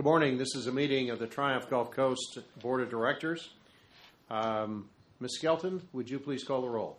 Good morning. This is a meeting of the Triumph Gulf Coast Board of Directors. Ms. Skelton, would you please call the roll?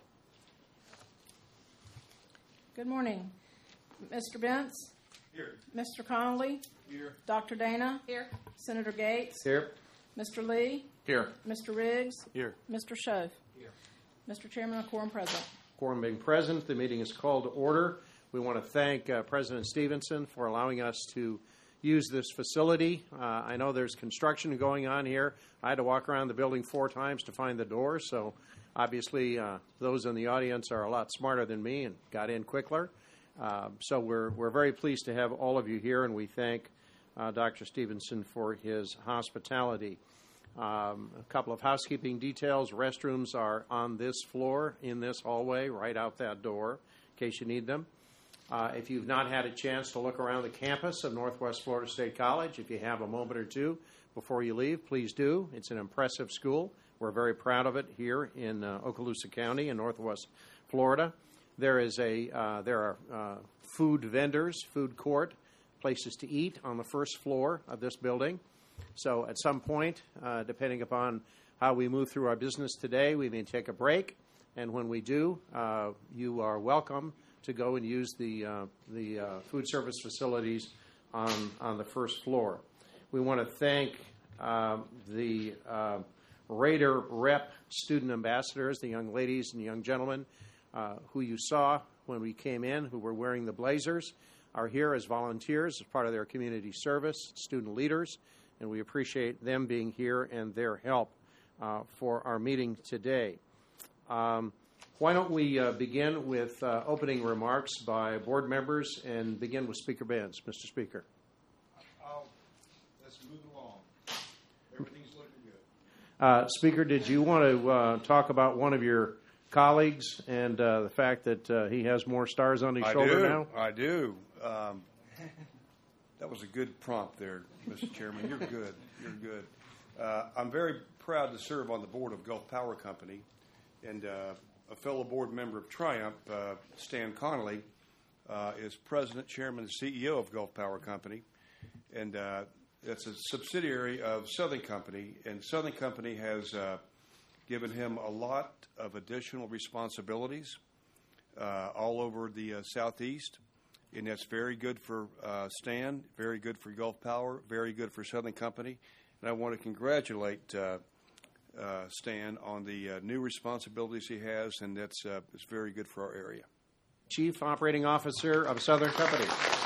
Good morning. Mr. Bentz? Here. Mr. Connolly? Here. Dr. Dana? Here. Senator Gates? Here. Mr. Lee? Here. Mr. Riggs? Here. Mr. Schoaf? Here. Mr. Chairman, a quorum present. Quorum being present, the meeting is called to order. We want to thank President Stevenson for allowing us to use this facility. I know there's construction going on here. I had to walk around the building 4 times to find the door, so obviously those in the audience are a lot smarter than me and got in quicker. So we're very pleased to have all of you here, and we thank Dr. Stevenson for his hospitality. A couple of housekeeping details. Restrooms are on this floor in this hallway right out that door in case you need them. If you've not had a chance to look around the campus of Northwest Florida State College, if you have a moment or two before you leave, please do. It's an impressive school. We're very proud of it here in Okaloosa County in Northwest Florida. There are food vendors, food court, places to eat on the first floor of this building. So at some point, depending upon how we move through our business today, we may take a break. And when we do, you are welcome to go and use the food service facilities on the first floor. We want to thank the Raider Rep student ambassadors, the young ladies and young gentlemen who you saw when we came in, who were wearing the blazers, are here as volunteers as part of their community service, student leaders, and we appreciate them being here and their help for our meeting today. Why don't we begin with opening remarks by board members and begin with Speaker Benz. Mr. Speaker. Let's move along. Everything's looking good. Speaker, did you want to talk about one of your colleagues and the fact that he has more stars on his shoulder now? I do. That was a good prompt there, Mr. Chairman. You're good. You're good. I'm very proud to serve on the board of Gulf Power Company, and a fellow board member of Triumph, Stan Connolly, is president, chairman, and CEO of Gulf Power Company, and it's a subsidiary of Southern Company, and Southern Company has given him a lot of additional responsibilities all over the Southeast, and that's very good for Stan, very good for Gulf Power, very good for Southern Company, and I want to congratulate Stan on the new responsibilities he has, and that's it's very good for our area. Chief Operating Officer of Southern Company.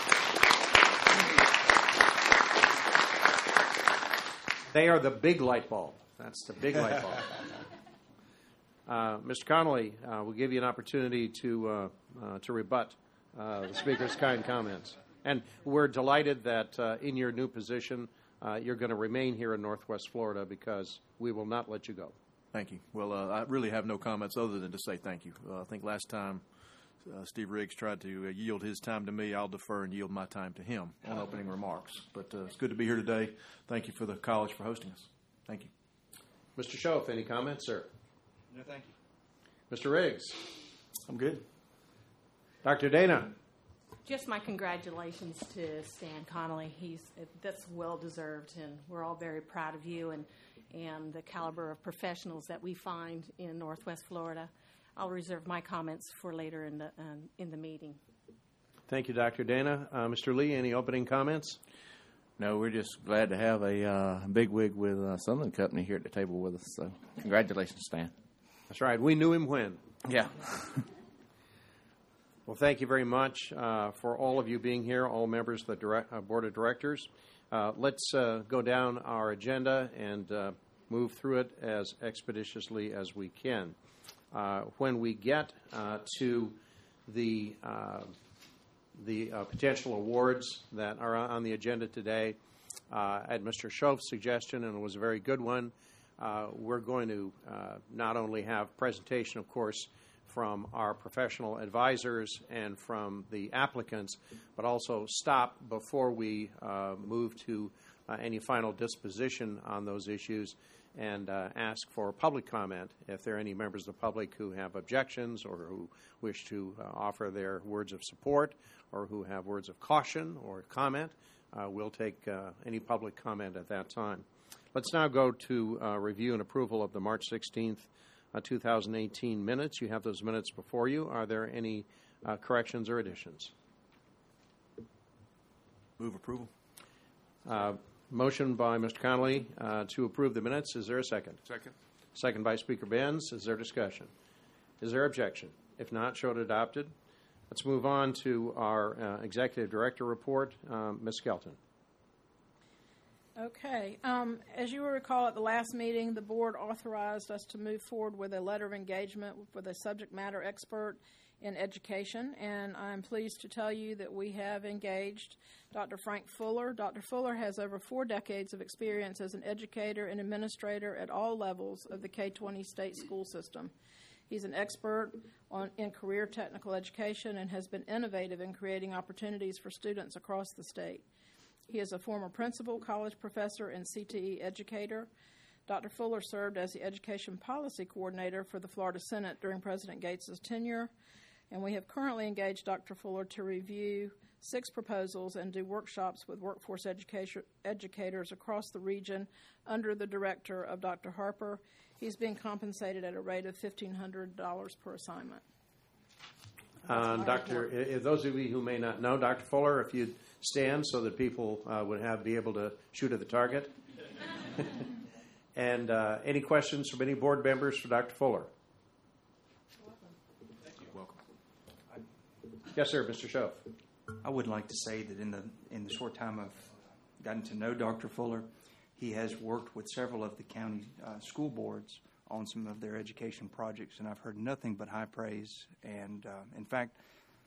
They are the big light bulb. That's the big light bulb. Mr. Connolly, we'll give you an opportunity to rebut the Speaker's kind comments. And we're delighted that in your new position, you're going to remain here in Northwest Florida because we will not let you go. Thank you. Well, I really have no comments other than to say thank you. I think last time Steve Riggs tried to yield his time to me, I'll defer and yield my time to him on opening remarks. But it's good to be here today. Thank you for the college for hosting us. Thank you. Mr. Schoaf, any comments, sir? No, thank you. Mr. Riggs? I'm good. Dr. Dana? Just my congratulations to Stan Connolly. That's well deserved, and we're all very proud of you and the caliber of professionals that we find in Northwest Florida. I'll reserve my comments for later in the meeting. Thank you, Dr. Dana. Mr. Lee, any opening comments? No, we're just glad to have a bigwig with Southern Company here at the table with us. So, congratulations, Stan. That's right. We knew him when. Yeah. Well, thank you very much for all of you being here, all members of the Board of Directors. Let's go down our agenda and move through it as expeditiously as we can. When we get to the potential awards that are on the agenda today, at Mr. Schoaf's suggestion, and it was a very good one, we're going to not only have presentation, of course, from our professional advisors and from the applicants, but also stop before we move to any final disposition on those issues and ask for public comment if there are any members of the public who have objections or who wish to offer their words of support or who have words of caution or comment. We'll take any public comment at that time. Let's now go to review and approval of the March 16th, 2018 minutes. You have those minutes before you. Are there any corrections or additions? Move approval. Motion by Mr. Connolly to approve the minutes. Is there a second? Second. Second by Speaker Benz. Is there discussion? Is there objection? If not, show it adopted. Let's move on to our Executive Director report. Ms. Skelton. Okay. As you will recall, at the last meeting, the board authorized us to move forward with a letter of engagement with a subject matter expert in education, and I'm pleased to tell you that we have engaged Dr. Frank Fuller. Dr. Fuller has over 4 decades of experience as an educator and administrator at all levels of the K-20 state school system. He's an expert in career technical education and has been innovative in creating opportunities for students across the state. He is a former principal, college professor, and CTE educator. Dr. Fuller served as the Education Policy Coordinator for the Florida Senate during President Gates' tenure, and we have currently engaged Dr. Fuller to review 6 proposals and do workshops with workforce educators across the region under the director of Dr. Harper. He's being compensated at a rate of $1,500 per assignment. Those of you who may not know, Dr. Fuller, if you'd stand so that people would be able to shoot at the target. And any questions from any board members for Dr. Fuller? Thank you. Welcome. Yes, sir, Mr. Schoaf. I would like to say that in the short time I've gotten to know Dr. Fuller, he has worked with several of the county school boards on some of their education projects, and I've heard nothing but high praise. And in fact,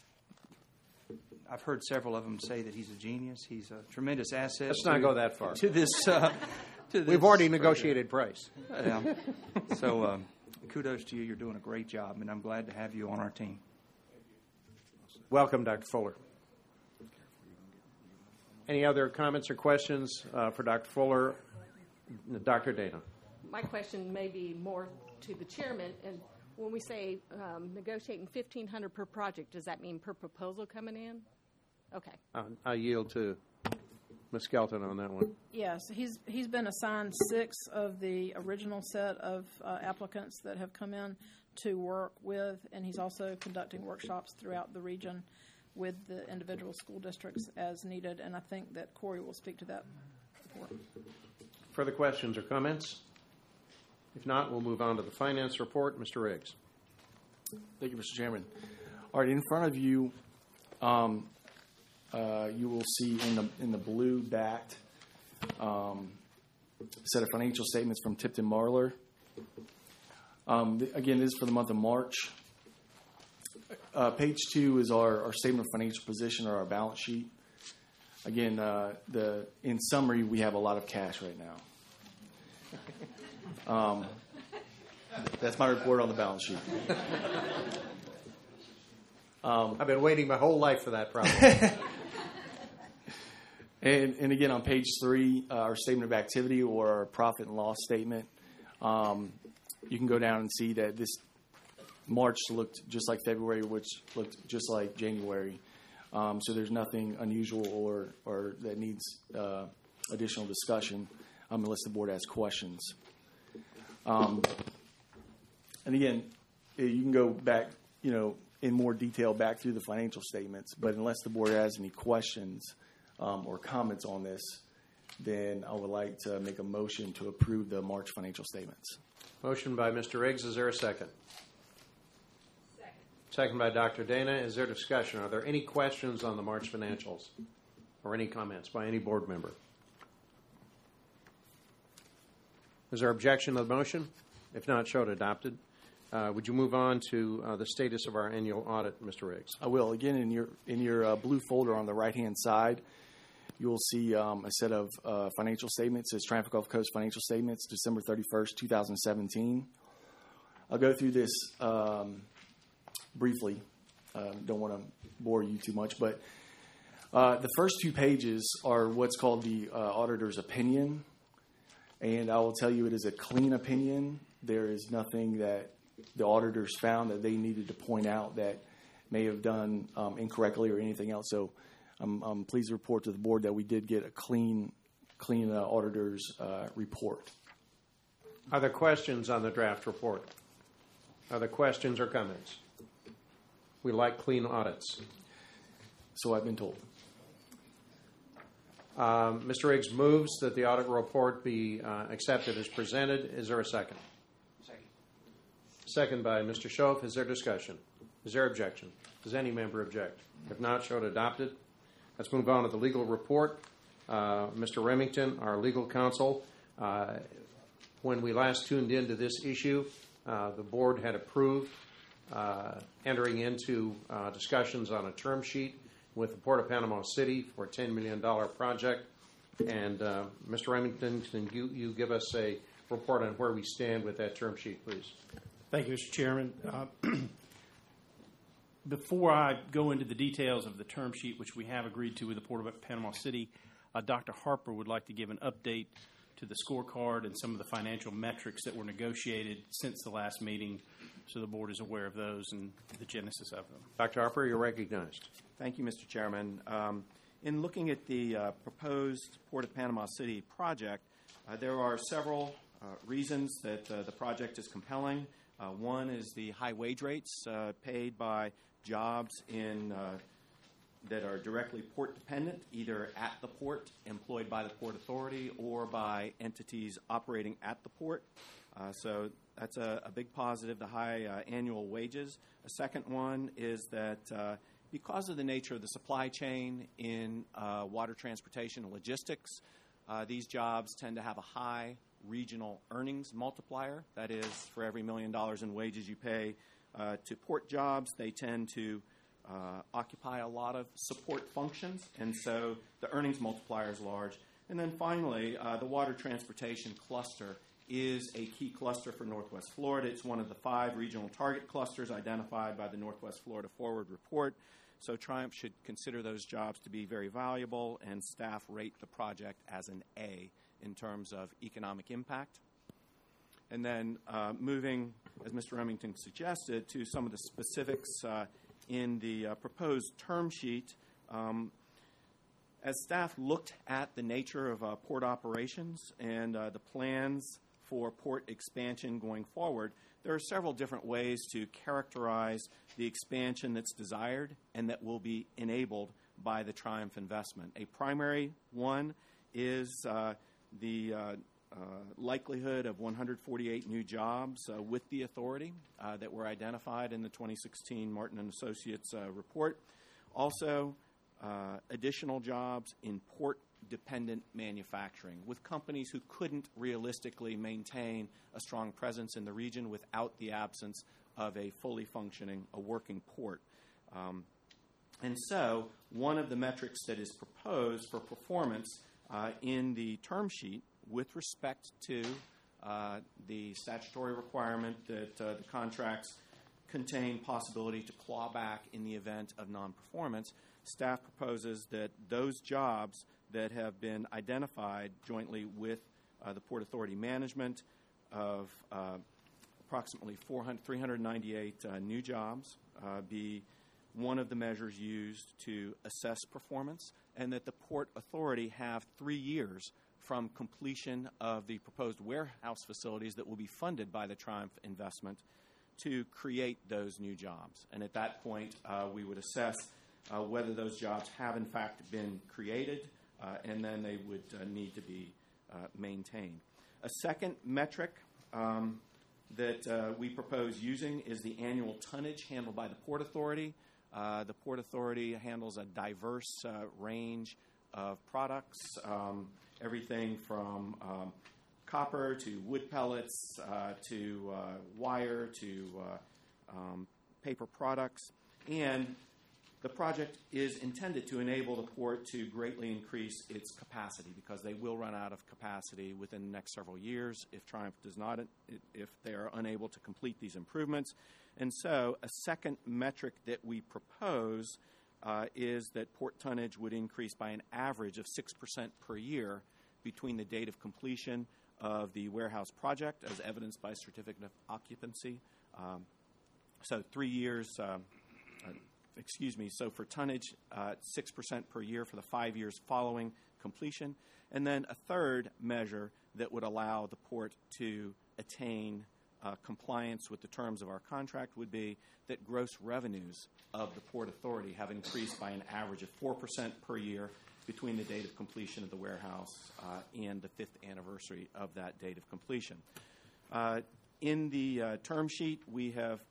I've heard several of them say that he's a genius. He's a tremendous asset. Let's not go that far. To this. We've already negotiated price. So kudos to you. You're doing a great job, and I'm glad to have you on our team. Welcome, Dr. Fuller. Any other comments or questions for Dr. Fuller? Dr. Dana. My question may be more to the chairman. And when we say negotiating $1,500 per project, does that mean per proposal coming in? Okay. I yield to Ms. Skelton on that one. Yes, he's been assigned 6 of the original set of applicants that have come in to work with, and he's also conducting workshops throughout the region with the individual school districts as needed, and I think that Corey will speak to that before. Further questions or comments? If not, we'll move on to the finance report. Mr. Riggs. Thank you, Mr. Chairman. All right, in front of you, you will see in the blue backed set of financial statements from Tipton Marler. Again, this is for the month of March. Page 2 is our statement of financial position, or our balance sheet. Again, in summary, we have a lot of cash right now. That's my report on the balance sheet. I've been waiting my whole life for that problem. And again, on page 3, our statement of activity, or our profit and loss statement, you can go down and see that this March looked just like February, which looked just like January. So there's nothing unusual or that needs additional discussion unless the board has questions. And again, you can go back, in more detail back through the financial statements, but unless the board has any questions or comments on this, then I would like to make a motion to approve the March financial statements. Motion by Mr. Riggs. Is there a second? Second by Dr. Dana. Is there discussion? Are there any questions on the March financials or any comments by any board member? Is there objection to the motion? If not, show it adopted. Would you move on to the status of our annual audit, Mr. Riggs? I will. Again, in your blue folder on the right-hand side, you will see a set of financial statements. It's Triumph Gulf Coast financial statements, December 31st, 2017. I'll go through this briefly. Don't want to bore you too much, but the first 2 pages are what's called the auditor's opinion, and I will tell you it is a clean opinion. There is nothing that the auditors found that they needed to point out that may have done incorrectly or anything else. So I'm pleased to report to the board that we did get a clean auditor's report. Are there questions on the draft report? Are there questions or comments? We like clean audits. So I've been told. Mr. Riggs moves that the audit report be accepted as presented. Is there a second? Second. Second by Mr. Schoaf. Is there discussion? Is there objection? Does any member object? If not, show it adopted. Let's move on to the legal report. Mr. Remington, our legal counsel, when we last tuned into this issue, the board had approved entering into discussions on a term sheet with the Port of Panama City for a $10 million project. And Mr. Remington, can you give us a report on where we stand with that term sheet, please? Thank you, Mr. Chairman. Before I go into the details of the term sheet, which we have agreed to with the Port of Panama City, Dr. Harper would like to give an update to the scorecard and some of the financial metrics that were negotiated since the last meeting, so the board is aware of those and the genesis of them. Dr. Harper, you're recognized. Thank you, Mr. Chairman. In looking at the proposed Port of Panama City project, there are several reasons that the project is compelling. One is the high wage rates paid by jobs that are directly port dependent, either at the port, employed by the Port Authority, or by entities operating at the port. So that's a big positive, the high annual wages. A second one is that because of the nature of the supply chain in water transportation and logistics, these jobs tend to have a high regional earnings multiplier. That is, for every $1 million in wages you pay to port jobs, they tend to occupy a lot of support functions, and so the earnings multiplier is large. And then finally, the water transportation cluster is a key cluster for Northwest Florida. It's one of the 5 regional target clusters identified by the Northwest Florida Forward Report. So Triumph should consider those jobs to be very valuable, and staff rate the project as an A in terms of economic impact. And then moving, as Mr. Remington suggested, to some of the specifics in the proposed term sheet. As staff looked at the nature of port operations and the plans for port expansion going forward, there are several different ways to characterize the expansion that's desired and that will be enabled by the Triumph investment. A primary one is the likelihood of 148 new jobs with the authority that were identified in the 2016 Martin & Associates report. Also, additional jobs in port-dependent manufacturing with companies who couldn't realistically maintain a strong presence in the region without the absence of a fully functioning, a working port. And so one of the metrics that is proposed for performance in the term sheet with respect to the statutory requirement that the contracts contain possibility to claw back in the event of non-performance, staff proposes that those jobs that have been identified jointly with the Port Authority management of approximately 398 new jobs be one of the measures used to assess performance, and that the Port Authority have 3 years from completion of the proposed warehouse facilities that will be funded by the Triumph investment to create those new jobs. And at that point, we would assess whether those jobs have in fact been created, and then they would need to be maintained. A second metric that we propose using is the annual tonnage handled by the Port Authority. The Port Authority handles a diverse range of products, everything from copper to wood pellets to wire to paper products. And the project is intended to enable the port to greatly increase its capacity, because they will run out of capacity within the next several years if Triumph does not, if they are unable to complete these improvements. And so a second metric that we propose is that port tonnage would increase by an average of 6% per year between the date of completion of the warehouse project, as evidenced by certificate of occupancy. So 3 years So for tonnage, 6% per year for the 5 years following completion. And then a third measure that would allow the port to attain compliance with the terms of our contract would be that gross revenues of the Port Authority have increased by an average of 4% per year between the date of completion of the warehouse and the 5th anniversary of that date of completion. In the term sheet, we have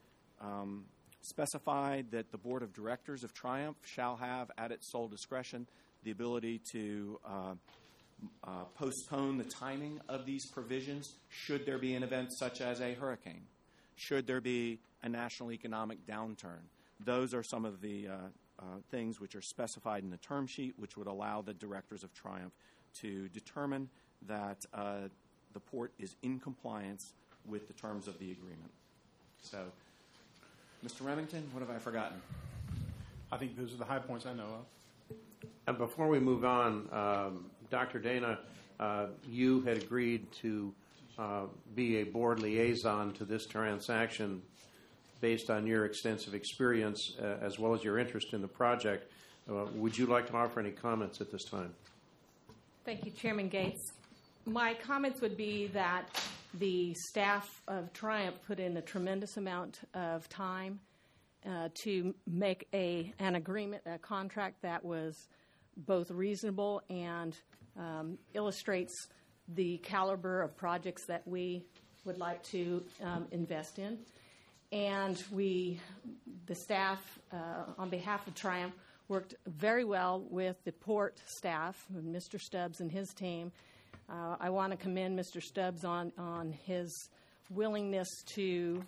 specified that the Board of Directors of Triumph shall have at its sole discretion the ability to postpone the timing of these provisions should there be an event such as a hurricane, should there be a national economic downturn. Those are some of the things which are specified in the term sheet, which would allow the directors of Triumph to determine that the port is in compliance with the terms of the agreement. So, Mr. Remington, what have I forgotten? I think those are the high points I know of. And before we move on, Dr. Dana, you had agreed to be a board liaison to this transaction based on your extensive experience as well as your interest in the project. Would you like to offer any comments at this time? Thank you, Chairman Gates. My comments would be that the staff of Triumph put in a tremendous amount of time to make an agreement, a contract that was both reasonable and illustrates the caliber of projects that we would like to invest in. And the staff, on behalf of Triumph, worked very well with the port staff, Mr. Stubbs and his team. I want to commend Mr. Stubbs on his willingness to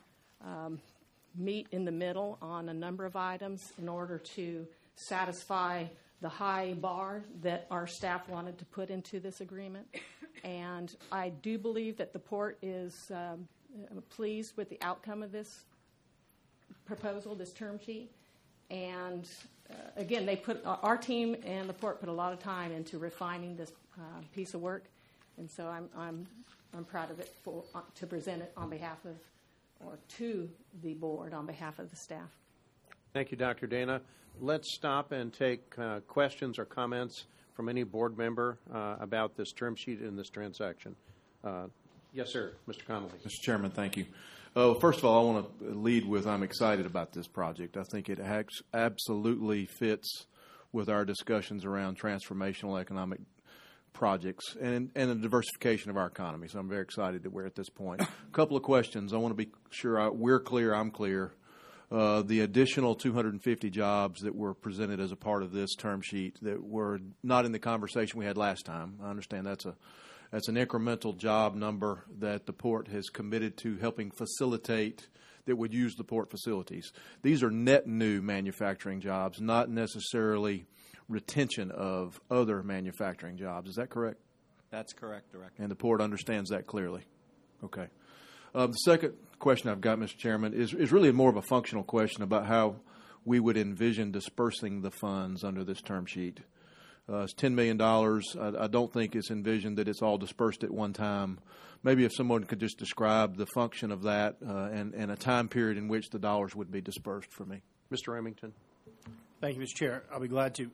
meet in the middle on a number of items in order to satisfy the high bar that our staff wanted to put into this agreement. And I do believe that the port is pleased with the outcome of this proposal, this term sheet. And again, our team and the port put a lot of time into refining this piece of work. And so I'm proud of it to present it on behalf of, or to the board on behalf of the staff. Thank you, Dr. Dana. Let's stop and take questions or comments from any board member about this term sheet and this transaction. Yes, sir. Mr. Connolly. Mr. Chairman, thank you. First of all, I want to lead with I'm excited about this project. I think it absolutely fits with our discussions around transformational economic projects and the diversification of our economy. So I'm very excited that we're at this point. A couple of questions. I want to be sure we're clear, I'm clear. The additional 250 jobs that were presented as a part of this term sheet that were not in the conversation we had last time. I understand that's an incremental job number that the port has committed to helping facilitate that would use the port facilities. These are net new manufacturing jobs, not necessarily retention of other manufacturing jobs. Is that correct? That's correct, Director. And the port understands that clearly. Okay. The second question I've got, Mr. Chairman, is really more of a functional question about how we would envision dispersing the funds under this term sheet. It's $10 million. I don't think it's envisioned that it's all dispersed at one time. Maybe if someone could just describe the function of that and a time period in which the dollars would be dispersed for me. Mr. Remington. Thank you, Mr. Chair. I'll be glad to.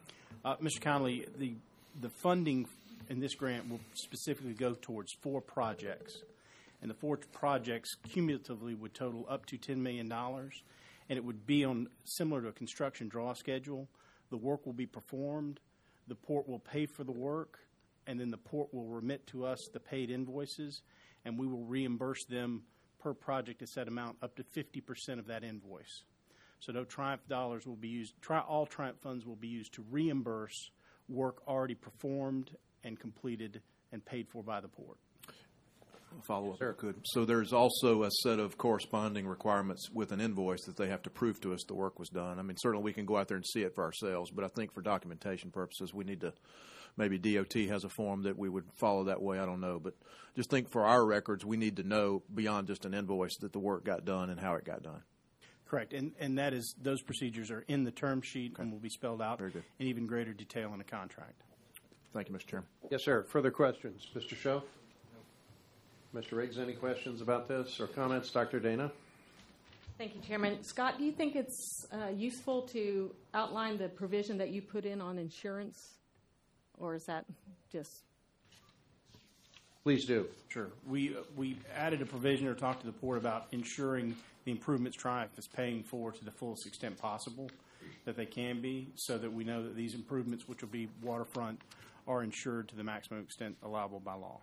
Mr. Connolly, the funding in this grant will specifically go towards 4 projects. And the 4 projects cumulatively would total up to $10 million. And it would be on similar to a construction draw schedule. The work will be performed. The port will pay for the work. And then the port will remit to us the paid invoices. And we will reimburse them per project a set amount up to 50% of that invoice. So no Triumph dollars will be used. All Triumph funds will be used to reimburse work already performed and completed and paid for by the port. Follow up, if I could. So there's also a set of corresponding requirements with an invoice that they have to prove to us the work was done. I mean, certainly we can go out there and see it for ourselves, but I think for documentation purposes, we need to, maybe DOT has a form that we would follow that way. I don't know. But just think for our records, we need to know beyond just an invoice that the work got done and how it got done. Correct. And that is, those procedures are in the term sheet and will be spelled out in even greater detail in the contract. Thank you, Mr. Chairman. Yes, sir. Further questions? Mr. Schoaf? Mr. Riggs, any questions about this or comments? Dr. Dana? Thank you, Chairman. Scott, do you think it's useful to outline the provision that you put in on insurance, or is that just... Please do. Sure. We added a provision or talked to the port about ensuring the improvements Triumph is paying for to the fullest extent possible that they can be, so that we know that these improvements, which will be waterfront, are insured to the maximum extent allowable by law.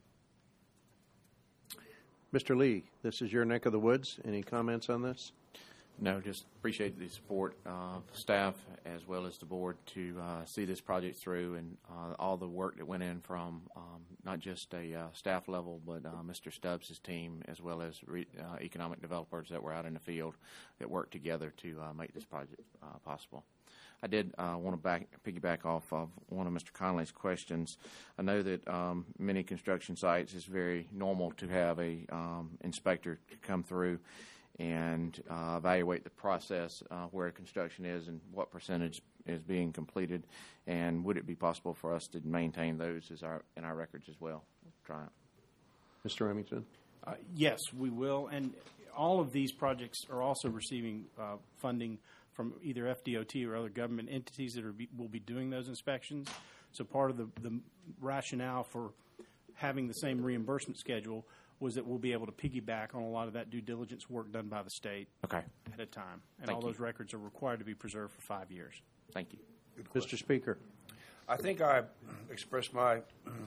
Mr. Lee, this is your neck of the woods. Any comments on this? No, just appreciate the support of staff as well as the board to see this project through, and all the work that went in from not just a staff level, but Mr. Stubbs' team, as well as economic developers that were out in the field that worked together to make this project possible. I did want to piggyback off of one of Mr. Connolly's questions. I know that many construction sites is very normal to have a inspector to come through and evaluate the process where construction is and what percentage is being completed, and would it be possible for us to maintain those in our records as well? Triumph. Mr. Remington? Yes, we will, and all of these projects are also receiving funding from either FDOT or other government entities that will be doing those inspections. So part of the rationale for having the same reimbursement schedule was that we'll be able to piggyback on a lot of that due diligence work done by the state at a time. And all those records are required to be preserved for 5 years. Thank you. Mr. Speaker. I think I expressed my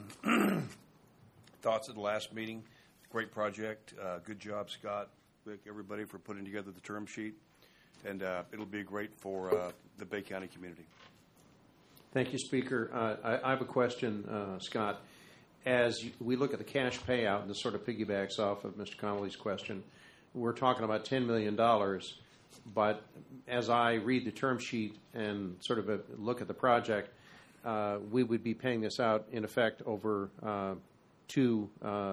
thoughts at the last meeting. Great project. Good job, Scott, Vic, everybody, for putting together the term sheet. And it'll be great for the Bay County community. Thank you, Speaker. I have a question, Scott. As we look at the cash payout, and this sort of piggybacks off of Mr. Connolly's question, we're talking about $10 million, but as I read the term sheet and sort of look at the project, we would be paying this out, in effect, over two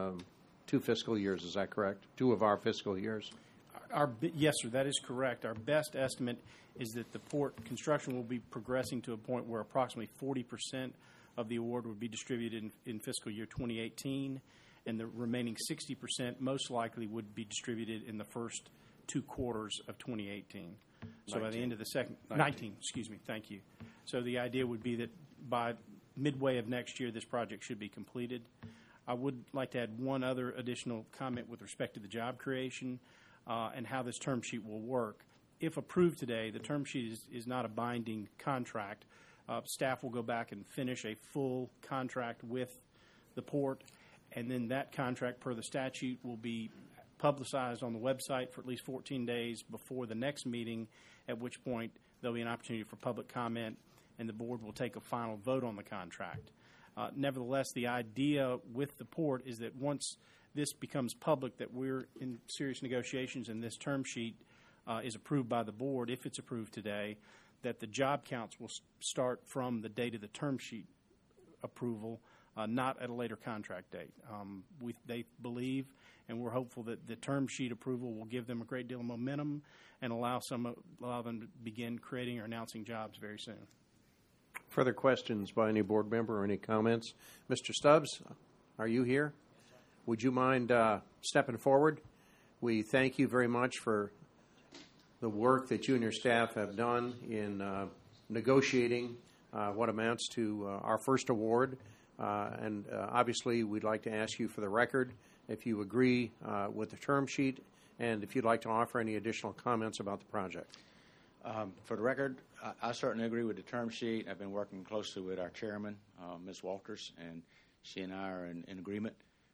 fiscal years. Is that correct? 2 of our fiscal years? Yes, sir, that is correct. Our best estimate is that the port construction will be progressing to a point where approximately 40% of the award would be distributed in fiscal year 2018, and the remaining 60% most likely would be distributed in the first 2 quarters of 2018. So by the end of the second 19, excuse me, thank you. So the idea would be that by midway of next year, this project should be completed. I would like to add one other additional comment with respect to the job creation and how this term sheet will work. If approved today, the term sheet is not a binding contract. Staff will go back and finish a full contract with the port, and then that contract, per the statute, will be publicized on the website for at least 14 days before the next meeting, at which point there'll be an opportunity for public comment, and the board will take a final vote on the contract. Nevertheless, the idea with the port is that once this becomes public, that we're in serious negotiations and this term sheet is approved by the board, if it's approved today, that the job counts will start from the date of the term sheet approval, not at a later contract date. They believe, and we're hopeful, that the term sheet approval will give them a great deal of momentum and allow them to begin creating or announcing jobs very soon. Further questions by any board member or any comments? Mr. Stubbs, are you here? Would you mind stepping forward? We thank you very much for the work that you and your staff have done in negotiating what amounts to our first award. And obviously, we'd like to ask you for the record if you agree with the term sheet and if you'd like to offer any additional comments about the project. For the record, I certainly agree with the term sheet. I've been working closely with our chairman, Ms. Walters, and she and I are in agreement.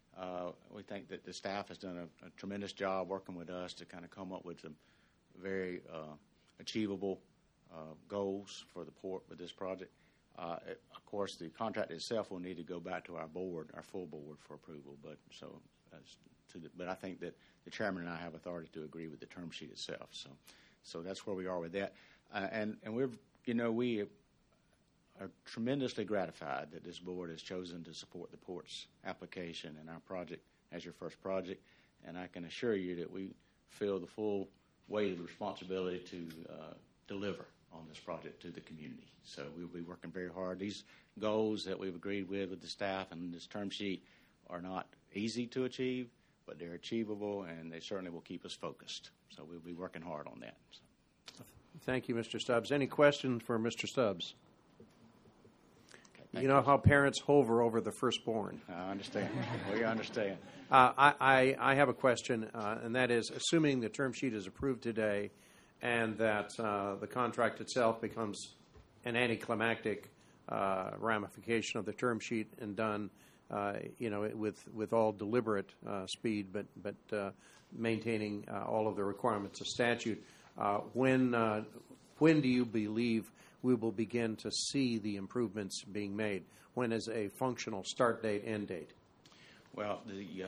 We think that the staff has done a tremendous job working with us to kind of come up with some very achievable goals for the port with this project. Of course, the contract itself will need to go back to our board, our full board, for approval. But I think that the chairman and I have authority to agree with the term sheet itself. So that's where we are with that. And we are tremendously gratified that this board has chosen to support the port's application and our project as your first project. And I can assure you that we feel the full weight of the responsibility to deliver on this project to the community. So we'll be working very hard. These goals that we've agreed with the staff and this term sheet are not easy to achieve, but they're achievable, and they certainly will keep us focused. So we'll be working hard on that. So. Thank you, Mr. Stubbs. Any questions for Mr. Stubbs? Okay, You know how parents hover over the firstborn. I understand. We understand. I have a question, and that is, assuming the term sheet is approved today and that the contract itself becomes an anticlimactic ramification of the term sheet and done, with all deliberate speed, but maintaining all of the requirements of statute, when do you believe we will begin to see the improvements being made? When is a functional start date, end date? Well, the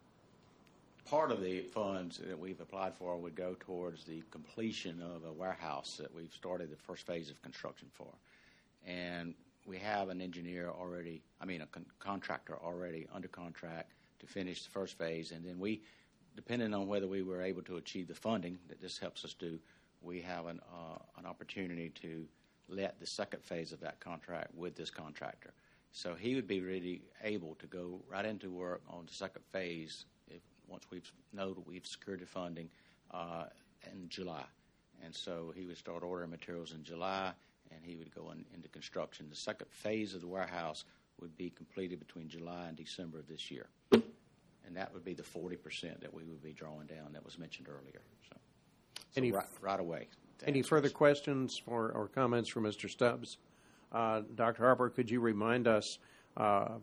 part of the funds that we've applied for would go towards the completion of a warehouse that we've started the first phase of construction for. And we have an engineer already, a contractor already under contract to finish the first phase. And then we, depending on whether we were able to achieve the funding that this helps us do, we have an opportunity to let the second phase of that contract with this contractor. So he would be really able to go right into work on the second phase once we've secured the funding in July. And so he would start ordering materials in July, and he would go into construction. The second phase of the warehouse would be completed between July and December of this year. And that would be the 40% that we would be drawing down that was mentioned earlier. So right away. Any further questions or comments from Mr. Stubbs? Dr. Harper, could you remind us, so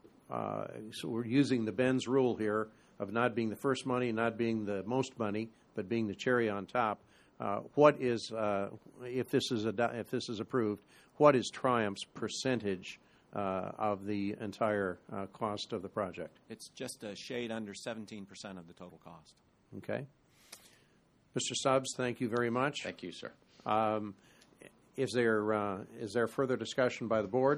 we're using the Benz rule here of not being the first money, not being the most money, but being the cherry on top. What is, if this is approved, what is Triumph's percentage of the entire cost of the project? It's just a shade under 17% of the total cost. Okay. Mr. Stubbs, thank you very much. Thank you, sir. Is there further discussion by the board?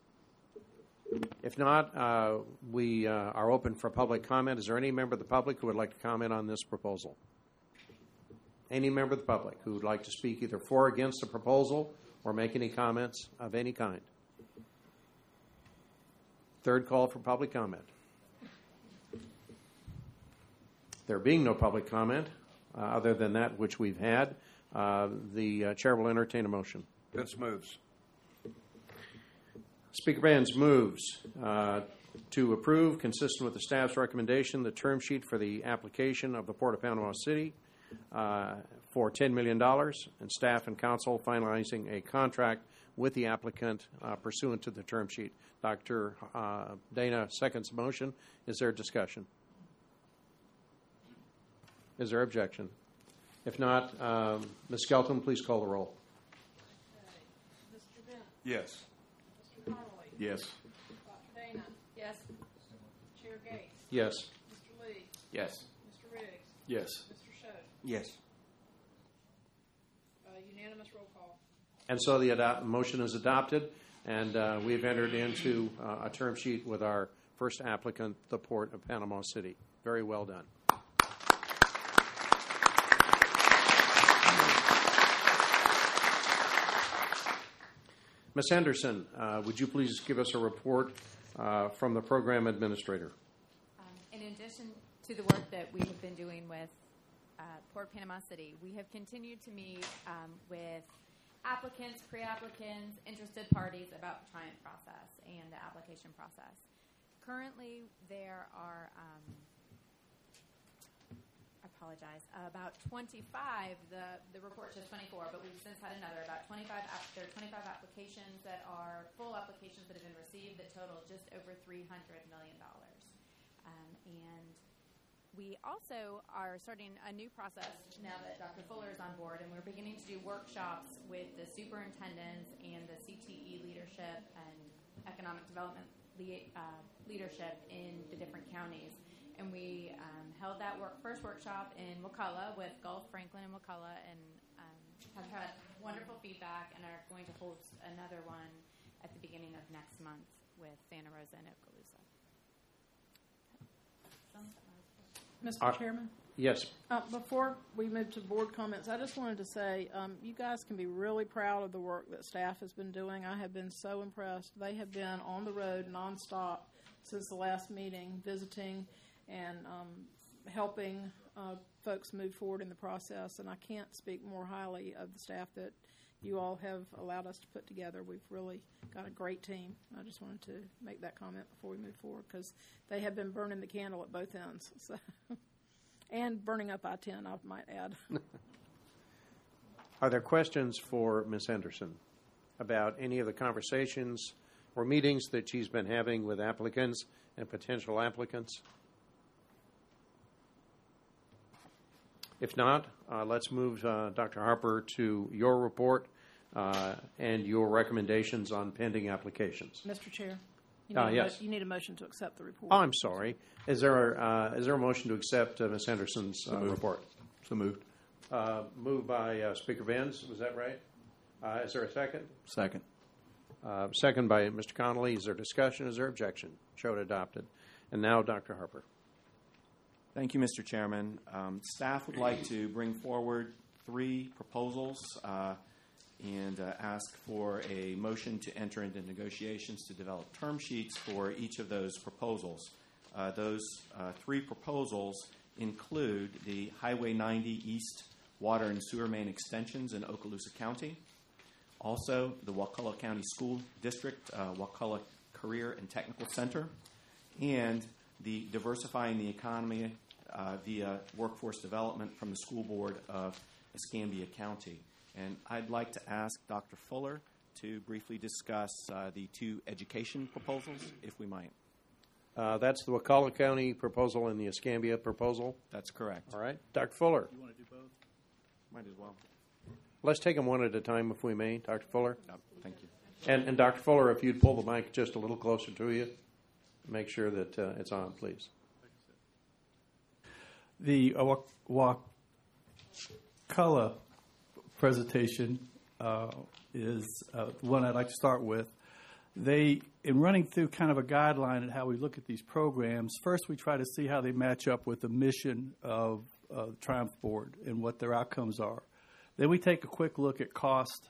If not, we are open for public comment. Is there any member of the public who would like to comment on this proposal? Any member of the public who would like to speak either for or against the proposal or make any comments of any kind? Third call for public comment. There being no public comment, other than that which we've had, the chair will entertain a motion. Vince moves. Speaker Benz moves to approve, consistent with the staff's recommendation, the term sheet for the application of the Port of Panama City for $10 million, and staff and council finalizing a contract with the applicant pursuant to the term sheet. Dr. Dana seconds the motion. Is there discussion? Is there objection? If not, Ms. Skelton, please call the roll. Okay. Mr. Bent? Yes. Mr. Connolly? Yes. Dr. Dana? Yes. Chair Gates? Yes. Mr. Lee? Yes. Mr. Riggs? Yes. Mr. Schoen? Yes. Unanimous roll call. And so the motion is adopted, and we've entered into a term sheet with our first applicant, the Port of Panama City. Very well done. Ms. Henderson, would you please give us a report from the program administrator? In addition to the work that we have been doing with Port Panama City, we have continued to meet with applicants, pre-applicants, interested parties about the Triumph process and the application process. Currently, there are about 25, the report shows 24, but we've since had another, about 25, there are 25 applications that are full applications that have been received that total just over $300 million. And we also are starting a new process now that Dr. Fuller is on board, and we're beginning to do workshops with the superintendents and the CTE leadership and economic development leadership in the different counties. And we held that first workshop in Wakulla with Gulf, Franklin, and Wakulla, and have had wonderful feedback and are going to host another one at the beginning of next month with Santa Rosa and Okaloosa. Mr. Chairman? Yes. Before we move to board comments, I just wanted to say you guys can be really proud of the work that staff has been doing. I have been so impressed. They have been on the road nonstop since the last meeting, visiting and helping folks move forward in the process. And I can't speak more highly of the staff that you all have allowed us to put together. We've really got a great team. I just wanted to make that comment before we move forward, because they have been burning the candle at both ends. So. And burning up I-10, I might add. Are there questions for Ms. Henderson about any of the conversations or meetings that she's been having with applicants and potential applicants? If not, let's move, Dr. Harper, to your report and your recommendations on pending applications. Mr. Chair, yes. You need a motion to accept the report. Oh, I'm sorry. Is there a motion to accept Ms. Henderson's report? So moved. Moved by Speaker Benz. Was that right? Is there a second? Second. Second by Mr. Connolly. Is there discussion? Is there objection? Showed adopted. And now, Dr. Harper. Thank you, Mr. Chairman. Staff would like to bring forward 3 proposals and ask for a motion to enter into negotiations to develop term sheets for each of those proposals. Those 3 proposals include the Highway 90 East water and sewer main extensions in Okaloosa County, also the Wakulla County School District, Wakulla Career and Technical Center, and the Diversifying the Economy via Workforce Development from the School Board of Escambia County. And I'd like to ask Dr. Fuller to briefly discuss the 2 education proposals, if we might. That's the Wakulla County proposal and the Escambia proposal? That's correct. All right. Dr. Fuller. You want to do both? Might as well. Let's take them one at a time, if we may. Dr. Fuller. Thank you. And Dr. Fuller, if you'd pull the mic just a little closer to you, make sure that it's on, please. The Wakulla presentation is one I'd like to start with. In running through kind of a guideline at how we look at these programs, first we try to see how they match up with the mission of the Triumph Board and what their outcomes are. Then we take a quick look at cost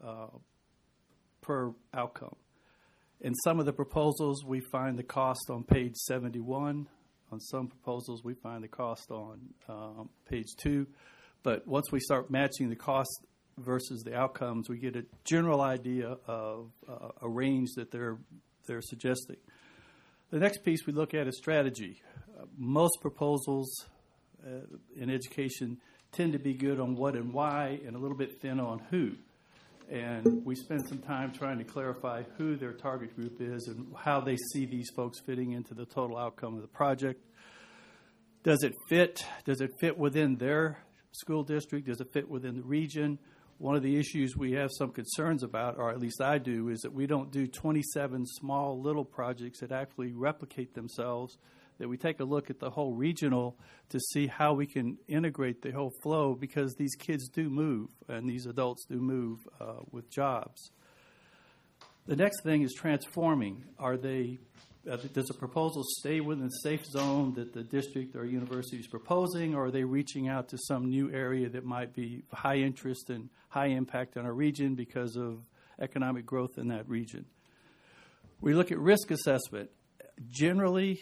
per outcome. In some of the proposals, we find the cost on page 71. On some proposals, we find the cost on page 2. But once we start matching the cost versus the outcomes, we get a general idea of a range that they're suggesting. The next piece we look at is strategy. Most proposals in education tend to be good on what and why and a little bit thin on who. And we spend some time trying to clarify who their target group is and how they see these folks fitting into the total outcome of the project. Does it fit? Does it fit within their school district? Does it fit within the region? One of the issues we have some concerns about, or at least I do, is that we don't do 27 small little projects that actually replicate themselves, that we take a look at the whole regional to see how we can integrate the whole flow, because these kids do move and these adults do move with jobs. The next thing is transforming. Does a proposal stay within the safe zone that the district or university is proposing, or are they reaching out to some new area that might be high interest and high impact on our region because of economic growth in that region? We look at risk assessment. Generally,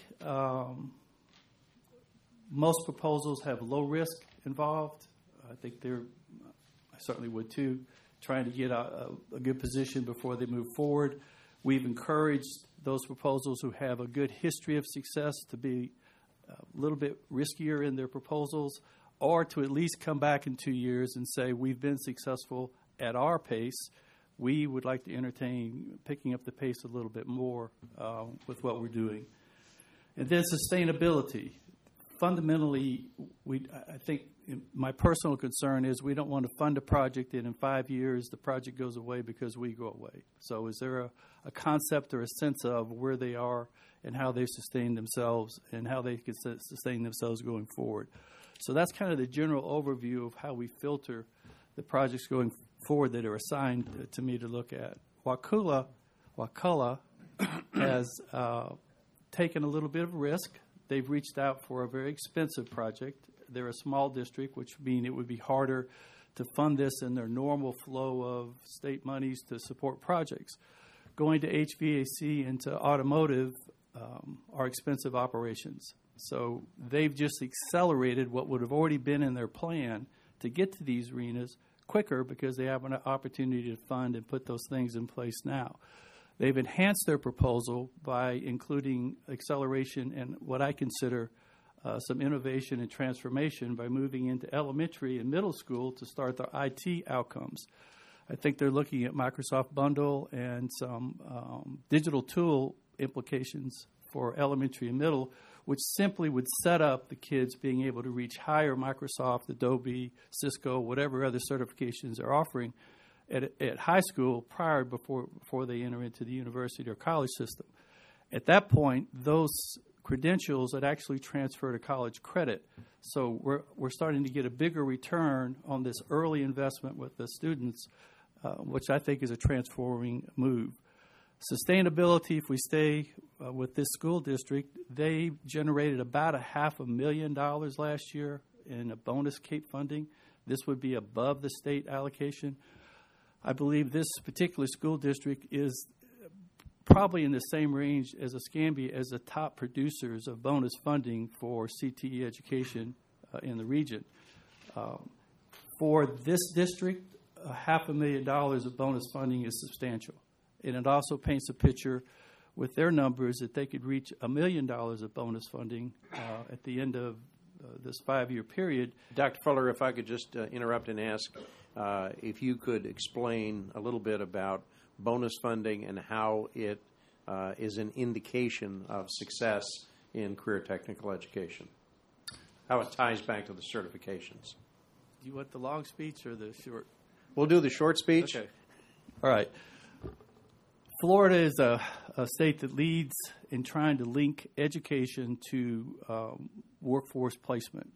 most proposals have low risk involved. I think I certainly would too, trying to get a good position before they move forward. We've encouraged those proposals who have a good history of success to be a little bit riskier in their proposals, or to at least come back in 2 years and say, we've been successful at our pace. We would like to entertain picking up the pace a little bit more with what we're doing. And then sustainability. Fundamentally, I think my personal concern is we don't want to fund a project and in 5 years the project goes away because we go away. So is there a concept or a sense of where they are and how they sustain themselves and how they can sustain themselves going forward? So that's kind of the general overview of how we filter the projects going forward that are assigned to me to look at. Wakulla has taken a little bit of risk. They've reached out for a very expensive project. They're a small district, which means it would be harder to fund this in their normal flow of state monies to support projects. Going to HVAC and to automotive, are expensive operations. So they've just accelerated what would have already been in their plan to get to these arenas quicker because they have an opportunity to fund and put those things in place now. They've enhanced their proposal by including acceleration and what I consider some innovation and transformation by moving into elementary and middle school to start their IT outcomes. I think they're looking at Microsoft Bundle and some digital tool implications for elementary and middle, which simply would set up the kids being able to reach higher Microsoft, Adobe, Cisco, whatever other certifications they're offering at high school before they enter into the university or college system. At that point, those credentials would actually transfer to college credit. So we're starting to get a bigger return on this early investment with the students, which I think is a transforming move. Sustainability, if we stay with this school district, they generated about $500,000 last year in a bonus CAPE funding. This would be above the state allocation. I believe this particular school district is probably in the same range as Escambia as the top producers of bonus funding for CTE education in the region. For this district, $500,000 of bonus funding is substantial. And it also paints a picture with their numbers that they could reach $1 million of bonus funding at the end of this 5-year period. Dr. Fuller, if I could just interrupt and ask if you could explain a little bit about bonus funding and how it is an indication of success in career technical education, how it ties back to the certifications. Do you want the long speech or the short? We'll do the short speech. Okay. All right. Florida is a state that leads in trying to link education to workforce placement.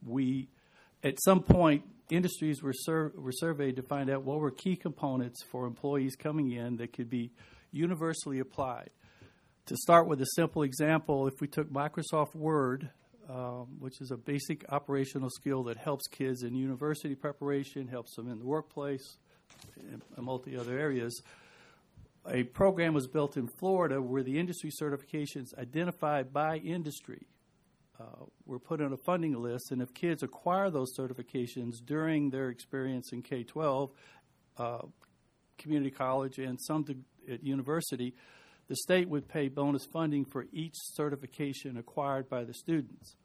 At some point, industries were surveyed to find out what were key components for employees coming in that could be universally applied. To start with a simple example, if we took Microsoft Word, which is a basic operational skill that helps kids in university preparation, helps them in the workplace, and multi other areas, a program was built in Florida where the industry certifications identified by industry were put on a funding list, and if kids acquire those certifications during their experience in K-12, community college, and some at university, the state would pay bonus funding for each certification acquired by the students.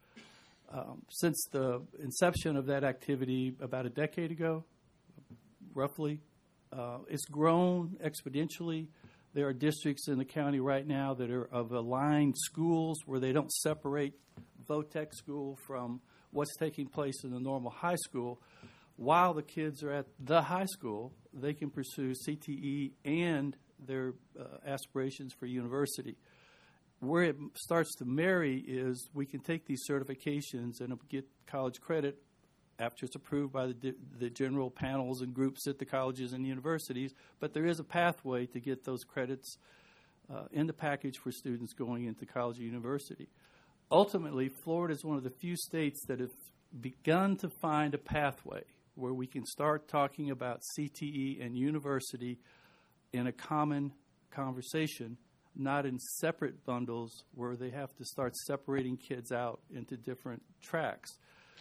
Since the inception of that activity about a decade ago, roughly, it's grown exponentially. There are districts in the county right now that are of aligned schools where they don't separate VOTEC school from what's taking place in the normal high school. While the kids are at the high school, they can pursue CTE and their aspirations for university. Where it starts to marry is we can take these certifications and get college credit after it's approved by the general panels and groups at the colleges and universities, but there is a pathway to get those credits in the package for students going into college or university. Ultimately, Florida is one of the few states that have begun to find a pathway where we can start talking about CTE and university in a common conversation, not in separate bundles where they have to start separating kids out into different tracks.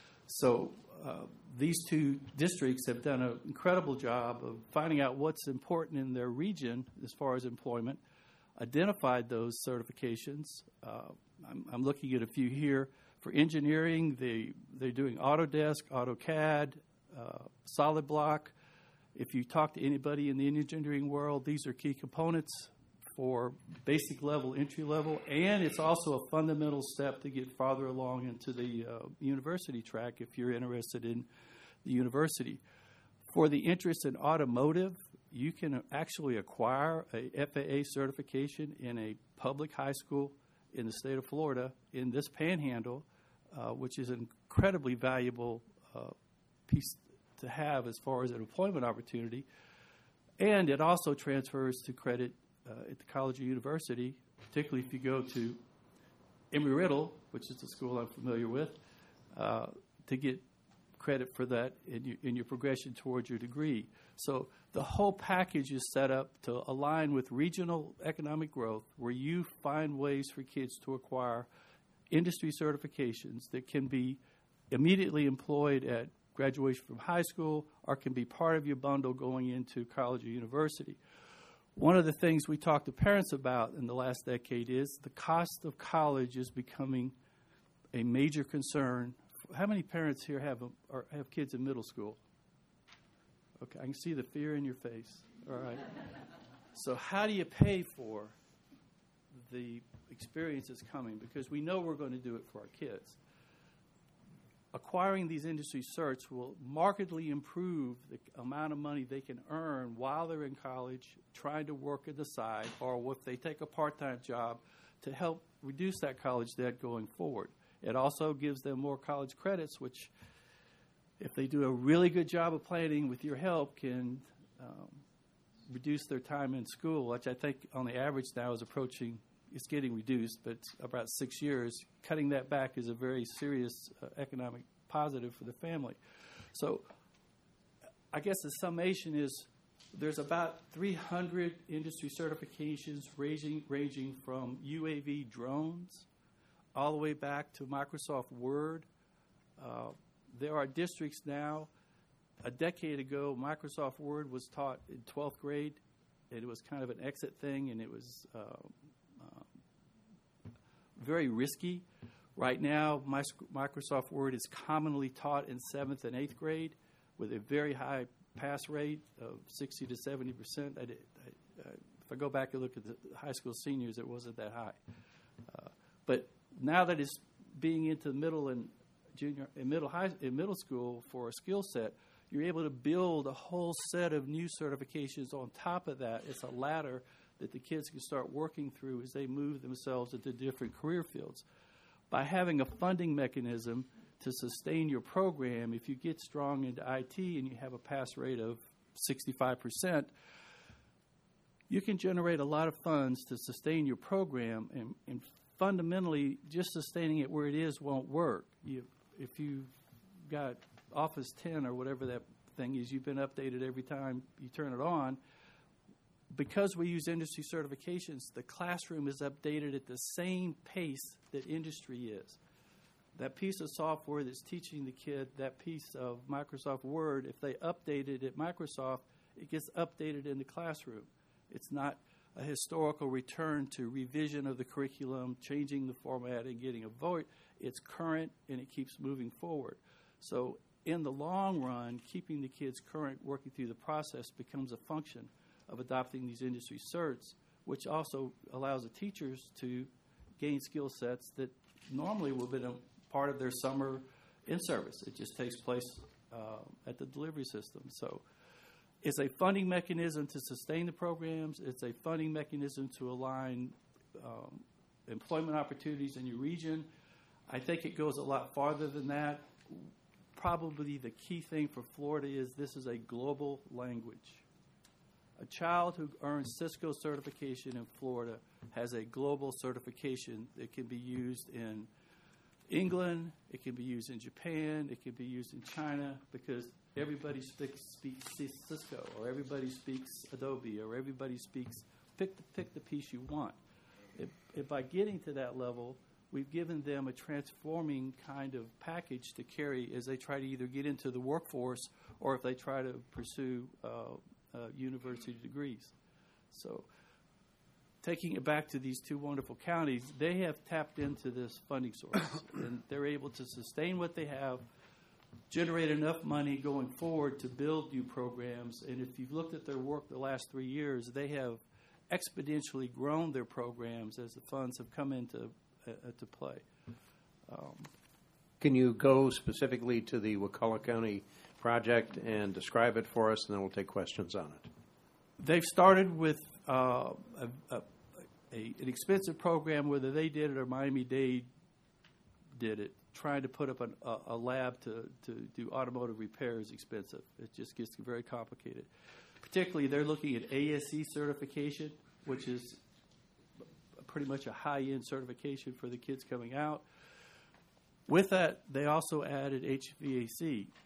So these two districts have done an incredible job of finding out what's important in their region as far as employment, identified those certifications. I'm looking at a few here. For engineering, they're doing Autodesk, AutoCAD, Solid Block. If you talk to anybody in the engineering world, these are key components for basic level, entry level, and it's also a fundamental step to get farther along into the university track if you're interested in the university. For the interest in automotive, you can actually acquire a FAA certification in a public high school in the state of Florida in this panhandle, which is an incredibly valuable piece to have as far as an employment opportunity. And it also transfers to credit at the college or university, particularly if you go to Embry-Riddle, which is the school I'm familiar with, to get credit for that in your progression towards your degree. So the whole package is set up to align with regional economic growth, where you find ways for kids to acquire industry certifications that can be immediately employed at graduation from high school or can be part of your bundle going into college or university. One of the things we talked to parents about in the last decade is the cost of college is becoming a major concern. How many parents here have kids in middle school? Okay, I can see the fear in your face. All right. So how do you pay for the experience that's coming? Because we know we're going to do it for our kids. Acquiring these industry certs will markedly improve the amount of money they can earn while they're in college, trying to work at the side, or if they take a part-time job to help reduce that college debt going forward. It also gives them more college credits, which, if they do a really good job of planning with your help, can reduce their time in school, which I think on the average now is approaching, it's getting reduced, but about 6 years. Cutting that back is a very serious economic positive for the family. So I guess the summation is there's about 300 industry certifications ranging from UAV drones all the way back to Microsoft Word. There are districts now. A decade ago, Microsoft Word was taught in 12th grade. It was kind of an exit thing, and it was very risky. Right now, Microsoft Word is commonly taught in 7th and 8th grade with a very high pass rate of 60 to 70%. If I go back and look at the high school seniors, it wasn't that high. But now that it's being into middle and junior and middle school for a skill set, you're able to build a whole set of new certifications on top of that. It's a ladder that the kids can start working through as they move themselves into different career fields. By having a funding mechanism to sustain your program, if you get strong into IT and you have a pass rate of 65%, you can generate a lot of funds to sustain your program, and fundamentally, just sustaining it where it is won't work. If you've got Office 10 or whatever that thing is, you've been updated every time you turn it on. Because we use industry certifications, the classroom is updated at the same pace that industry is. That piece of software that's teaching the kid that piece of Microsoft Word, if they update it at Microsoft, it gets updated in the classroom. It's not a historical return to revision of the curriculum, changing the format and getting a vote. It's current, and it keeps moving forward. So in the long run, keeping the kids current, working through the process, becomes a function of adopting these industry certs, which also allows the teachers to gain skill sets that normally would have been a part of their summer in-service. It just takes place at the delivery system. So it's a funding mechanism to sustain the programs. It's a funding mechanism to align employment opportunities in your region. I think it goes a lot farther than that. Probably the key thing for Florida is this is a global language. A child who earns Cisco certification in Florida has a global certification that can be used in England, it can be used in Japan, it can be used in China, because everybody speaks Cisco, or everybody speaks Adobe, or everybody speaks, pick the piece you want. If by getting to that level, we've given them a transforming kind of package to carry as they try to either get into the workforce or if they try to pursue university degrees. So taking it back to these two wonderful counties, they have tapped into this funding source, and they're able to sustain what they have, generate enough money going forward to build new programs. And if you've looked at their work the last 3 years, they have exponentially grown their programs as the funds have come into to play. Can you go specifically to the Wakulla County project and describe it for us, and then we'll take questions on it? They've started with an expensive program, whether they did it or Miami-Dade did it. Trying to put up a lab to do automotive repair is expensive. It just gets very complicated. Particularly, they're looking at ASE certification, which is pretty much a high-end certification for the kids coming out. With that, they also added HVAC.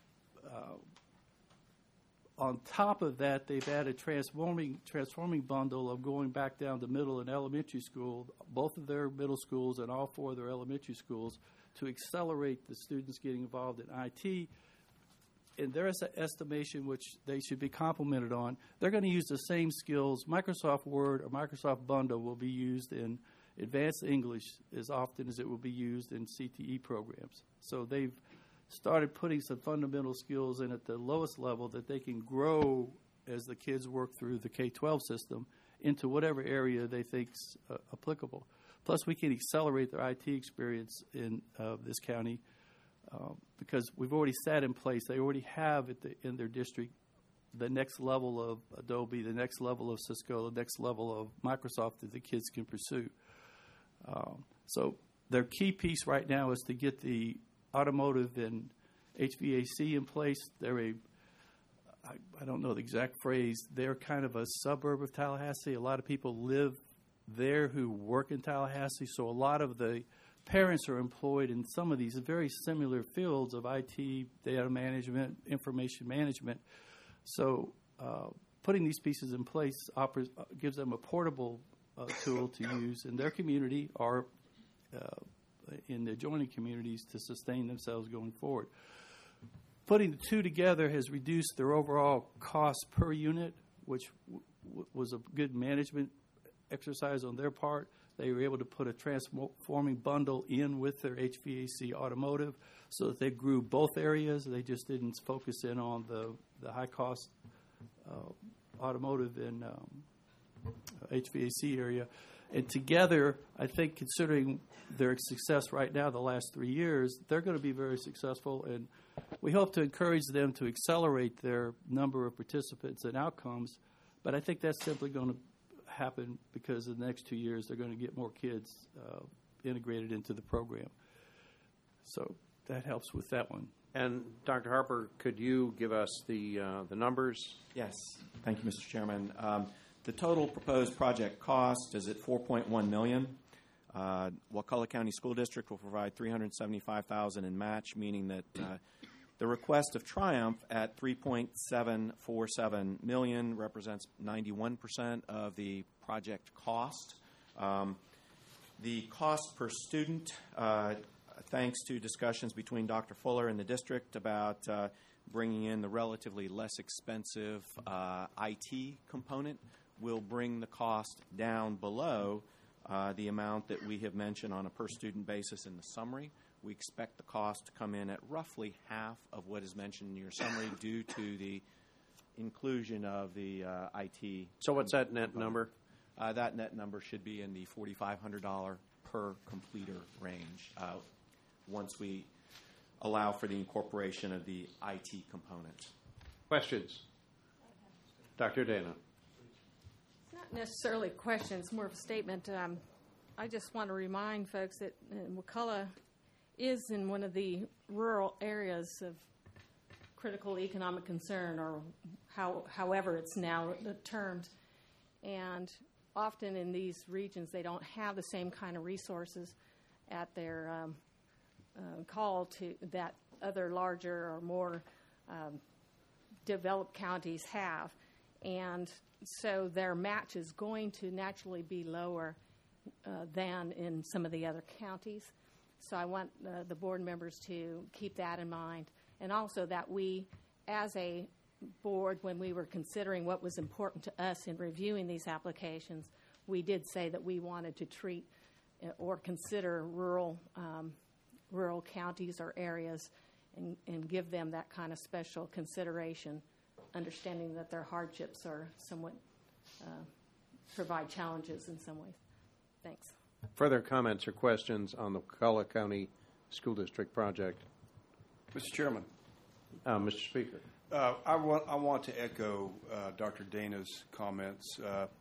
On top of that, they've added transforming bundle of going back down to middle and elementary school, both of their middle schools and all 4 of their elementary schools, to accelerate the students getting involved in IT. And there is an estimation which they should be complimented on. They're going to use the same skills. Microsoft Word or Microsoft Bundle will be used in advanced English as often as it will be used in CTE programs. So they've started putting some fundamental skills in at the lowest level that they can grow as the kids work through the K-12 system into whatever area they think's applicable. Plus, we can accelerate their IT experience in this county because we've already set in place. They already have in their district the next level of Adobe, the next level of Cisco, the next level of Microsoft that the kids can pursue. So their key piece right now is to get the automotive and HVAC in place. They're I don't know the exact phrase, they're kind of a suburb of Tallahassee. A lot of people live there who work in Tallahassee, so a lot of the parents are employed in some of these very similar fields of IT, data management, information management. So putting these pieces in place gives them a portable tool to use in their community or in the adjoining communities to sustain themselves going forward. Putting the two together has reduced their overall cost per unit, which was a good management exercise on their part. They were able to put a transforming bundle in with their HVAC automotive so that they grew both areas. They just didn't focus in on the high-cost automotive and HVAC area. And together, I think considering their success right now the last 3 years, they're going to be very successful. And we hope to encourage them to accelerate their number of participants and outcomes. But I think that's simply going to happen because in the next 2 years, they're going to get more kids integrated into the program. So that helps with that one. And Dr. Harper, could you give us the numbers? Yes. Thank you, Mr. Chairman. The total proposed project cost is at $4.1 million. Wakulla County School District will provide $375,000 in match, meaning that the request of Triumph at $3.747 million represents 91% of the project cost. The cost per student, thanks to discussions between Dr. Fuller and the district about bringing in the relatively less expensive IT component, will bring the cost down below the amount that we have mentioned on a per-student basis in the summary. We expect the cost to come in at roughly half of what is mentioned in your summary due to the inclusion of the IT. So what's that net number? That net number should be in the $4,500 per completer range once we allow for the incorporation of the IT component. Questions? Dr. Dana. Not necessarily a question, it's more of a statement. I just want to remind folks that Wakulla is in one of the rural areas of critical economic concern, or however it's now termed. And often in these regions, they don't have the same kind of resources at their call to that other larger or more developed counties have. And so their match is going to naturally be lower than in some of the other counties. So I want the board members to keep that in mind. And also that we, as a board, when we were considering what was important to us in reviewing these applications, we did say that we wanted to treat or consider rural counties or areas and give them that kind of special consideration, understanding that their hardships are somewhat provide challenges in some ways. Thanks. Further comments or questions on the Wakulla County School District project? Mr. Chairman. Mr. Speaker. I want to echo Dr. Dana's comments.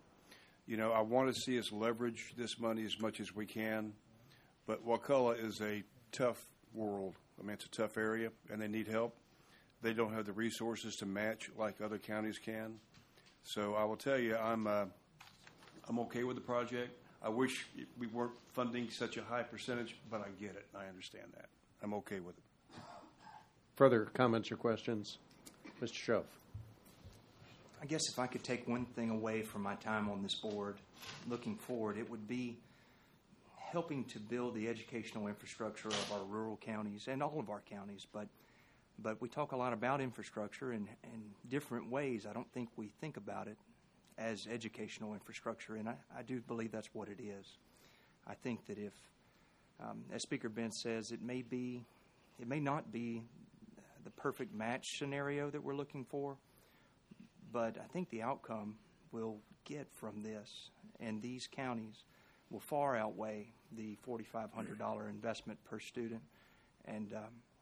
I want to see us leverage this money as much as we can, but Wakulla is a tough world. I mean, it's a tough area, and they need help. They don't have the resources to match like other counties can. So I will tell you, I'm okay with the project. I wish we weren't funding such a high percentage, but I get it. I understand that. I'm okay with it. Further comments or questions? Mr. Schoaf. I guess if I could take one thing away from my time on this board, looking forward, it would be helping to build the educational infrastructure of our rural counties and all of our counties. But we talk a lot about infrastructure in different ways. I don't think we think about it as educational infrastructure, and I do believe that's what it is. I think that if, as Speaker Benz says, it may not be the perfect match scenario that we're looking for, but I think the outcome we'll get from this and these counties will far outweigh the $4,500 investment per student, and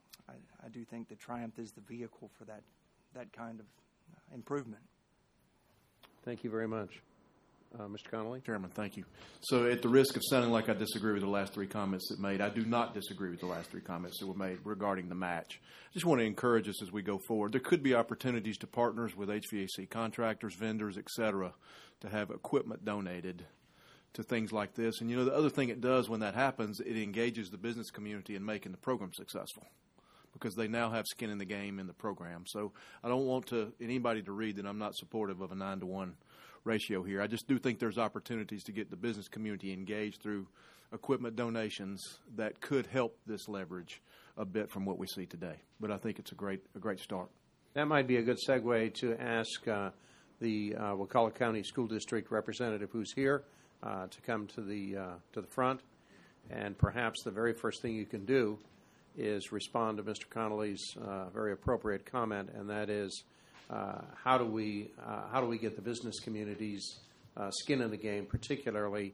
I do think that Triumph is the vehicle for that kind of improvement. Thank you very much. Mr. Connolly? Chairman, thank you. So at the risk of sounding like I disagree with the last three comments that made, I do not disagree with the last three comments that were made regarding the match. I just want to encourage us as we go forward. There could be opportunities to partners with HVAC contractors, vendors, et cetera, to have equipment donated to things like this. And, the other thing it does when that happens, it engages the business community in making the program successful because they now have skin in the game in the program. So I don't want anybody to read that I'm not supportive of a 9-to-1 ratio here. I just do think there's opportunities to get the business community engaged through equipment donations that could help this leverage a bit from what we see today. But I think it's a great start. That might be a good segue to ask the Wakulla County School District representative who's here to come to the front, and perhaps the very first thing you can do is respond to Mr. Connolly's very appropriate comment, and that is how do we get the business community's skin in the game, particularly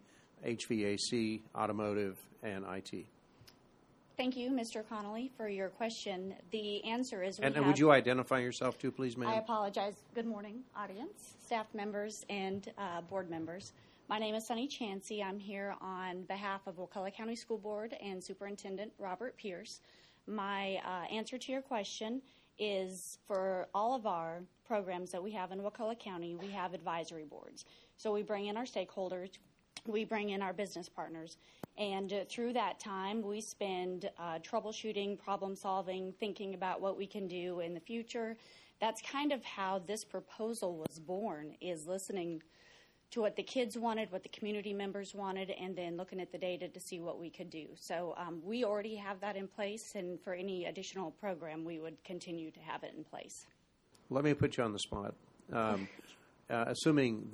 HVAC, automotive, and IT? Thank you, Mr. Connolly, for your question. The answer is and would you identify yourself too, please, ma'am? I apologize. Good morning, audience, staff members, and board members. My name is Sunny Chansey. I'm here on behalf of Wakulla County School Board and Superintendent Robert Pierce. My answer to your question is for all of our programs that we have in Wakulla County, we have advisory boards. So we bring in our stakeholders, we bring in our business partners, and through that time we spend troubleshooting, problem solving, thinking about what we can do in the future. That's kind of how this proposal was born, is listening to what the kids wanted, what the community members wanted, and then looking at the data to see what we could do. So we already have that in place, and for any additional program, we would continue to have it in place. Let me put you on the spot. Assuming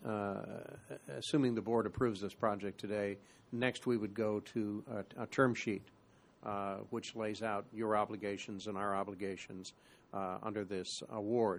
the board approves this project today, next we would go to a term sheet, which lays out your obligations and our obligations under this award.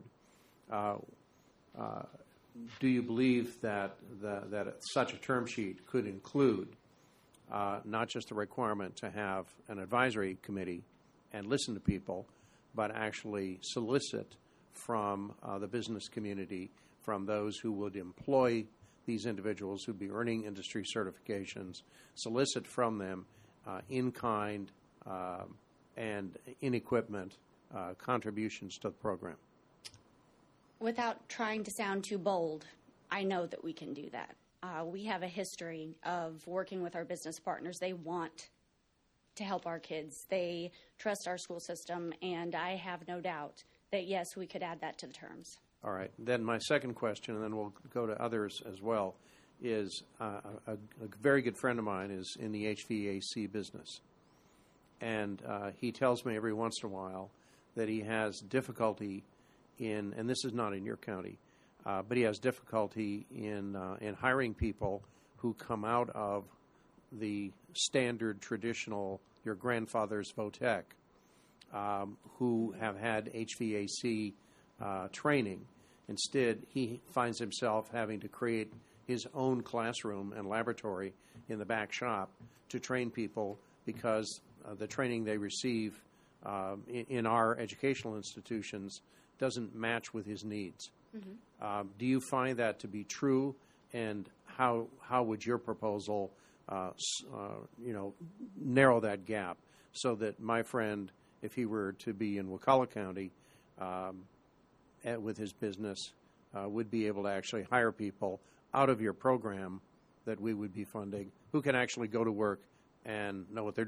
Do you believe that such a term sheet could include not just the requirement to have an advisory committee and listen to people, but actually solicit from the business community, from those who would employ these individuals who'd be earning industry certifications, solicit from them in-kind and in-equipment contributions to the program? Without trying to sound too bold, I know that we can do that. We have a history of working with our business partners. They want to help our kids. They trust our school system, and I have no doubt that, yes, we could add that to the terms. All right. Then my second question, and then we'll go to others as well, is a very good friend of mine is in the HVAC business. And he tells me every once in a while that he has difficulty and this is not in your county, but he has difficulty in hiring people who come out of the standard traditional, your grandfather's Votech, who have had HVAC training. Instead, he finds himself having to create his own classroom and laboratory in the back shop to train people because the training they receive in our educational institutions doesn't match with his needs. Mm-hmm. Do you find that to be true, and how would your proposal narrow that gap so that my friend, if he were to be in Wakulla County with his business, would be able to actually hire people out of your program that we would be funding who can actually go to work and know what they're doing?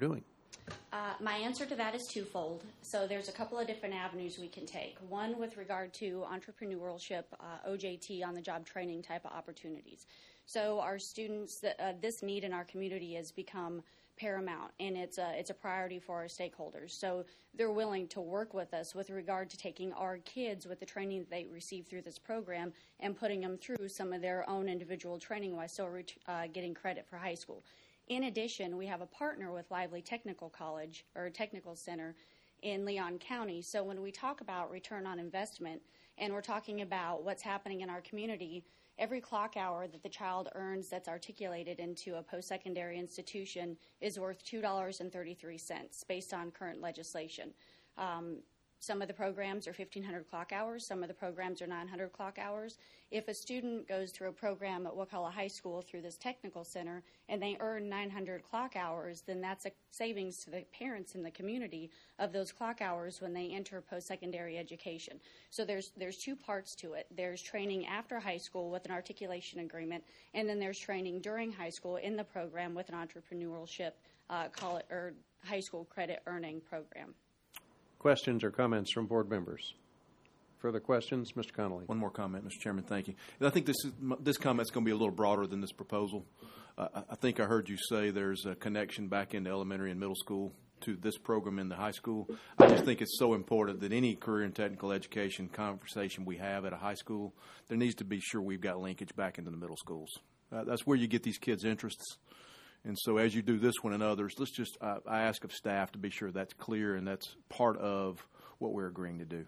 My answer to that is twofold. So there's a couple of different avenues we can take. One with regard to entrepreneurship, OJT, on-the-job training type of opportunities. So our students, this need in our community has become paramount, and it's a priority for our stakeholders. So they're willing to work with us with regard to taking our kids with the training that they receive through this program and putting them through some of their own individual training while still getting credit for high school. In addition, we have a partner with Lively Technical College or Technical Center in Leon County. So when we talk about return on investment and we're talking about what's happening in our community, every clock hour that the child earns that's articulated into a post-secondary institution is worth $2.33 based on current legislation. Some of the programs are 1,500 clock hours. Some of the programs are 900 clock hours. If a student goes through a program at Wakulla High School through this technical center and they earn 900 clock hours, then that's a savings to the parents in the community of those clock hours when they enter post-secondary education. So there's two parts to it. There's training after high school with an articulation agreement, and then there's training during high school in the program with an entrepreneurship high school credit earning program. Questions or comments from board members? Further questions? Mr. Connolly. One more comment, Mr. Chairman. Thank you. And I think this comment's going to be a little broader than this proposal. I think I heard you say there's a connection back into elementary and middle school to this program in the high school. I just think it's so important that any career and technical education conversation we have at a high school, there needs to be sure we've got linkage back into the middle schools. That's where you get these kids' interests. And so as you do this one and others, let's just, I ask of staff to be sure that's clear and that's part of what we're agreeing to do.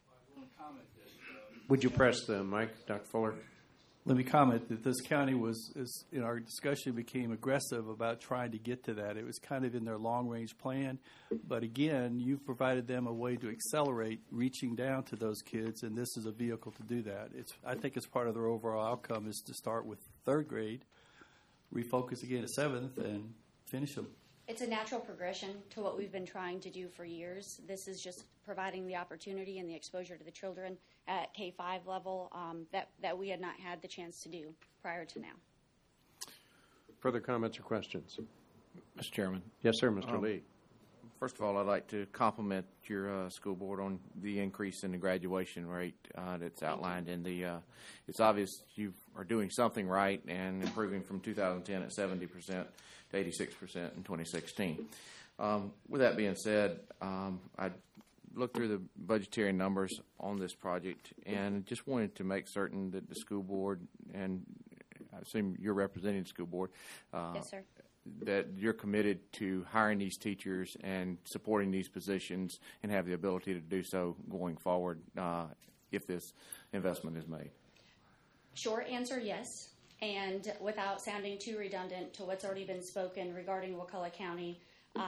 Would you press the mic, Dr. Fuller? Let me comment that this county in our discussion, became aggressive about trying to get to that. It was kind of in their long-range plan. But again, you've provided them a way to accelerate reaching down to those kids, and this is a vehicle to do that. I think it's part of their overall outcome is to start with third grade, refocus again at seventh, and finish them. It's a natural progression to what we've been trying to do for years. This is just providing the opportunity and the exposure to the children at K-5 level that we had not had the chance to do prior to now. Further comments or questions? Mr. Chairman. Yes, sir, Mr. Lee. First of all, I'd like to compliment your school board on the increase in the graduation rate that's outlined in the. It's obvious you are doing something right and improving from 2010 at 70% to 86% in 2016. With that being said, I looked through the budgetary numbers on this project and just wanted to make certain that the school board, and I assume you're representing the school board. Yes, sir. That you're committed to hiring these teachers and supporting these positions and have the ability to do so going forward if this investment is made? Short answer, yes. And without sounding too redundant to what's already been spoken regarding Wakulla County,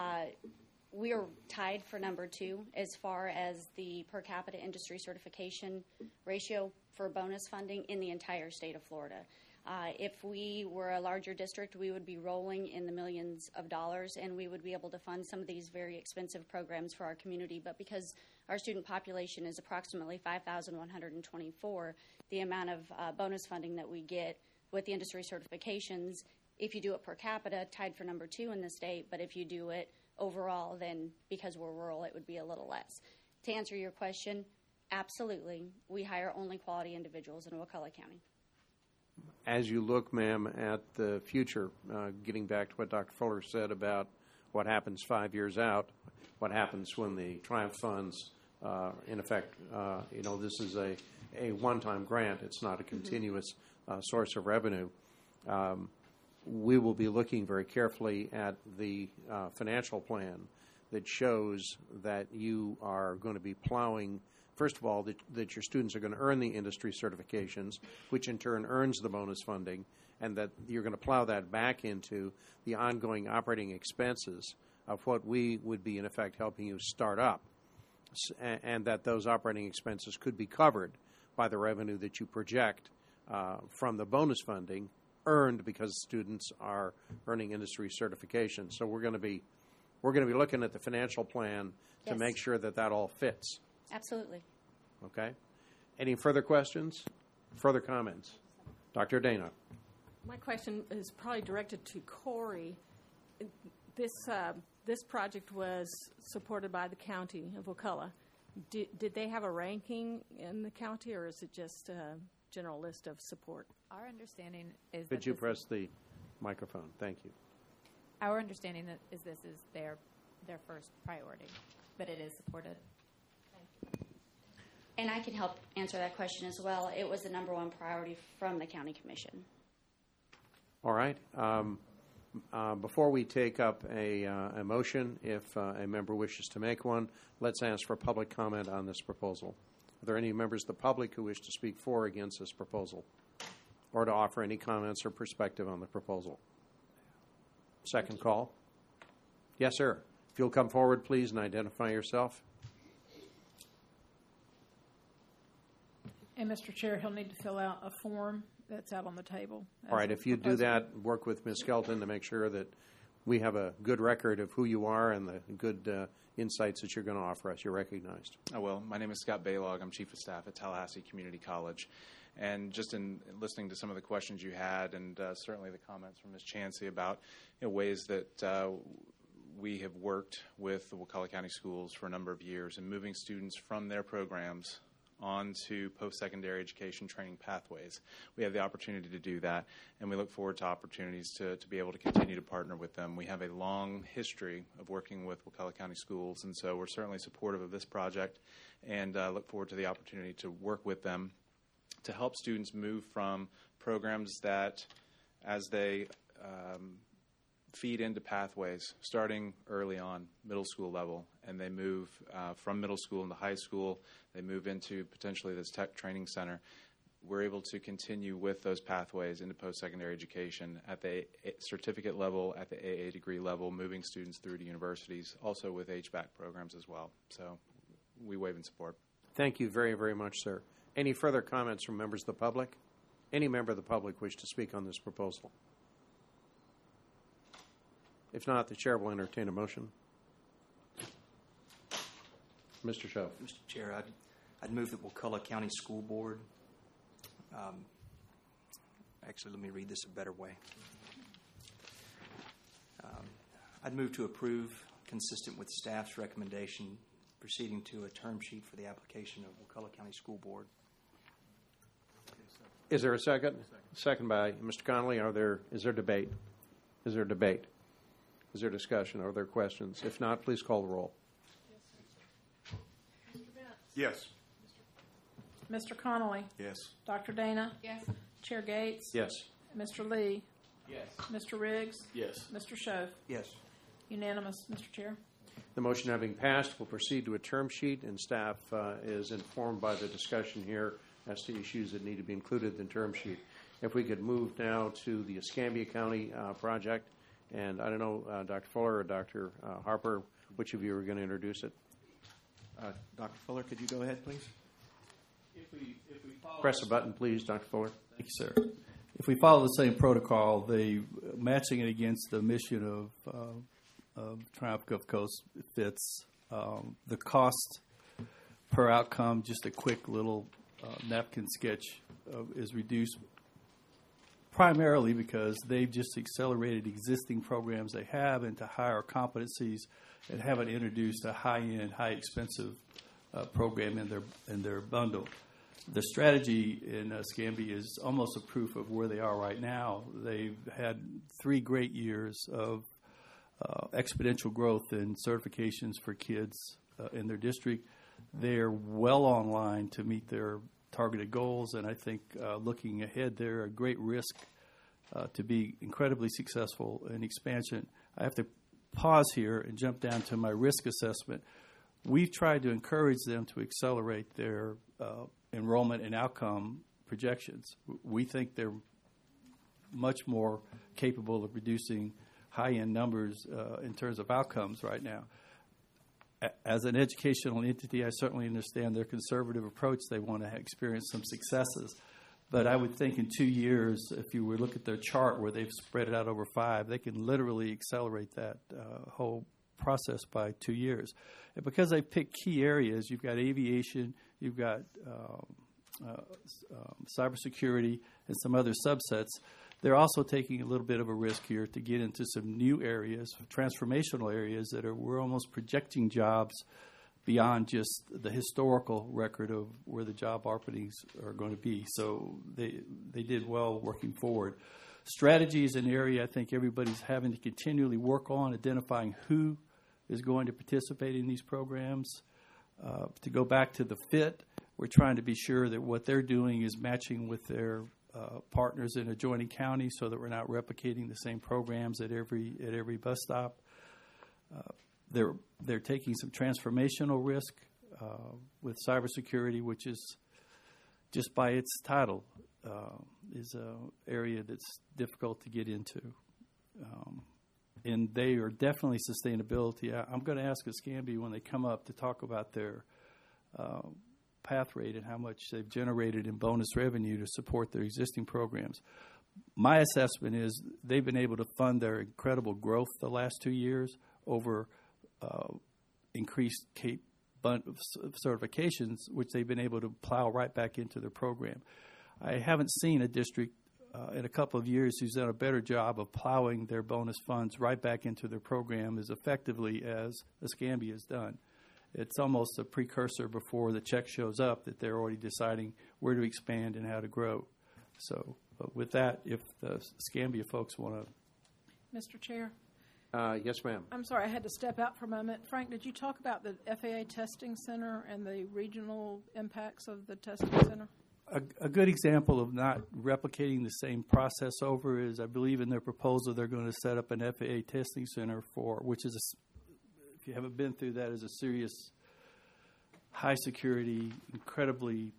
we are tied for number 2 as far as the per capita industry certification ratio for bonus funding in the entire state of Florida. If we were a larger district, we would be rolling in the millions of dollars, and we would be able to fund some of these very expensive programs for our community. But because our student population is approximately 5,124, the amount of bonus funding that we get with the industry certifications, if you do it per capita, tied for number 2 in the state, but if you do it overall, then because we're rural, it would be a little less. To answer your question, absolutely. We hire only quality individuals in Wakulla County. As you look, ma'am, at the future, getting back to what Dr. Fuller said about what happens 5 years out, what happens when the Triumph funds, in effect, this is a one-time grant. It's not a continuous source of revenue. We will be looking very carefully at the financial plan that shows that you are going to be plowing. First of all, that your students are going to earn the industry certifications, which in turn earns the bonus funding, and that you're going to plow that back into the ongoing operating expenses of what we would be, in effect, helping you start up, and that those operating expenses could be covered by the revenue that you project from the bonus funding earned because students are earning industry certification. So we're going to be looking at the financial plan to make sure that all fits. Absolutely. Okay. Any further questions? Further comments? Dr. Dana. My question is probably directed to Corey. This this project was supported by the county of Wakulla. Did they have a ranking in the county, or is it just a general list of support? Our understanding is Could that you this- press the microphone? Thank you. Our understanding is this is their first priority, but it is supported. And I can help answer that question as well. It was the number one priority from the county commission. All right. Before we take up a motion, if a member wishes to make one, let's ask for public comment on this proposal. Are there any members of the public who wish to speak for or against this proposal, or to offer any comments or perspective on the proposal? Second call. Yes, sir. If you'll come forward, please, and identify yourself. And Mr. Chair, he'll need to fill out a form that's out on the table. All right. If you do that, work with Ms. Skelton to make sure that we have a good record of who you are and the good insights that you're going to offer us. You're recognized. I will. My name is Scott Baylog. I'm Chief of Staff at Tallahassee Community College. And just in listening to some of the questions you had, and certainly the comments from Ms. Chansey about ways that we have worked with the Wakulla County Schools for a number of years in moving students from their programs onto post-secondary education training pathways. We have the opportunity to do that, and we look forward to opportunities to be able to continue to partner with them. We have a long history of working with Wakulla County Schools, and so we're certainly supportive of this project and look forward to the opportunity to work with them to help students move from programs that, as they feed into pathways starting early on, middle school level, and they move from middle school into high school, they move into potentially this tech training center. We're able to continue with those pathways into post-secondary education at the certificate level, at the AA degree level, moving students through to universities, also with HVAC programs as well. So we wave in support. Thank you very, very much, sir. Any further comments from members of the public? Any member of the public wish to speak on this proposal? If not, the chair will entertain a motion. Mr. Schoaf. Mr. Chair, I'd move that Wakulla County School Board, actually, let me read this a better way. I'd move to approve, consistent with staff's recommendation, proceeding to a term sheet for the application of Wakulla County School Board. Is there a second? Second by Mr. Connolly. Is there debate? Is there debate? Is there discussion? Are there questions? If not, please call the roll. Yes. Mr. Connolly? Yes. Dr. Dana? Yes. Chair Gates? Yes. Mr. Lee? Yes. Mr. Riggs? Yes. Mr. Schoaf? Yes. Unanimous, Mr. Chair. The motion having passed, we'll proceed to a term sheet, and staff is informed by the discussion here as to issues that need to be included in the term sheet. If we could move now to the Escambia County project, and I don't know, Dr. Fuller or Dr. Harper, which of you are going to introduce it? Dr. Fuller, could you go ahead, please? If we follow Press the button, please, Dr. Fuller. Thank you, sir. If we follow the same protocol, matching it against the mission of Triumph Gulf Coast fits. The cost per outcome, just a quick little napkin sketch, is reduced primarily because they've just accelerated existing programs they have into higher competencies and haven't introduced a high-end, high-expensive program in their bundle. The strategy in Escambia is almost a proof of where they are right now. They've had 3 great years of exponential growth in certifications for kids in their district. They're well on line to meet their targeted goals, and I think looking ahead, they're a great risk to be incredibly successful in expansion. I have to pause here and jump down to my risk assessment. We've tried to encourage them to accelerate their enrollment and outcome projections. We think they're much more capable of producing high-end numbers in terms of outcomes right now. As an educational entity, I certainly understand their conservative approach. They want to experience some successes. But I would think in 2 years, if you were to look at their chart where they've spread it out over 5, they can literally accelerate that whole process by 2 years. And because they've picked key areas, you've got aviation, you've got cybersecurity, and some other subsets, they're also taking a little bit of a risk here to get into some new areas, transformational areas we're almost projecting jobs beyond just the historical record of where the job openings are going to be. So they did well working forward. Strategy is an area I think everybody's having to continually work on, identifying who is going to participate in these programs. To go back to the fit, we're trying to be sure that what they're doing is matching with their partners in adjoining counties so that we're not replicating the same programs at every bus stop. They're taking some transformational risk with cybersecurity, which is just by its title is an area that's difficult to get into. And they are definitely sustainability. I'm going to ask Escambia when they come up to talk about their path rate and how much they've generated in bonus revenue to support their existing programs. My assessment is they've been able to fund their incredible growth the last 2 years over increased CAPE certifications, which they've been able to plow right back into their program. I haven't seen a district in a couple of years who's done a better job of plowing their bonus funds right back into their program as effectively as Escambia has done. It's almost a precursor before the check shows up that they're already deciding where to expand and how to grow. So with that, if the Escambia folks want to. Mr. Chair? Yes, ma'am. I'm sorry, I had to step out for a moment. Frank, did you talk about the FAA Testing Center and the regional impacts of the testing center? A good example of not replicating the same process over is, I believe in their proposal, they're going to set up an FAA testing center which is, if you haven't been through that, is a serious, high security, incredibly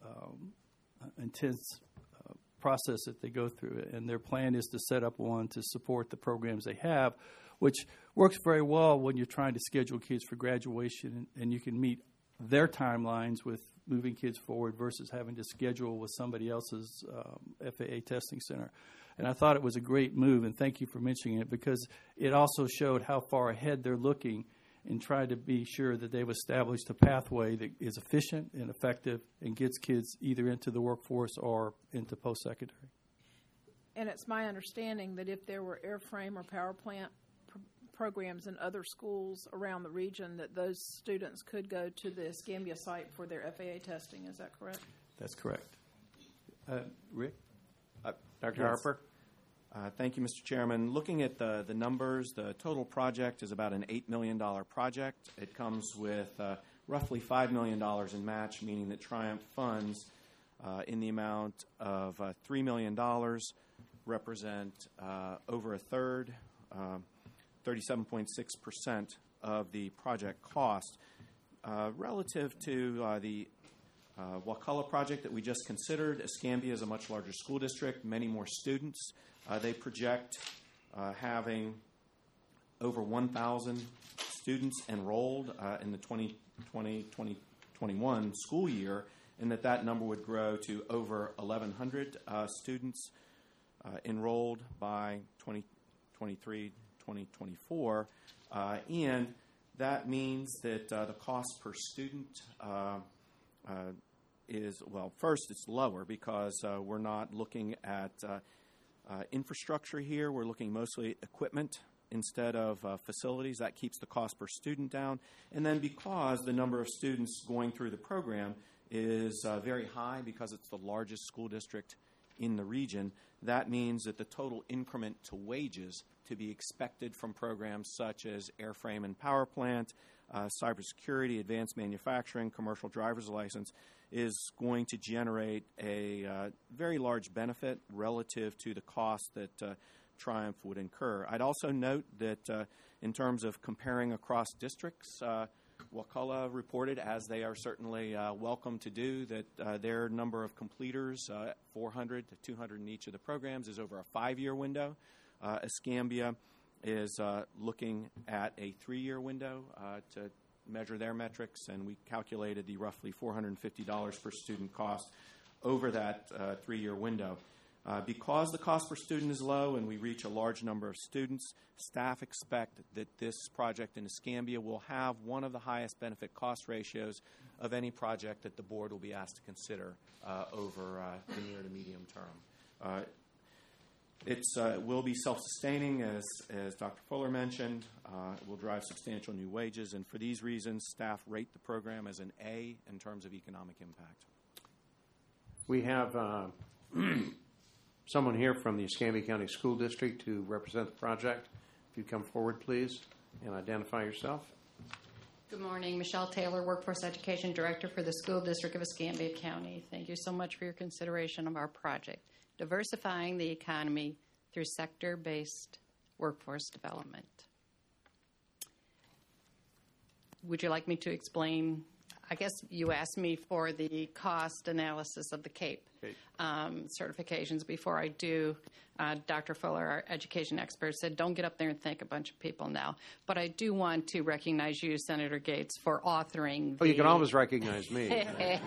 intense process that they go through. And their plan is to set up one to support the programs they have, which works very well when you're trying to schedule kids for graduation and you can meet their timelines with moving kids forward versus having to schedule with somebody else's FAA testing center. And I thought it was a great move, and thank you for mentioning it, because it also showed how far ahead they're looking and trying to be sure that they've established a pathway that is efficient and effective and gets kids either into the workforce or into post-secondary. And it's my understanding that if there were airframe or power plant programs in other schools around the region, that those students could go to the Escambia site for their FAA testing. Is that correct? That's correct. Rick? Dr. Harper? Thank you, Mr. Chairman. Looking at the numbers, the total project is about an $8 million project. It comes with roughly $5 million in match, meaning that Triumph funds in the amount of $3 million represent over a third, 37.6% of the project cost. Relative to the Wakulla project that we just considered, Escambia is a much larger school district, many more students. They project having over 1,000 students enrolled in the 2020-2021 school year, and that number would grow to over 1,100 students enrolled by 2023-2024. And that means that the cost per student is, well, first it's lower because we're not looking at infrastructure here. We're looking mostly at equipment instead of facilities. That keeps the cost per student down. And then because the number of students going through the program is very high because it's the largest school district in the region, that means that the total increment to wages to be expected from programs such as airframe and power plant, cybersecurity, advanced manufacturing, commercial driver's license is going to generate a very large benefit relative to the cost that Triumph would incur. I'd also note that in terms of comparing across districts, Wakulla reported, as they are certainly welcome to do, that their number of completers, 400 to 200 in each of the programs, is over a 5-year window. Escambia is looking at a 3-year window to measure their metrics, and we calculated the roughly $450 per student cost over that 3-year window. Because the cost per student is low and we reach a large number of students, staff expect that this project in Escambia will have one of the highest benefit cost ratios of any project that the board will be asked to consider over the near to medium term. It will be self-sustaining, as Dr. Fuller mentioned. It will drive substantial new wages, and for these reasons, staff rate the program as an A in terms of economic impact. We have someone here from the Escambia County School District to represent the project. If you come forward, please, and identify yourself. Good morning. Michelle Taylor, Workforce Education Director for the School District of Escambia County. Thank you so much for your consideration of our project, diversifying the economy through sector-based workforce development. Would you like me to explain? I guess you asked me for the cost analysis of the CAPE certifications. Before I do, Dr. Fuller, our education expert, said don't get up there and thank a bunch of people now. But I do want to recognize you, Senator Gates, for authoring you can always recognize me.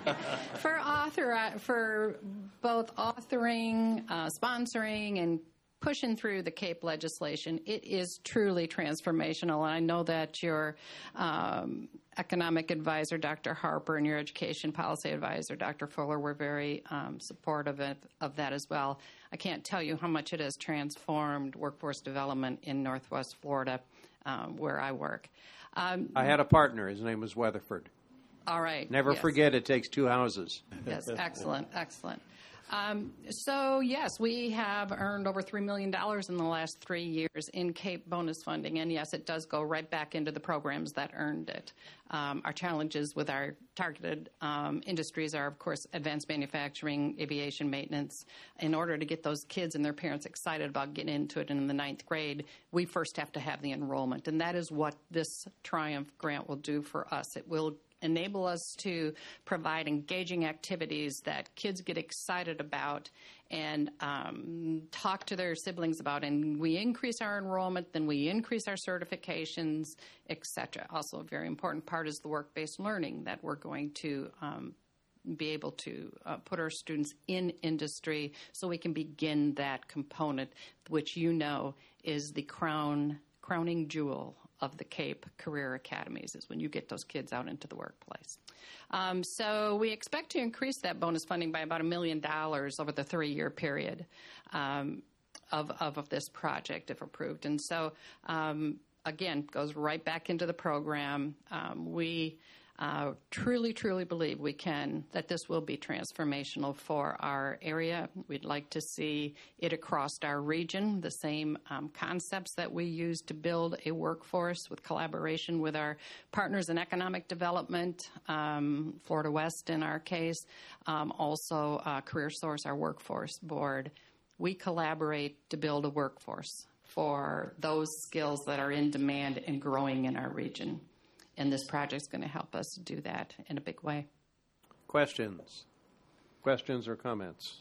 for both authoring, sponsoring, and pushing through the CAPE legislation. It is truly transformational, and I know that your economic advisor, Dr. Harper, and your education policy advisor, Dr. Fuller, were very supportive of that as well. I can't tell you how much it has transformed workforce development in Northwest Florida, where I work. I had a partner. His name was Weatherford. All right. Never yes. forget, it takes 2 houses. Yes, excellent, excellent. So, yes, we have earned over $3 million in the last 3 years in CAPE bonus funding, and yes, it does go right back into the programs that earned it. Our challenges with our targeted industries are, of course, advanced manufacturing, aviation maintenance. In order to get those kids and their parents excited about getting into it in the 9th grade, we first have to have the enrollment, and that is what this Triumph grant will do for us. It will enable us to provide engaging activities that kids get excited about and talk to their siblings about. And we increase our enrollment, then we increase our certifications, etc. Also, a very important part is the work-based learning that we're going to be able to put our students in industry so we can begin that component, which you know is the crowning jewel of the CAPE Career Academies, is when you get those kids out into the workplace. So we expect to increase that bonus funding by about $1 million over the 3-year period of this project, if approved. And so, again, goes right back into the program. We truly, truly believe that this will be transformational for our area. We'd like to see it across our region, the same concepts that we use to build a workforce with collaboration with our partners in economic development, Florida West in our case, also CareerSource, our workforce board. We collaborate to build a workforce for those skills that are in demand and growing in our region. And this project is going to help us do that in a big way. Questions or comments?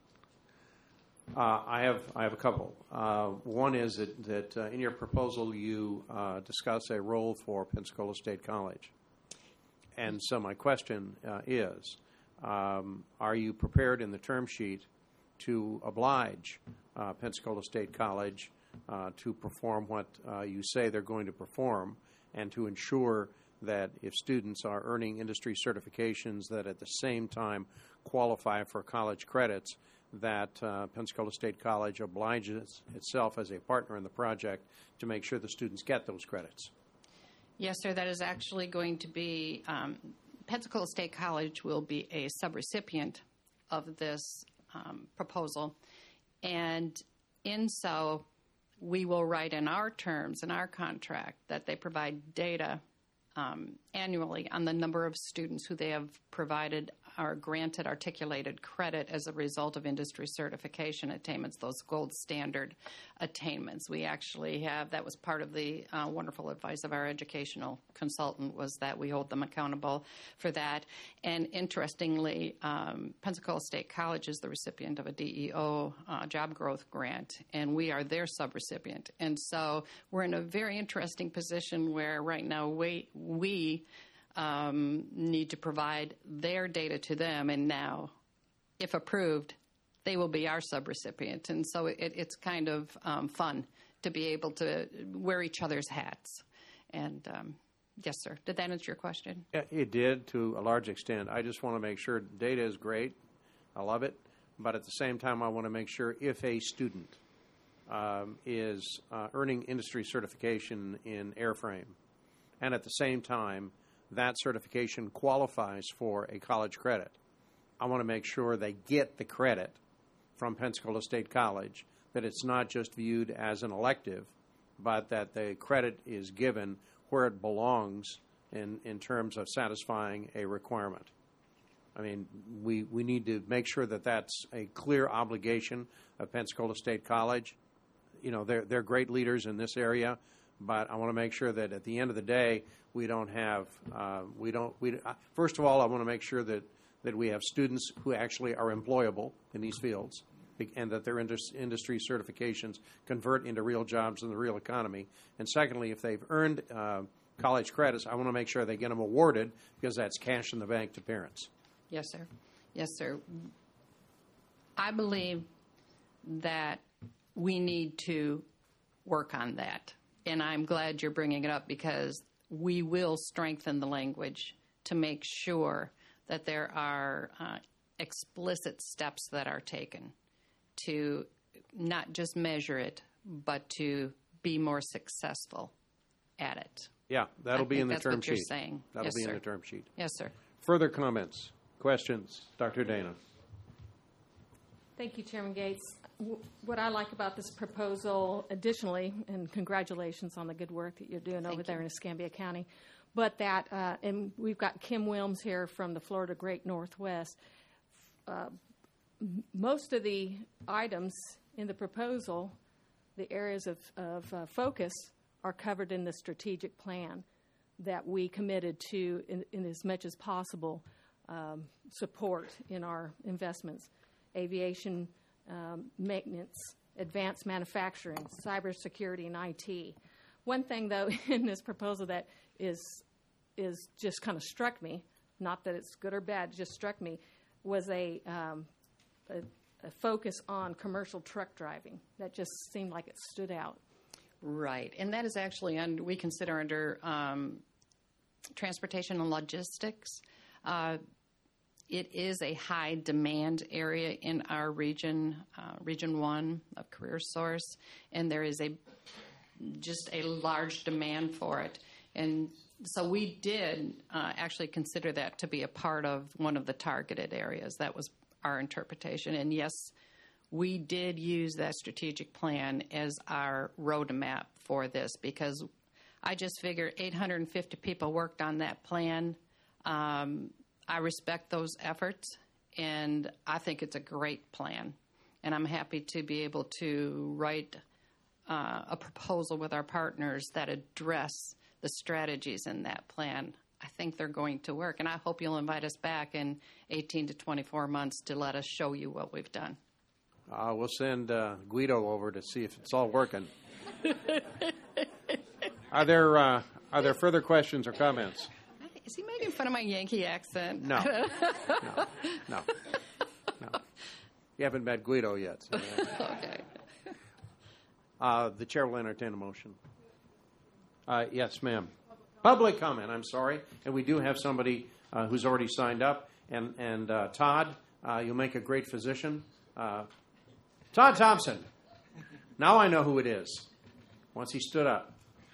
I have a couple. One is that in your proposal you discuss a role for Pensacola State College. And so my question is, are you prepared in the term sheet to oblige Pensacola State College to perform what you say they're going to perform, and to ensure that if students are earning industry certifications that at the same time qualify for college credits, that Pensacola State College obliges itself as a partner in the project to make sure the students get those credits? Yes, sir. That is actually going to be, Pensacola State College will be a subrecipient of this proposal. And in so, we will write in our terms, in our contract, that they provide data annually on the number of students who they have provided or granted articulated credit as a result of industry certification attainments, those gold standard attainments. We actually have, that was part of the wonderful advice of our educational consultant, was that we hold them accountable for that. And interestingly, Pensacola State College is the recipient of a DEO job growth grant, and we are their subrecipient. And so we're in a very interesting position where right now we need to provide their data to them, and now, if approved, they will be our subrecipient. And so it's kind of fun to be able to wear each other's hats. And yes, sir. Did that answer your question? Yeah, it did to a large extent. I just want to make sure data is great. I love it. But at the same time, I want to make sure if a student is earning industry certification in airframe. And at the same time, that certification qualifies for a college credit. I want to make sure they get the credit from Pensacola State College, that it's not just viewed as an elective, but that the credit is given where it belongs in terms of satisfying a requirement. I mean, we need to make sure that that's a clear obligation of Pensacola State College. You know, they're great leaders in this area, but I want to make sure that at the end of the day, we don't have, first of all, I want to make sure that we have students who actually are employable in these fields, and that their industry certifications convert into real jobs in the real economy. And secondly, if they've earned college credits, I want to make sure they get them awarded, because that's cash in the bank to parents. Yes, sir. Yes, sir. I believe that we need to work on that. And I'm glad you're bringing it up, because we will strengthen the language to make sure that there are explicit steps that are taken to not just measure it, but to be more successful at it. Yeah, that'll be in the term sheet. That's what you're sheet. saying. That'll Yes, be sir. in the term sheet. Yes, sir. Further comments, questions? Dr. Dana. Thank you, Chairman Gates. What I like about this proposal, additionally, and congratulations on the good work that you're doing over there in Escambia County, but that, and we've got Kim Wilms here from the Florida Great Northwest. Most of the items in the proposal, the areas of focus, are covered in the strategic plan that we committed to, in as much as possible, support in our investments. Aviation, maintenance, advanced manufacturing, cybersecurity, and IT. One thing, though, in this proposal that is just kind of struck me, not that it's good or bad, it just struck me, was a focus on commercial truck driving. That just seemed like it stood out. Right, and that is actually we consider under transportation and logistics. It is a high demand area in our region, Region 1 of CareerSource, and there is just a large demand for it. And so we did actually consider that to be a part of one of the targeted areas. That was our interpretation. And yes, we did use that strategic plan as our roadmap for this, because I just figured 850 people worked on that plan. I respect those efforts, and I think it's a great plan. And I'm happy to be able to write a proposal with our partners that address the strategies in that plan. I think they're going to work, and I hope you'll invite us back in 18 to 24 months to let us show you what we've done. We'll send Guido over to see if it's all working. Are there further questions or comments? Is he making fun of my Yankee accent? No. No. You haven't met Guido yet. So okay. The chair will entertain a motion. Yes, ma'am. Public comment, I'm sorry. And we do have somebody who's already signed up. And Todd, you'll make a great physician. Todd Thompson. Now I know who it is, once he stood up.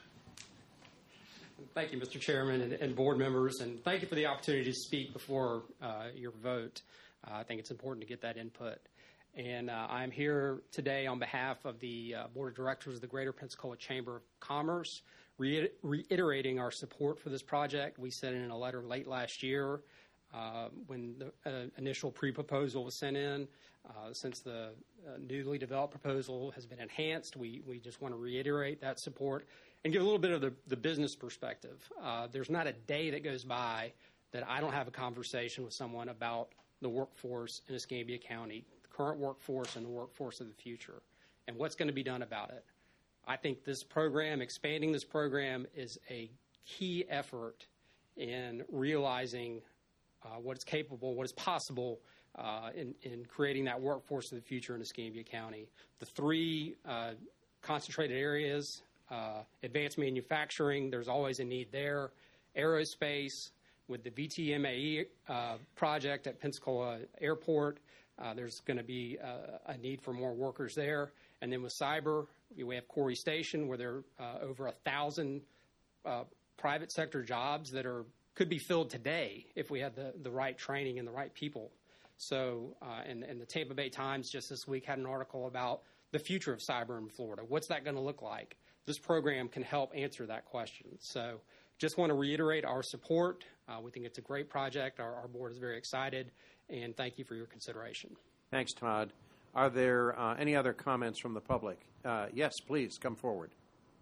Thank you, Mr. Chairman and board members, and thank you for the opportunity to speak before your vote. I think it's important to get that input. And I'm here today on behalf of the Board of Directors of the Greater Pensacola Chamber of Commerce, reiterating our support for this project. We sent in a letter late last year when the initial pre-proposal was sent in. Since the newly developed proposal has been enhanced, we just want to reiterate that support and give a little bit of the business perspective. There's not a day that goes by that I don't have a conversation with someone about the workforce in Escambia County, the current workforce and the workforce of the future, and what's going to be done about it. I think this program, expanding this program, is a key effort in realizing what is capable, what is possible in creating that workforce of the future in Escambia County. The three concentrated areas, advanced manufacturing, there's always a need there. Aerospace, with the VTMAE project at Pensacola Airport, there's going to be a need for more workers there. And then with cyber, we have Corey Station, where there are over 1,000 private sector jobs that could be filled today if we had the right training and the right people. So, and the Tampa Bay Times just this week had an article about the future of cyber in Florida. What's that going to look like? This program can help answer that question. So just want to reiterate our support. We think it's a great project. Our board is very excited, and thank you for your consideration. Thanks, Todd. Are there any other comments from the public? Yes, please come forward.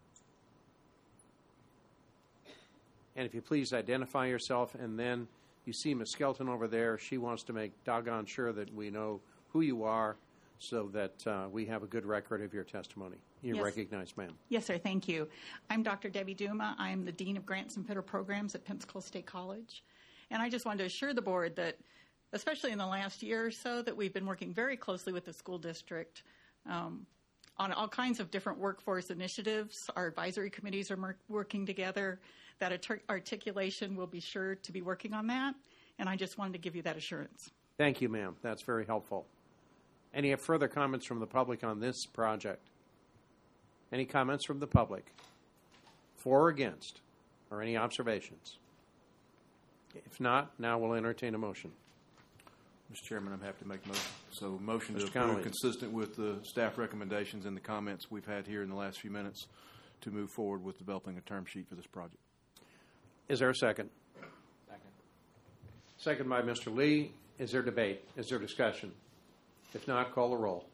And if you please identify yourself, and then you see Ms. Skelton over there. She wants to make doggone sure that we know who you are so that we have a good record of your testimony. You're recognized, ma'am. Yes, sir. Thank you. I'm Dr. Debbie Duma. I'm the Dean of Grants and Pitter Programs at Pensacola State College. And I just wanted to assure the board that, especially in the last year or so, that we've been working very closely with the school district on all kinds of different workforce initiatives. Our advisory committees are working together. That articulation will be sure to be working on that. And I just wanted to give you that assurance. Thank you, ma'am. That's very helpful. Any further comments from the public on this project? Any comments from the public? For or against? Or any observations? If not, now we'll entertain a motion. Mr. Chairman, I'm happy to make a motion. So motion to Mr. approve, Connolly. consistent with the staff recommendations and the comments we've had here in the last few minutes, to move forward with developing a term sheet for this project. Is there a second? Second. Second by Mr. Lee. Is there debate? Is there discussion? If not, call the roll.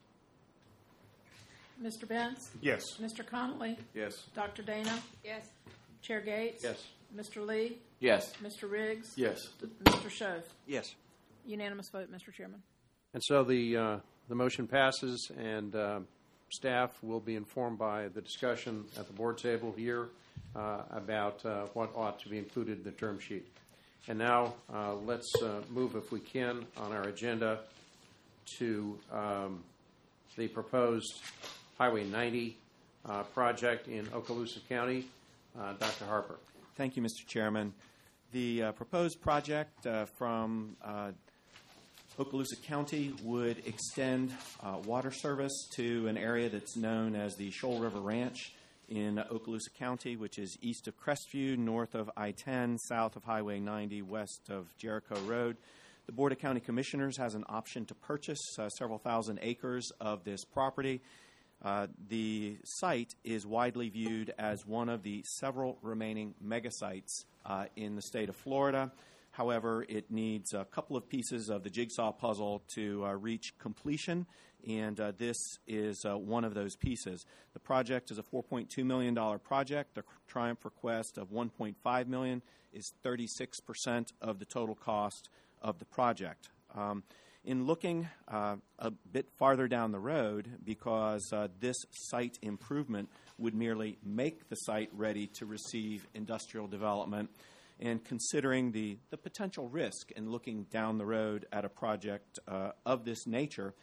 Mr. Benz? Yes. Mr. Connolly? Yes. Dr. Dana? Yes. Chair Gates? Yes. Mr. Lee? Yes. Mr. Riggs? Yes. Mr. Shove? Yes. Unanimous vote, Mr. Chairman. And so the motion passes, and staff will be informed by the discussion at the board table here about what ought to be included in the term sheet. And now let's move, if we can, on our agenda to the proposed Highway 90 project in Okaloosa County. Dr. Harper. Thank you, Mr. Chairman. The proposed project from Okaloosa County would extend water service to an area that's known as the Shoal River Ranch in Okaloosa County, which is east of Crestview, north of I-10, south of Highway 90, west of Jericho Road. The Board of County Commissioners has an option to purchase several thousand acres of this property. The site is widely viewed as one of the several remaining megasites in the state of Florida. However, it needs a couple of pieces of the jigsaw puzzle to reach completion, and this is one of those pieces. The project is a $4.2 million project. The Triumph request of $1.5 million is 36% of the total cost of the project. In looking a bit farther down the road, because this site improvement would merely make the site ready to receive industrial development, and considering the potential risk in looking down the road at a project of this nature,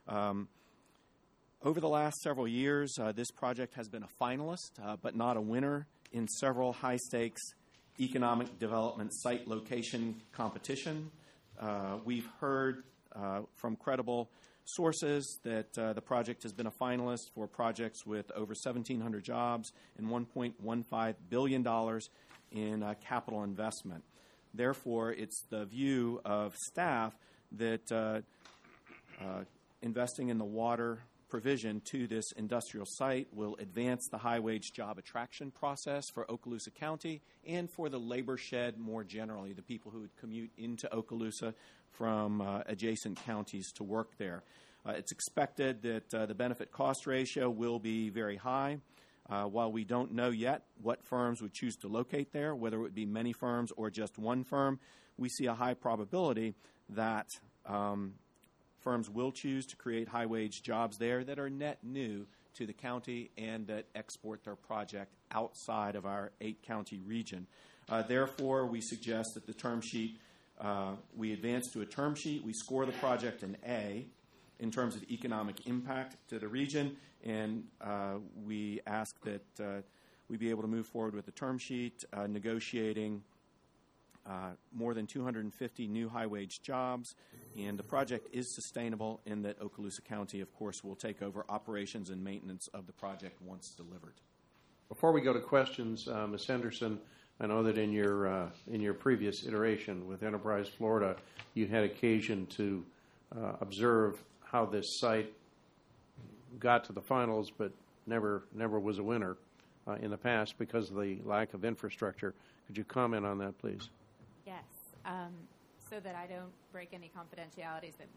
over the last several years, this project has been a finalist, but not a winner, in several high-stakes economic development site location competition. We've heard from credible sources that the project has been a finalist for projects with over 1,700 jobs and $1.15 billion in capital investment. Therefore, it's the view of staff that investing in the water provision to this industrial site will advance the high-wage job attraction process for Okaloosa County and for the labor shed more generally, the people who would commute into Okaloosa from adjacent counties to work there. It's expected that the benefit-cost ratio will be very high. While we don't know yet what firms would choose to locate there, whether it would be many firms or just one firm, we see a high probability that firms will choose to create high-wage jobs there that are net new to the county and that export their project outside of our 8-county region. Therefore, we suggest that the term sheet, we advance to a term sheet. We score the project an A in terms of economic impact to the region, and we ask that we be able to move forward with the term sheet, negotiating more than 250 new high-wage jobs, and the project is sustainable in that Okaloosa County, of course, will take over operations and maintenance of the project once delivered. Before we go to questions, Ms. Henderson, I know that in your previous iteration with Enterprise Florida, you had occasion to observe how this site got to the finals, but never was a winner in the past because of the lack of infrastructure. Could you comment on that, please? Yes, so that I don't break any confidentialities that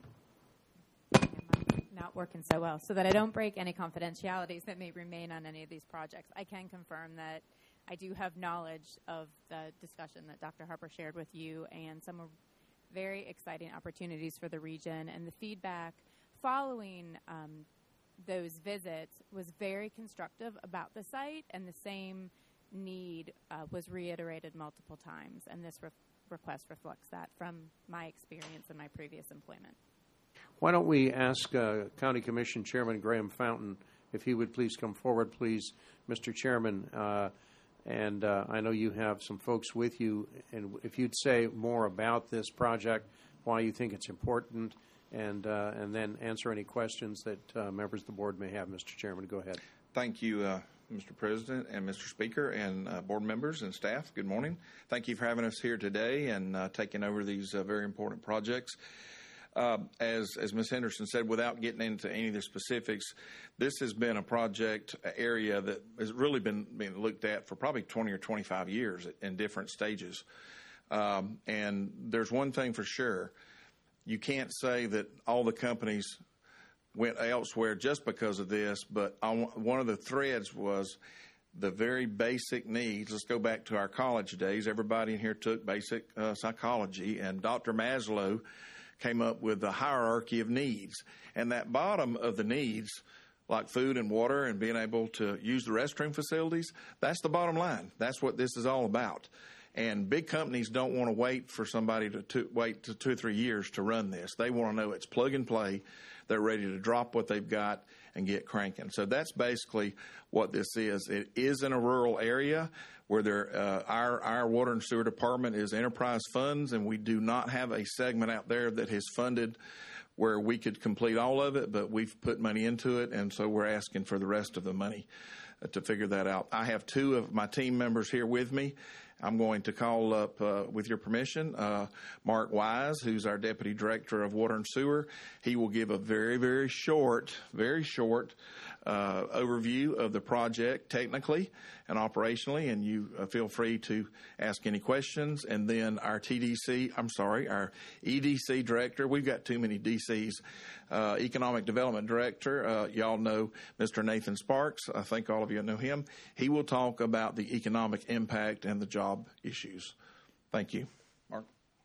not working so well, so that I don't break any confidentialities that may remain on any of these projects. I can confirm that I do have knowledge of the discussion that Dr. Harper shared with you and some very exciting opportunities for the region, and the feedback following those visits was very constructive about the site, and the same need was reiterated multiple times, and this request reflects that from my experience in my previous employment. Why don't we ask County Commission Chairman Graham Fountain if he would please come forward, please, Mr. Chairman. And I know you have some folks with you, and if you'd say more about this project, why you think it's important, and then answer any questions that members of the board may have. Mr. Chairman, go ahead. Thank you, Mr. President and Mr. Speaker and board members and staff. Good morning. Thank you for having us here today and taking over these very important projects. As Ms. Henderson said, without getting into any of the specifics, this has been a project area that has really been being looked at for probably 20 or 25 years in different stages. And there's one thing for sure. You can't say that all the companies went elsewhere just because of this, but one of the threads was the very basic needs. Let's go back to our college days. Everybody in here took basic psychology, and Dr. Maslow came up with the hierarchy of needs. And that bottom of the needs, like food and water and being able to use the restroom facilities, that's the bottom line. That's what this is all about. And big companies don't want to wait for somebody to wait 2 or 3 years to run this. They want to know it's plug and play. They're ready to drop what they've got and get cranking. So that's basically what this is. It is in a rural area where our water and sewer department is enterprise funds, and we do not have a segment out there that has funded where we could complete all of it, but we've put money into it, and so we're asking for the rest of the money to figure that out. I have 2 of my team members here with me. I'm going to call up, with your permission, Mark Wise, who's our Deputy Director of Water and Sewer. He will give a very, very short overview of the project technically and operationally, and you feel free to ask any questions. And then our our EDC Director, we've got too many DCs, Economic Development Director, y'all know Mr. Nathan Sparks. I think all of you know him. He will talk about the economic impact and the job issues. Thank you. Mark.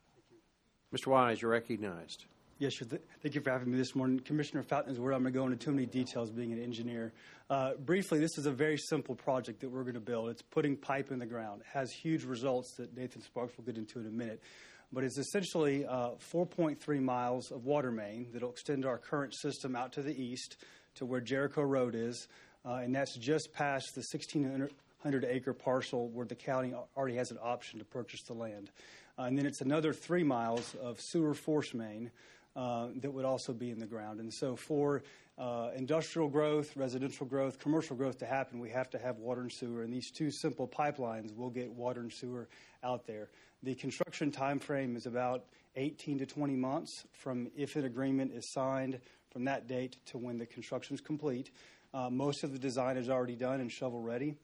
Mr. Wise, you're recognized. Yes, sir. Thank you for having me this morning. Commissioner Fountain is where I'm going to go into too many details being an engineer. Briefly, this is a very simple project that we're going to build. It's putting pipe in the ground. It has huge results that Nathan Sparks will get into in a minute. But it's essentially 4.3 miles of water main that will extend our current system out to the east to where Jericho Road is, and that's just past the 1,600-acre parcel where the county already has an option to purchase the land. And then it's another 3 miles of sewer force main that would also be in the ground. And so for industrial growth, residential growth, commercial growth to happen, we have to have water and sewer. And these 2 simple pipelines will get water and sewer out there. The construction time frame is about 18 to 20 months from if an agreement is signed from that date to when the construction is complete. Most of the design is already done and shovel ready.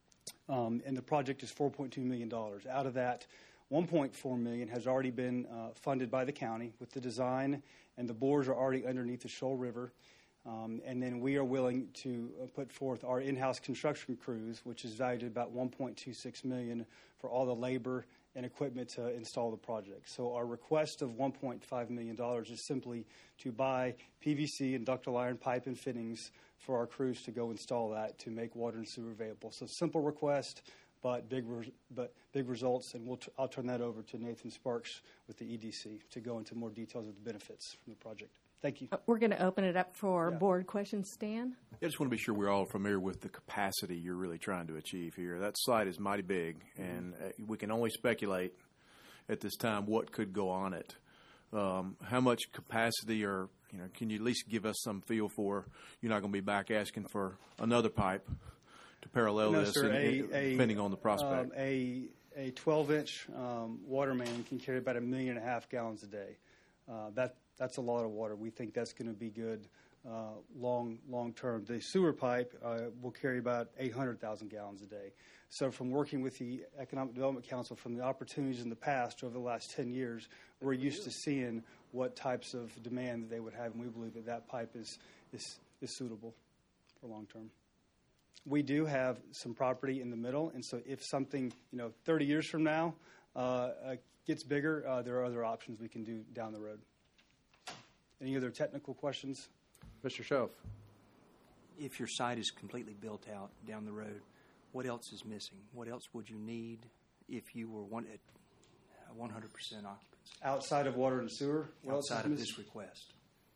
And the project is $4.2 million. Out of that, $1.4 million has already been funded by the county with the design, and the bores are already underneath the Shoal River. And then we are willing to put forth our in-house construction crews, which is valued at about $1.26 million for all the labor and equipment to install the project. So our request of $1.5 million is simply to buy PVC and ductile iron pipe and fittings for our crews to go install that to make water and sewer available. So simple request, but big results, and I'll turn that over to Nathan Sparks with the EDC to go into more details of the benefits from the project. Thank you. We're going to open it up for board questions. Stan? I just want to be sure we're all familiar with the capacity you're really trying to achieve here. That site is mighty big, and we can only speculate at this time what could go on it. How much capacity, or can you at least give us some feel for you're not going to be back asking for another pipe to parallel No, this, sir, depending on the prospect? A 12-inch water main can carry about 1.5 million gallons a day. That's a lot of water. We think that's going to be good long term. The sewer pipe will carry about 800,000 gallons a day. So from working with the Economic Development Council, from the opportunities in the past over the last 10 years, we're used to seeing what types of demand that they would have, and we believe that pipe is suitable for long term. We do have some property in the middle, and so if something 30 years from now gets bigger, there are other options we can do down the road. Any other technical questions? Mr. Schoaf. If your site is completely built out down the road, what else is missing? What else would you need if you were at 100% occupancy? Outside of water and sewer? Outside of this request.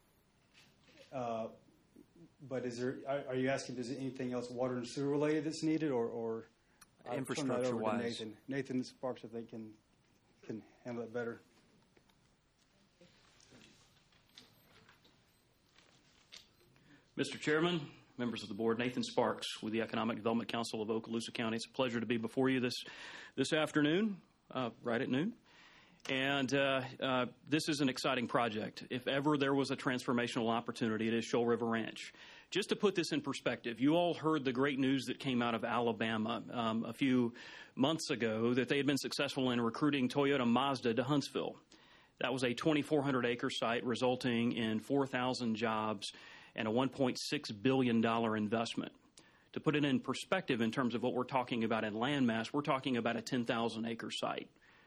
But are you asking, is there anything else water and sewer related that's needed, or infrastructure-wise? Nathan Sparks, if they can handle it better. Mr. Chairman, members of the board, Nathan Sparks with the Economic Development Council of Okaloosa County. It's a pleasure to be before you this afternoon, right at noon. And this is an exciting project. If ever there was a transformational opportunity, it is Shoal River Ranch. Just to put this in perspective, you all heard the great news that came out of Alabama a few months ago that they had been successful in recruiting Toyota Mazda to Huntsville. That was a 2,400-acre site resulting in 4,000 jobs and a $1.6 billion investment. To put it in perspective in terms of what we're talking about in landmass, we're talking about a 10,000-acre site.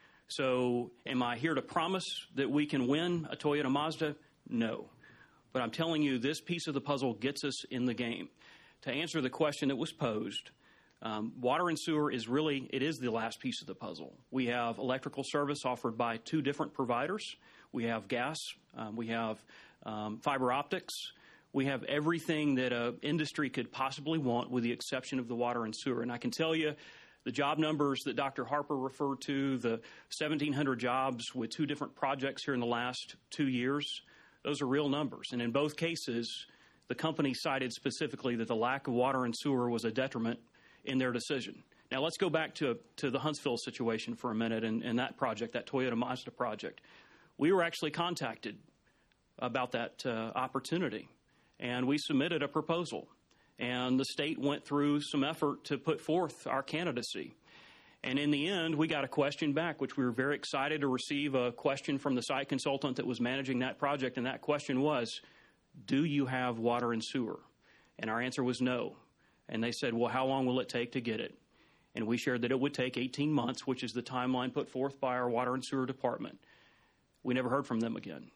So am I here to promise that we can win a Toyota Mazda? No. But I'm telling you, this piece of the puzzle gets us in the game. To answer the question that was posed, water and sewer is the last piece of the puzzle. We have electrical service offered by 2 different providers. We have gas. We have fiber optics. We have everything that an industry could possibly want with the exception of the water and sewer. And I can tell you, the job numbers that Dr. Harper referred to, the 1,700 jobs with 2 different projects here in the last 2 years, those are real numbers. And in both cases, the company cited specifically that the lack of water and sewer was a detriment in their decision. Now let's go back to the Huntsville situation for a minute and that project, that Toyota Mazda project. We were actually contacted about that opportunity, and we submitted a proposal. And the state went through some effort to put forth our candidacy. And in the end, we got a question back, which we were very excited to receive a question from the site consultant that was managing that project. And that question was, do you have water and sewer? And our answer was no. And they said, well, how long will it take to get it? And we shared that it would take 18 months, which is the timeline put forth by our water and sewer department. We never heard from them again.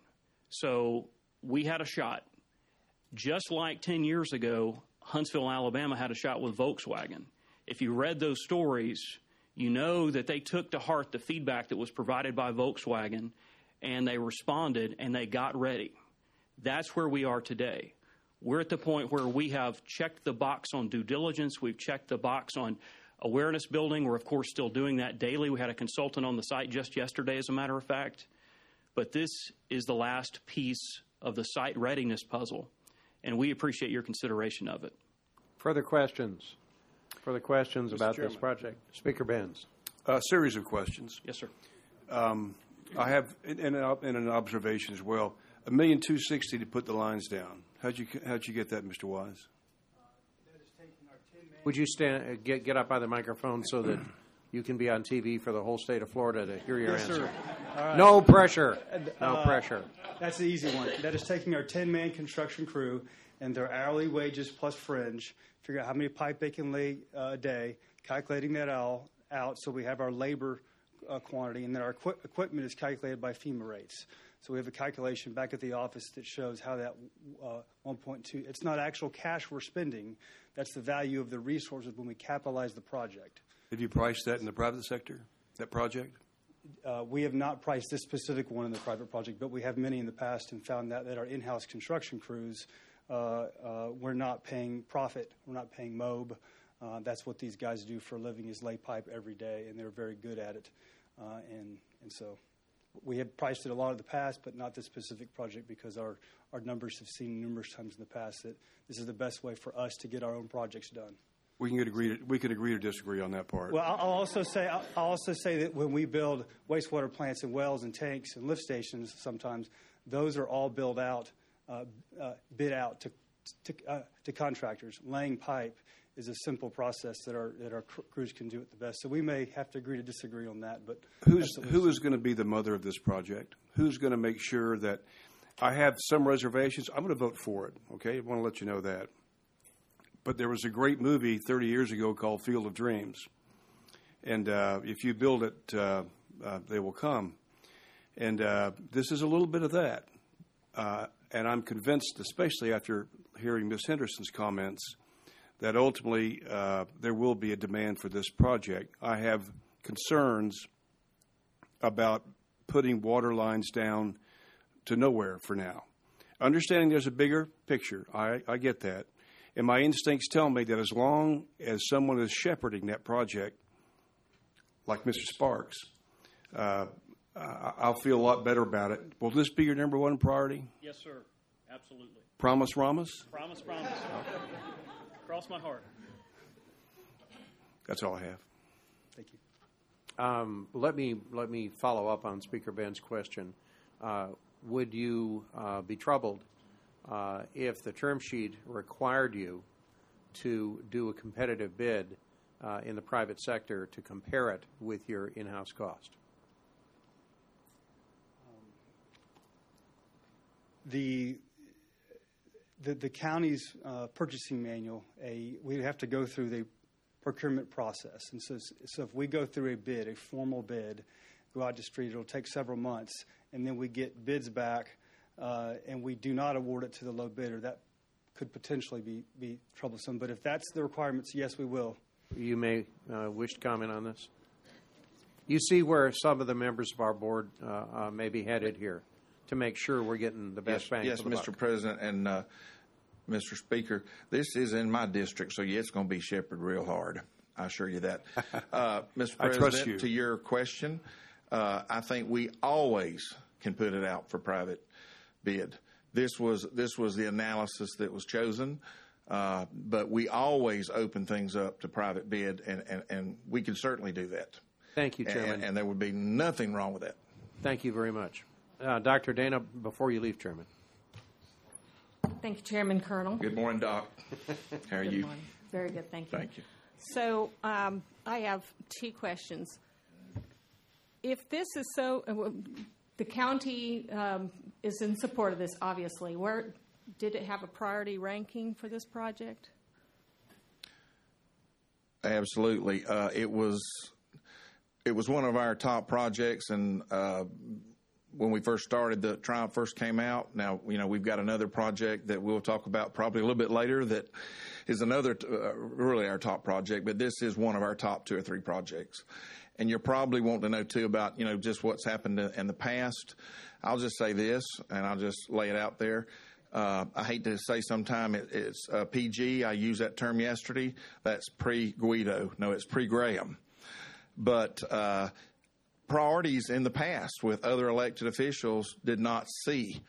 So we had a shot. Just like 10 years ago, Huntsville, Alabama had a shot with Volkswagen. If you read those stories, you know that they took to heart the feedback that was provided by Volkswagen, and they responded and they got ready. That's where we are today. We're at the point where we have checked the box on due diligence. We've checked the box on awareness building. We're, of course, still doing that daily. We had a consultant on the site just yesterday, as a matter of fact. But this is the last piece of the site readiness puzzle, and we appreciate your consideration of it. Further questions? Further questions Mr. about Chairman. this project? Speaker Benz. A series of questions. Yes, sir. I have and an observation as well. $1,260,000 to put the lines down. How'd you get that, Mr. Wise? Would you get up by the microphone so that you can be on TV for the whole state of Florida to hear your Yes, answer? sir. All right. No pressure. No pressure. That's the easy one. That is taking our 10-man construction crew and their hourly wages plus fringe, figure out how many pipe they can lay a day, calculating that out so we have our labor quantity, and then our equipment is calculated by FEMA rates. So we have a calculation back at the office that shows how that 1.2, it's not actual cash we're spending, that's the value of the resources when we capitalize the project. Have you priced that in the private sector, that project? We have not priced this specific one in the private project, but we have many in the past and found that our in-house construction crews, we're not paying profit, we're not paying MOB. That's what these guys do for a living, is lay pipe every day, and they're very good at it. and so we had priced it a lot in the past, but not this specific project because our numbers have seen numerous times in the past that this is the best way for us to get our own projects done. We could agree to disagree on that part. Well, I'll also say that when we build wastewater plants and wells and tanks and lift stations, sometimes those are all bid out to contractors. Laying pipe is a simple process that our crews can do it the best. So we may have to agree to disagree on that. But who is going to be the mother of this project? Who's going to make sure that I have some reservations? I'm going to vote for it. Okay, I want to let you know that. But there was a great movie 30 years ago called Field of Dreams. And if you build it, they will come. And this is a little bit of that. And I'm convinced, especially after hearing Ms. Henderson's comments, that ultimately there will be a demand for this project. I have concerns about putting water lines down to nowhere for now. Understanding there's a bigger picture, I get that. And my instincts tell me that as long as someone is shepherding that project, like Mr. Sparks, I'll feel a lot better about it. Will this be your number one priority? Yes, sir. Absolutely. Promise, Ramos? Promise. Cross my heart. That's all I have. Thank you. Let me follow up on Speaker Ben's question. Would you be troubled if the term sheet required you to do a competitive bid in the private sector to compare it with your in-house cost? The county's purchasing manual, we have to go through the procurement process. And so if we go through a formal bid, go out to street, it'll take several months, and then we get bids back, and we do not award it to the low bidder. That could potentially be troublesome. But if that's the requirements, yes, we will. You may wish to comment on this. You see where some of the members of our board may be headed here to make sure we're getting the best bang for the buck. Yes, Mr. President and Mr. Speaker, this is in my district, so it's going to be shepherded real hard. I assure you that. Mr. President, to your question, I think we always can put it out for private bid. This was the analysis that was chosen, but we always open things up to private bid, and we can certainly do that. Thank you, Chairman. And there would be nothing wrong with that. Thank you very much. Dr. Dana, before you leave, Chairman. Thank you, Chairman Colonel. Good morning, Doc. How are you? Good morning. Very good, thank you. Thank you. So I have two questions. If this is so, the county is in support of this, obviously. Where did it have a priority ranking for this project? Absolutely. It was one of our top projects, and when we first started, the Triumph first came out. Now, we've got another project that we'll talk about probably a little bit later that is another, really our top project, but this is one of our top 2 or 3 projects. And you're probably wanting to know, too, about, just what's happened in the past. I'll just say this, and I'll just lay it out there. I hate to say sometime it's PG. I used that term yesterday. That's pre-Guido. No, it's pre-Graham. But priorities in the past with other elected officials did not see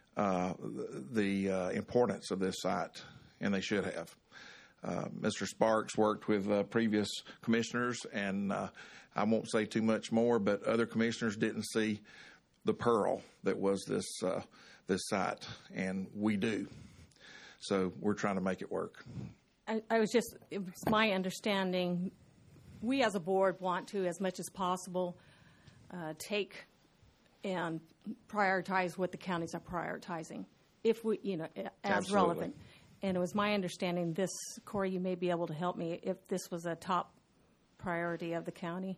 the importance of this site, and they should have. Mr. Sparks worked with previous commissioners, and I won't say too much more, but other commissioners didn't see the pearl that was this site, and we do. So we're trying to make it work. It was my understanding, we as a board want to, as much as possible, take and prioritize what the counties are prioritizing, if we, as Absolutely. relevant. And it was my understanding, Corey, you may be able to help me, if this was a top priority of the county.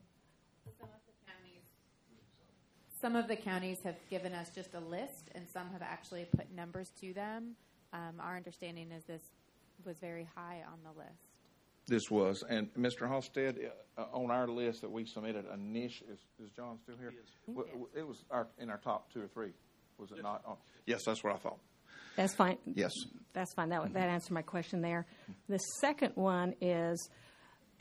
Some of the counties have given us just a list, and some have actually put numbers to them. Our understanding is this was very high on the list. This was. And Mr. Halstead, on our list that we submitted, a niche, is John still here? It was in our top 2 or 3, was it not? Oh, yes, that's what I thought. That's fine. Yes. That's fine. That answered my question there. The second one is,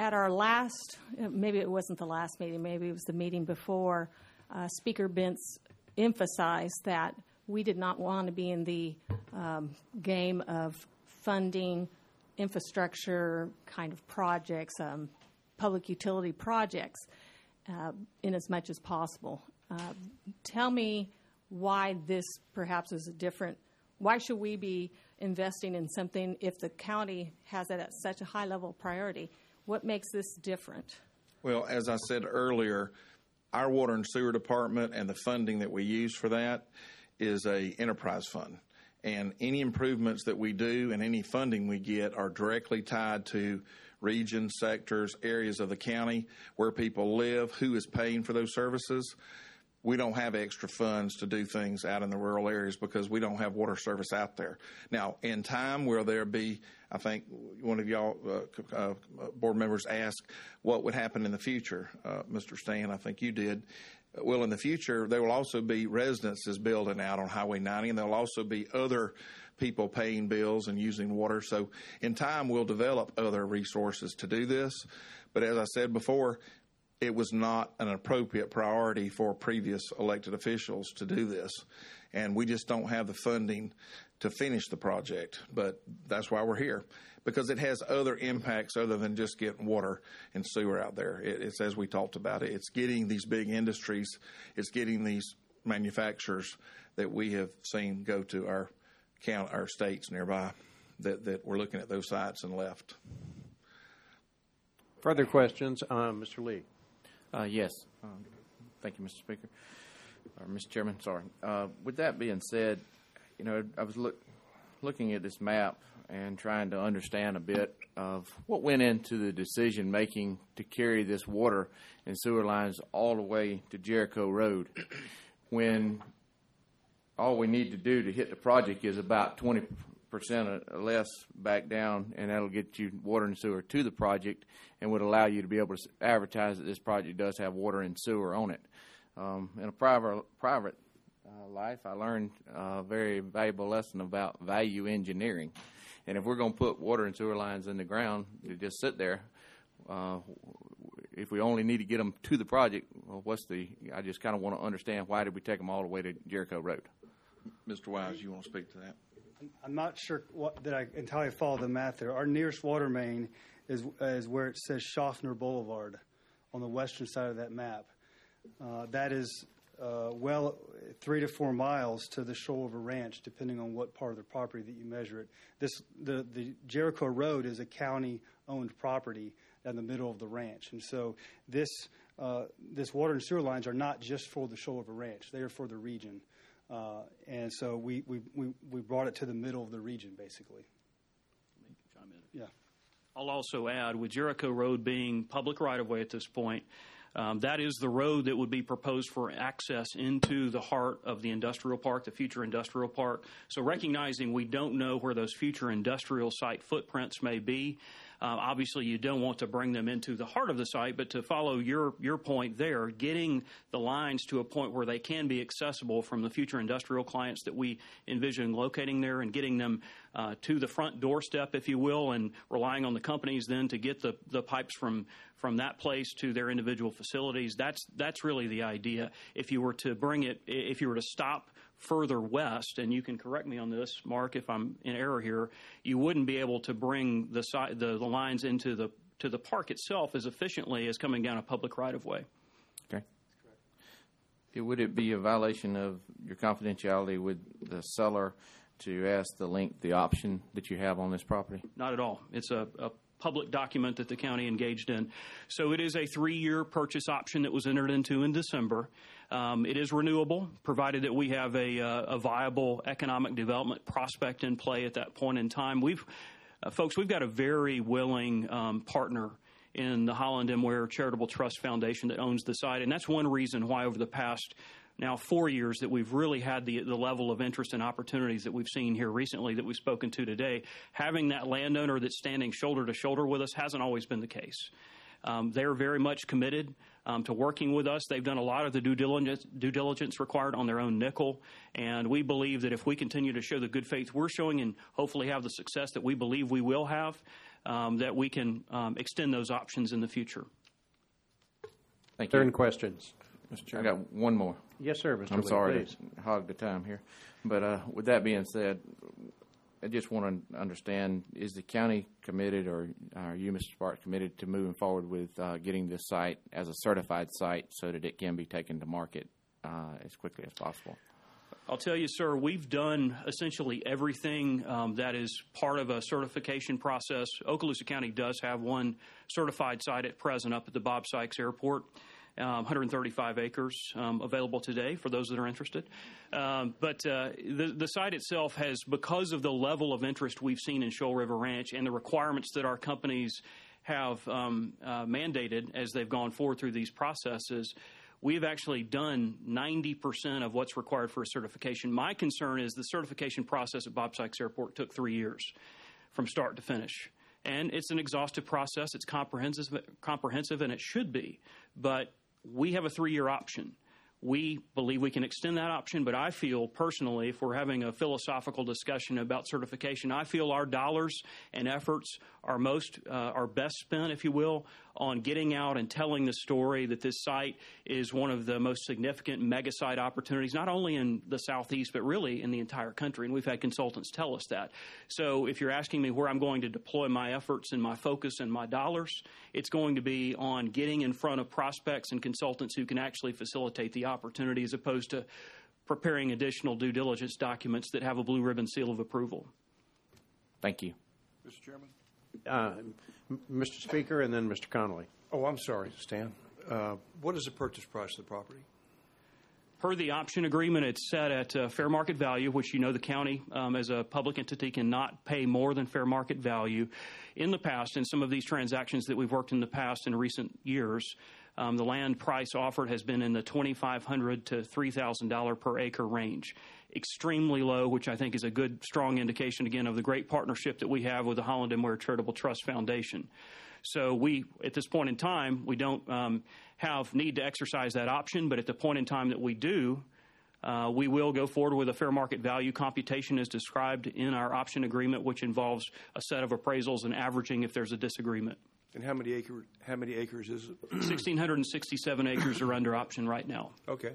At our last, maybe it wasn't the last meeting, maybe it was the meeting before, Speaker Bentz emphasized that we did not want to be in the game of funding infrastructure kind of projects, public utility projects, in as much as possible. Tell me why this perhaps is different. Why should we be investing in something if the county has it at such a high level of priority? What makes this different? Well, as I said earlier, our water and sewer department and the funding that we use for that is a enterprise fund. And any improvements that we do and any funding we get are directly tied to regions, sectors, areas of the county where people live, who is paying for those services. We don't have extra funds to do things out in the rural areas because we don't have water service out there. Now, in time, will there be, I think one of y'all board members asked what would happen in the future. Mr. Stan, I think you did. Well, in the future, there will also be residences building out on Highway 90, and there will also be other people paying bills and using water. So in time, we'll develop other resources to do this. But as I said before, it was not an appropriate priority for previous elected officials to do this. And we just don't have the funding to finish the project. But that's why we're here, because it has other impacts other than just getting water and sewer out there. It's as we talked about it. It's getting these big industries. It's getting these manufacturers that we have seen go to our states nearby that we're looking at those sites and left. Further questions? Mr. Lee. Yes. Thank you, Mr. Speaker. Or Mr. Chairman, sorry. With that being said, I was looking at this map and trying to understand a bit of what went into the decision-making to carry this water and sewer lines all the way to Jericho Road, when all we need to do to hit the project is about 20% or less back down, and that'll get you water and sewer to the project and would allow you to be able to advertise that this project does have water and sewer on it. In a private life, I learned a very valuable lesson about value engineering. And if we're going to put water and sewer lines in the ground to just sit there, if we only need to get them to the project, well, I just kind of want to understand, why did we take them all the way to Jericho Road? Mr. Wise, you want to speak to that? I'm not sure that I entirely follow the math there. Our nearest water main is where it says Schaffner Boulevard on the western side of that map. That is 3 to 4 miles to the Shoalover Ranch, depending on what part of the property that you measure it. The Jericho Road is a county-owned property in the middle of the ranch, and so this water and sewer lines are not just for the Shoalover Ranch; they are for the region. And so we brought it to the middle of the region, basically. Chime in. Yeah. I'll also add, with Jericho Road being public right-of-way at this point, that is the road that would be proposed for access into the heart of the industrial park, the future industrial park. So recognizing we don't know where those future industrial site footprints may be, obviously you don't want to bring them into the heart of the site, but to follow your point there, getting the lines to a point where they can be accessible from the future industrial clients that we envision locating there, and getting them to the front doorstep, if you will, and relying on the companies then to get the pipes from that place to their individual facilities. That's really the idea. If you were to stop further west, and you can correct me on this, Mark, if I'm in error here, you wouldn't be able to bring the lines into the park itself as efficiently as coming down a public right-of-way. Okay. Would it be a violation of your confidentiality with the seller to ask the option that you have on this property? Not at all. It's a public document that the county engaged in. So it is a 3-year purchase option that was entered into in December. It is renewable, provided that we have a viable economic development prospect in play at that point in time. We've got a very willing partner in the Holland M. Ware Charitable Trust Foundation that owns the site, and that's one reason why over the past now 4 years that we've really had the level of interest and opportunities that we've seen here recently that we've spoken to today. Having that landowner that's standing shoulder to shoulder with us hasn't always been the case. They're very much committed to working with us. They've done a lot of the due diligence required on their own nickel, and we believe that if we continue to show the good faith we're showing and hopefully have the success that we believe we will have, that we can extend those options in the future. Thank you. Turn questions. Mr. Chair, I got one more. Yes, sir, Mr. I'm Lee, sorry please. to hog the time here. But with that being said, I just want to understand, is the county committed, or are you, Mr. Sparks, committed to moving forward with getting this site as a certified site so that it can be taken to market as quickly as possible? I'll tell you, sir, we've done essentially everything that is part of a certification process. Okaloosa County does have one certified site at present up at the Bob Sykes Airport. 135 acres available today for those that are interested. But the site itself has, because of the level of interest we've seen in Shoal River Ranch and the requirements that our companies have mandated as they've gone forward through these processes, we've actually done 90% of what's required for a certification. My concern is the certification process at Bob Sykes Airport took 3 years from start to finish. And it's an exhaustive process. It's comprehensive, and it should be. But we have a 3-year option. We believe we can extend that option, but I feel personally, if we're having a philosophical discussion about certification, I feel our dollars and efforts are best spent, if you will, on getting out and telling the story that this site is one of the most significant mega site opportunities, not only in the Southeast, but really in the entire country. And we've had consultants tell us that. So if you're asking me where I'm going to deploy my efforts and my focus and my dollars, it's going to be on getting in front of prospects and consultants who can actually facilitate the opportunity, as opposed to preparing additional due diligence documents that have a blue ribbon seal of approval. Thank you. Mr. Chairman? Mr. Speaker, and then Mr. Connolly. Oh, I'm sorry, Stan. What is the purchase price of the property? Per the option agreement, it's set at fair market value, which you know the county, as a public entity, cannot pay more than fair market value. In the past, in some of these transactions that we've worked in the past in recent years, the land price offered has been in the $2,500 to $3,000 per acre range. Extremely low, which I think is a good, strong indication, again, of the great partnership that we have with the Holland and Ware Charitable Trust Foundation. So we, at this point in time, we don't have need to exercise that option, but at the point in time that we do, we will go forward with a fair market value computation as described in our option agreement, which involves a set of appraisals and averaging if there's a disagreement. And how many acres is it? 1,667 acres are under option right now. Okay.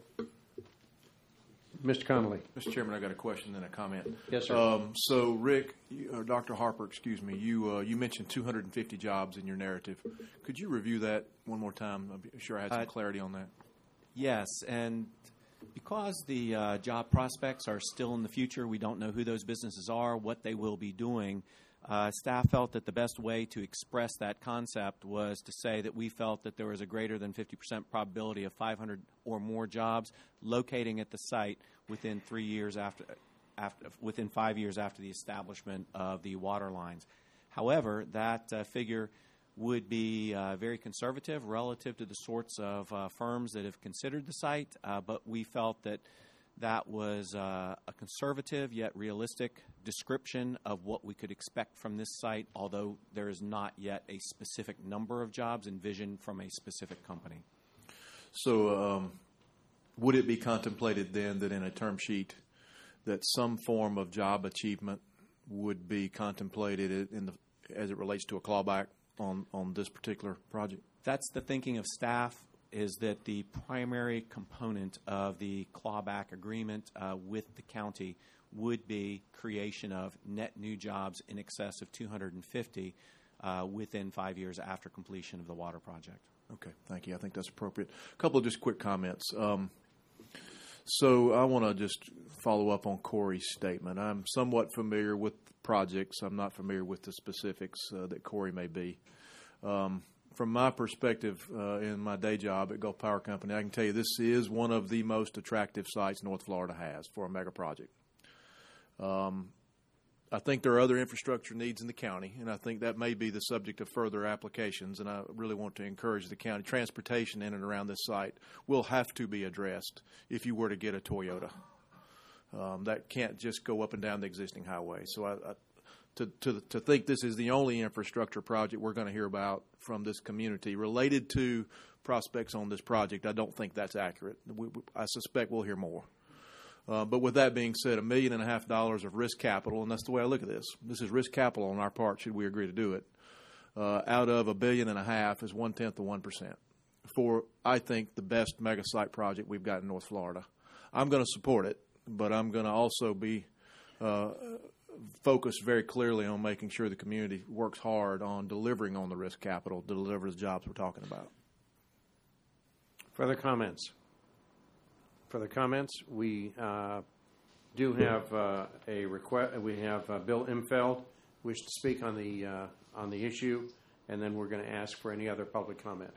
Mr. Connolly. Mr. Chairman, I've got a question and a comment. Yes, sir. So, Rick, or Dr. Harper, excuse me, you mentioned 250 jobs in your narrative. Could you review that one more time? I'm sure I had some clarity on that. Yes, and because the job prospects are still in the future, we don't know who those businesses are, what they will be doing. Staff felt that the best way to express that concept was to say that we felt that there was a greater than 50% probability of 500 or more jobs locating at the site within 3 years within 5 years after the establishment of the water lines. However, that figure would be very conservative relative to the sorts of firms that have considered the site, but we felt that that was a conservative yet realistic description of what we could expect from this site, although there is not yet a specific number of jobs envisioned from a specific company. So would it be contemplated then that in a term sheet that some form of job achievement would be contemplated as it relates to a clawback on this particular project? That's the thinking of staff, is that the primary component of the clawback agreement with the county would be creation of net new jobs in excess of 250 within 5 years after completion of the water project. Okay, thank you. I think that's appropriate. A couple of just quick comments. So I want to just follow up on Corey's statement. I'm somewhat familiar with projects. I'm not familiar with the specifics that Corey may be. From my perspective in my day job at Gulf Power Company, I can tell you this is one of the most attractive sites North Florida has for a mega project. I think there are other infrastructure needs in the county, and I think that may be the subject of further applications, and I really want to encourage the county. Transportation in and around this site will have to be addressed if you were to get a Toyota. That can't just go up and down the existing highway. So to think this is the only infrastructure project we're going to hear about from this community related to prospects on this project, I don't think that's accurate. I suspect we'll hear more. But with that being said, $1.5 million of risk capital, and that's the way I look at this. This is risk capital on our part should we agree to do it. out of $1.5 billion is 1/10 of 1% for, I think, the best mega site project we've got in North Florida. I'm going to support it, but I'm going to also be focused very clearly on making sure the community works hard on delivering on the risk capital to deliver the jobs we're talking about. Further comments? Further comments? We do have a request. We have Bill Imfeld wish to speak on the issue, and then we're going to ask for any other public comment.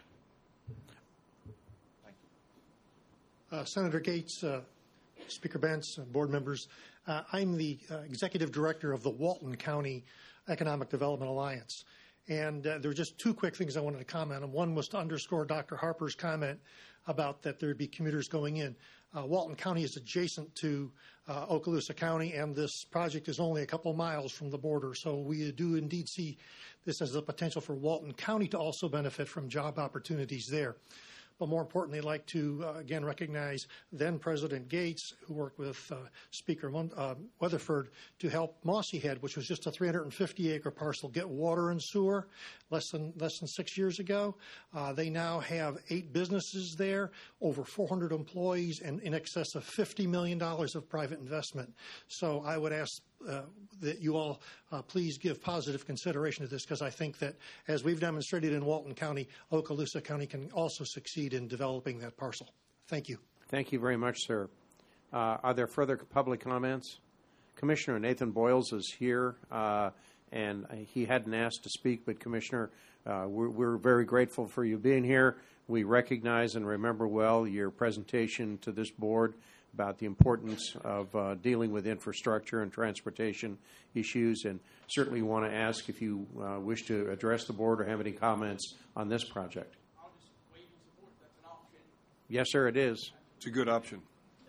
Senator Gates, Speaker Bentz, board members, I'm the executive director of the Walton County Economic Development Alliance. And there were just two quick things I wanted to comment on. One was to underscore Dr. Harper's comment about that there would be commuters going in. Walton County is adjacent to Okaloosa County, and this project is only a couple miles from the border. So we do indeed see this as a potential for Walton County to also benefit from job opportunities there. But more importantly, I'd like to again recognize then President Gates, who worked with Speaker Weatherford to help Mossy Head, which was just a 350-acre parcel, get water and sewer less than 6 years ago. They now have 8 businesses there, over 400 employees, and in excess of $50 million of private investment. So I would ask that you all please give positive consideration to this, because I think that, as we've demonstrated in Walton County, Okaloosa County can also succeed in developing that parcel. Thank you. Thank you very much, sir. Are there further public comments? Commissioner Nathan Boyles is here, and he hadn't asked to speak, but Commissioner, we're very grateful for you being here. We recognize and remember well your presentation to this board about the importance of dealing with infrastructure and transportation issues, and certainly want to ask if you wish to address the board or have any comments on this project. I'll just wait and support. That's an option. Yes, sir, it is. It's a good option.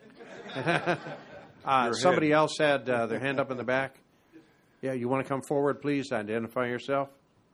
Somebody else had their hand up in the back. Yeah, you want to come forward, please? Identify yourself.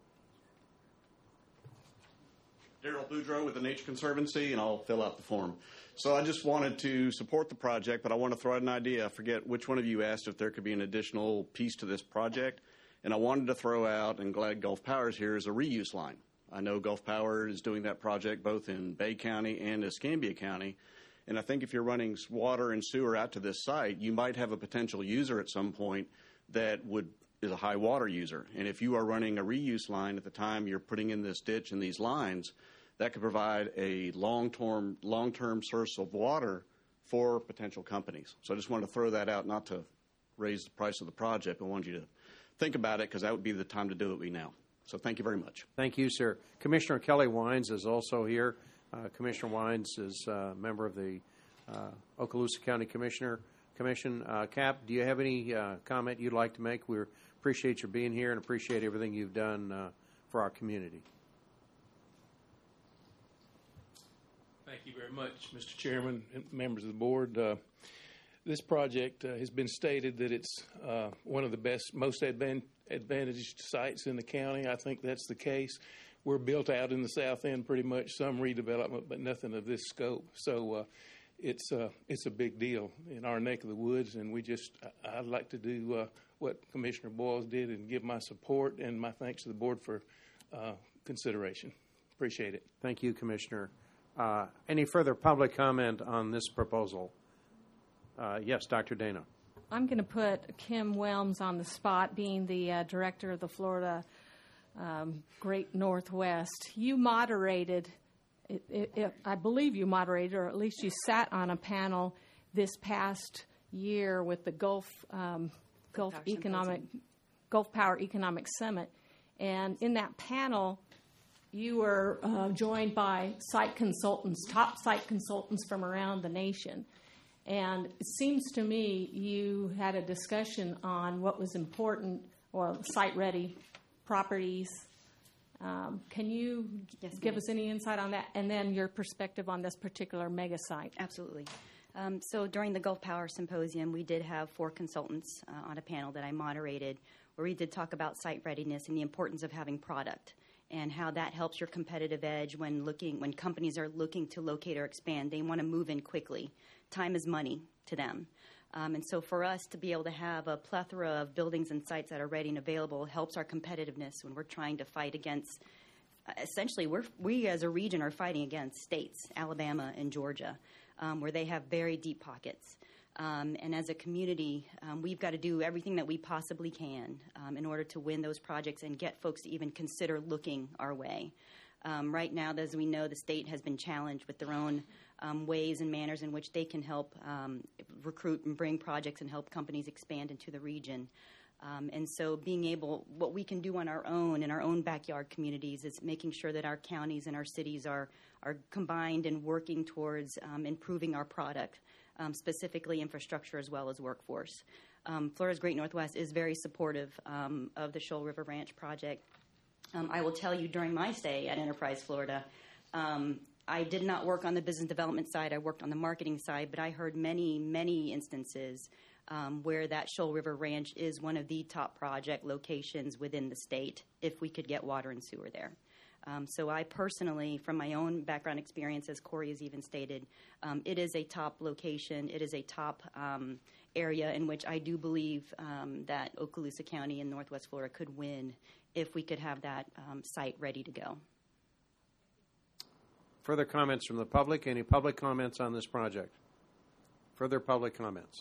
Daryl Boudreau with the Nature Conservancy, and I'll fill out the form. So I just wanted to support the project, but I want to throw out an idea. I forget which one of you asked if there could be an additional piece to this project, and I wanted to throw out, and glad Gulf Power is here, is a reuse line. I know Gulf Power is doing that project both in Bay County and Escambia County, and I think if you're running water and sewer out to this site, you might have a potential user at some point that is a high water user. And if you are running a reuse line at the time you're putting in this ditch and these lines, that could provide a long-term source of water for potential companies. So I just wanted to throw that out, not to raise the price of the project, but wanted you to think about it, because that would be the time to do it now. So thank you very much. Thank you, sir. Commissioner Kelly Wines is also here. Commissioner Wines is a member of the Okaloosa County Commission. Cap, do you have any comment you'd like to make? We appreciate your being here and appreciate everything you've done for our community. Thank you very much, Mr. Chairman and members of the board. This project has been stated that it's one of the best, most advantaged sites in the county. I think that's the case. We're built out in the south end pretty much, some redevelopment, but nothing of this scope. So it's a big deal in our neck of the woods, and I'd like to do what Commissioner Boyles did and give my support and my thanks to the board for consideration. Appreciate it. Thank you, Commissioner. Any further public comment on this proposal? Yes, Dr. Dana. I'm going to put Kim Whelms on the spot, being the director of the Florida Great Northwest. You moderated, I believe you moderated, or at least you sat on a panel this past year with the Gulf Power Economic Summit. And in that panel, you were joined by top site consultants from around the nation. And it seems to me you had a discussion on what was important, or site-ready properties. Can you give us any insight on that? And then your perspective on this particular mega site. Absolutely. So during the Gulf Power Symposium, we did have 4 consultants on a panel that I moderated, where we did talk about site readiness and the importance of having product, and how that helps your competitive edge when companies are looking to locate or expand. They want to move in quickly. Time is money to them. And so for us to be able to have a plethora of buildings and sites that are ready and available helps our competitiveness when we're trying to fight against, essentially, we as a region are fighting against states, Alabama and Georgia, where they have very deep pockets. And as a community, we've got to do everything that we possibly can in order to win those projects and get folks to even consider looking our way. Right now, as we know, the state has been challenged with their own ways and manners in which they can help recruit and bring projects and help companies expand into the region. And so being able, what we can do on our own in our own backyard communities is making sure that our counties and our cities are combined and working towards improving our product, specifically infrastructure as well as workforce. Florida's Great Northwest is very supportive of the Shoal River Ranch project. I will tell you, during my stay at Enterprise Florida, I did not work on the business development side. I worked on the marketing side, but I heard many, many instances where that Shoal River Ranch is one of the top project locations within the state if we could get water and sewer there. So I personally, from my own background experience, as Corey has even stated, it is a top location. It is a top area in which I do believe that Okaloosa County in Northwest Florida could win if we could have that site ready to go. Further comments from the public? Any public comments on this project? Further public comments?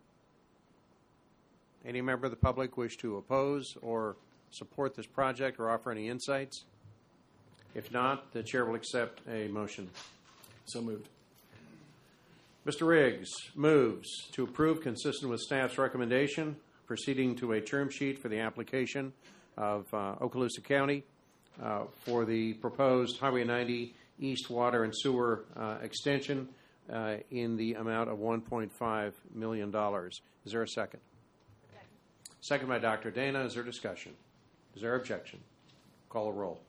Any member of the public wish to oppose or support this project or offer any insights? If not, the chair will accept a motion. So moved. Mr. Riggs moves to approve, consistent with staff's recommendation, proceeding to a term sheet for the application of Okaloosa County for the proposed Highway 90 East Water and Sewer extension in the amount of $1.5 million. Is there a second? Second by Dr. Dana. Is there discussion? Is there objection? Call a roll.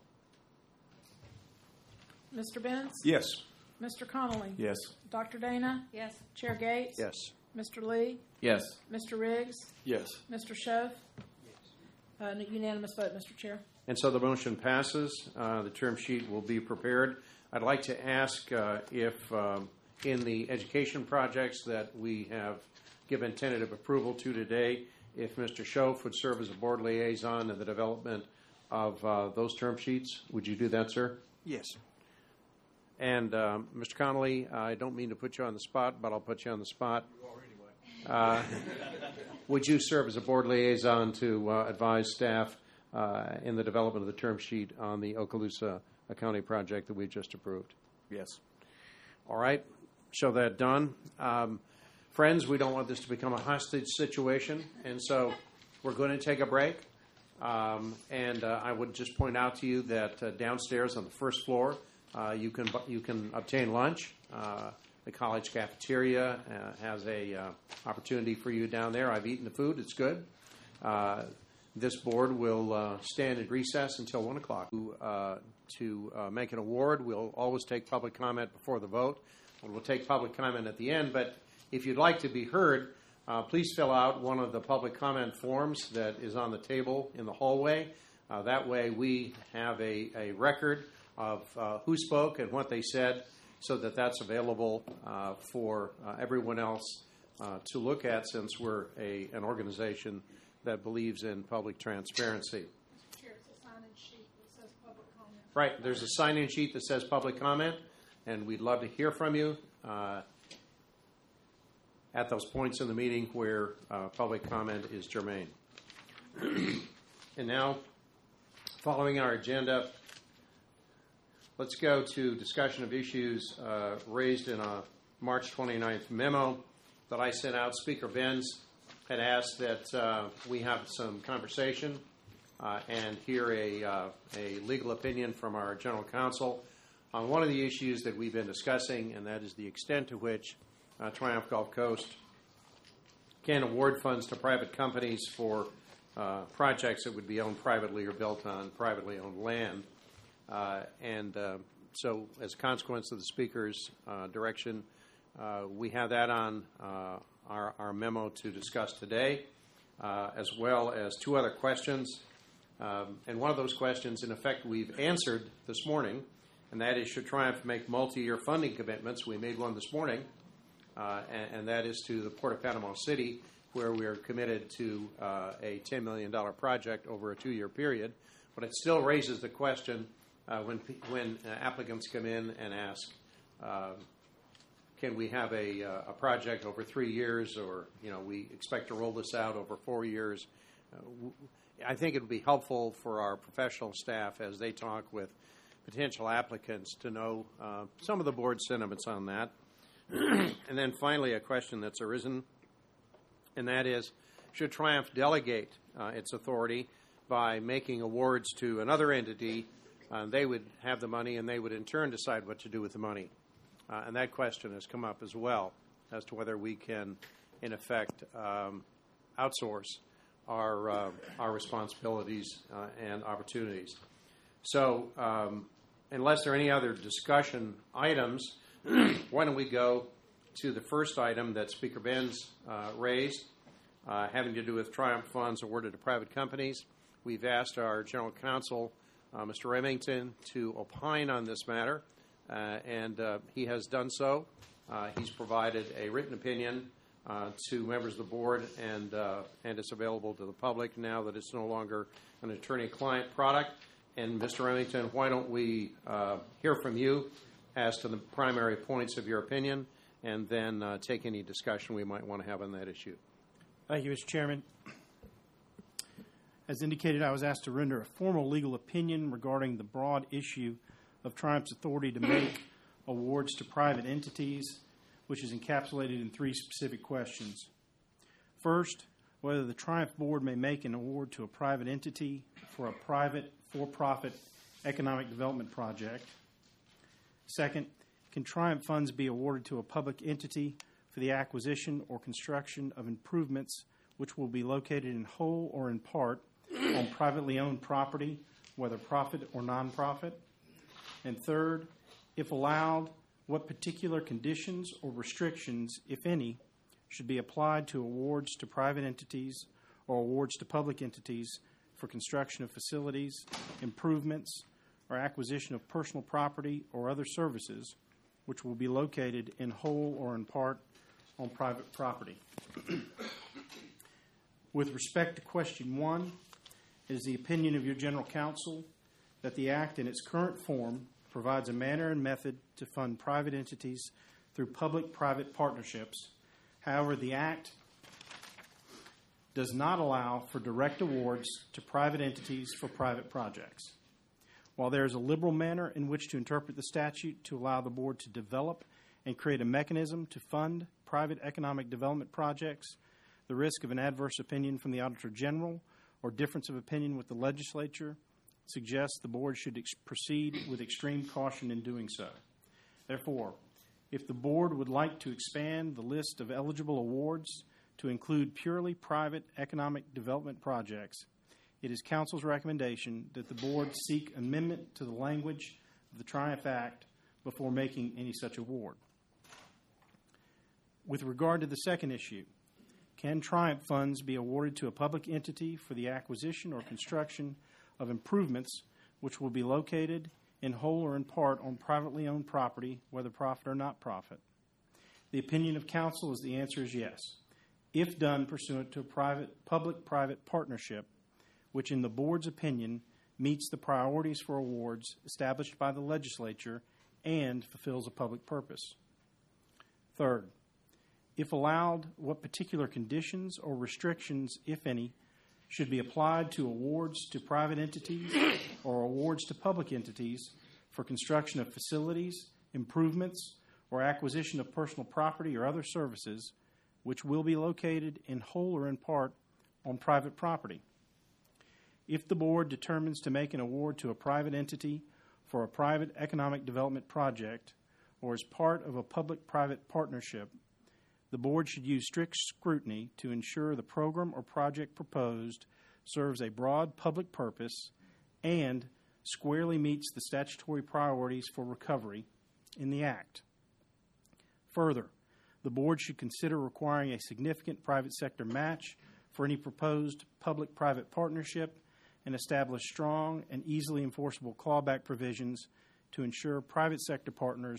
Mr. Benz? Yes. Mr. Connolly? Yes. Dr. Dana? Yes. Chair Gates? Yes. Mr. Lee? Yes. Mr. Riggs? Yes. Mr. Schoaf? Unanimous vote, Mr. Chair. And so the motion passes. The term sheet will be prepared. I'd like to ask if in the education projects that we have given tentative approval to today, if Mr. Schoaf would serve as a board liaison in the development of those term sheets. Would you do that, sir? Yes. And Mr. Connolly, I don't mean to put you on the spot, but I'll put you on the spot. You are anyway. Would you serve as a board liaison to advise staff in the development of the term sheet on the Okaloosa County project that we just approved? Yes. All right. Show that done. Friends, we don't want this to become a hostage situation, and so we're going to take a break. And I would just point out to you that downstairs on the first floor, you can obtain lunch. The college cafeteria has a opportunity for you down there. I've eaten the food; it's good. This board will stand in recess until 1 o'clock. To make an award, we'll always take public comment before the vote, and we'll take public comment at the end. But if you'd like to be heard, please fill out one of the public comment forms that is on the table in the hallway. That way we have a record of who spoke and what they said, so that that's available for everyone else to look at, since we're an organization that believes in public transparency. Chair, it's a sign-in sheet that says public comment. Right. There's a sign-in sheet that says public comment, and we'd love to hear from you at those points in the meeting where public comment is germane. And now, following our agenda, let's go to discussion of issues raised in a March 29th memo that I sent out. Speaker Benz had asked that we have some conversation and hear a legal opinion from our general counsel on one of the issues that we've been discussing, and that is the extent to which Triumph Gulf Coast can award funds to private companies for projects that would be owned privately or built on privately owned land. So as a consequence of the Speaker's direction, we have that on our memo to discuss today, as well as two other questions. And one of those questions, in effect, we've answered this morning, and that is, should Triumph make multi-year funding commitments? We made one this morning. and that is to the Port of Panama City, where we are committed to a $10 million project over a 2-year period. But it still raises the question when applicants come in and ask, can we have a project over 3 years, or we expect to roll this out over 4 years? I think it would be helpful for our professional staff as they talk with potential applicants to know some of the board's sentiments on that. And then finally, a question that's arisen, and that is, should Triumph delegate its authority by making awards to another entity? They would have the money, and they would in turn decide what to do with the money. And that question has come up as well, as to whether we can, in effect, outsource our responsibilities and opportunities. So unless there are any other discussion items, why don't we go to the first item that Speaker Benz raised, having to do with Triumph funds awarded to private companies. We've asked our General Counsel, Mr. Remington, to opine on this matter, and he has done so. He's provided a written opinion to members of the board, and it's available to the public now that it's no longer an attorney-client product. And Mr. Remington, why don't we hear from you as to the primary points of your opinion, and then take any discussion we might want to have on that issue. Thank you, Mr. Chairman. As indicated, I was asked to render a formal legal opinion regarding the broad issue of Triumph's authority to make awards to private entities, which is encapsulated in 3 specific questions. First, whether the Triumph Board may make an award to a private entity for a private, for-profit economic development project. Second, can Triumph funds be awarded to a public entity for the acquisition or construction of improvements which will be located in whole or in part on privately owned property, whether profit or nonprofit? And third, if allowed, what particular conditions or restrictions, if any, should be applied to awards to private entities or awards to public entities for construction of facilities, improvements, or acquisition of personal property or other services which will be located in whole or in part on private property. With respect to question 1, it is the opinion of your General Counsel that the Act in its current form provides a manner and method to fund private entities through public-private partnerships. However, the Act does not allow for direct awards to private entities for private projects. While there is a liberal manner in which to interpret the statute to allow the Board to develop and create a mechanism to fund private economic development projects, the risk of an adverse opinion from the Auditor General or difference of opinion with the legislature suggests the Board should proceed with extreme caution in doing so. Therefore, if the Board would like to expand the list of eligible awards to include purely private economic development projects, it is Council's recommendation that the Board seek amendment to the language of the Triumph Act before making any such award. With regard to the second issue, can Triumph funds be awarded to a public entity for the acquisition or construction of improvements which will be located in whole or in part on privately owned property, whether profit or not profit? The opinion of Council is the answer is yes, if done pursuant to a public-private partnership, which in the Board's opinion meets the priorities for awards established by the legislature and fulfills a public purpose. Third, if allowed, what particular conditions or restrictions, if any, should be applied to awards to private entities or awards to public entities for construction of facilities, improvements, or acquisition of personal property or other services which will be located in whole or in part on private property? If the Board determines to make an award to a private entity for a private economic development project or as part of a public-private partnership, the Board should use strict scrutiny to ensure the program or project proposed serves a broad public purpose and squarely meets the statutory priorities for recovery in the Act. Further, the Board should consider requiring a significant private sector match for any proposed public-private partnership and establish strong and easily enforceable clawback provisions to ensure private sector partners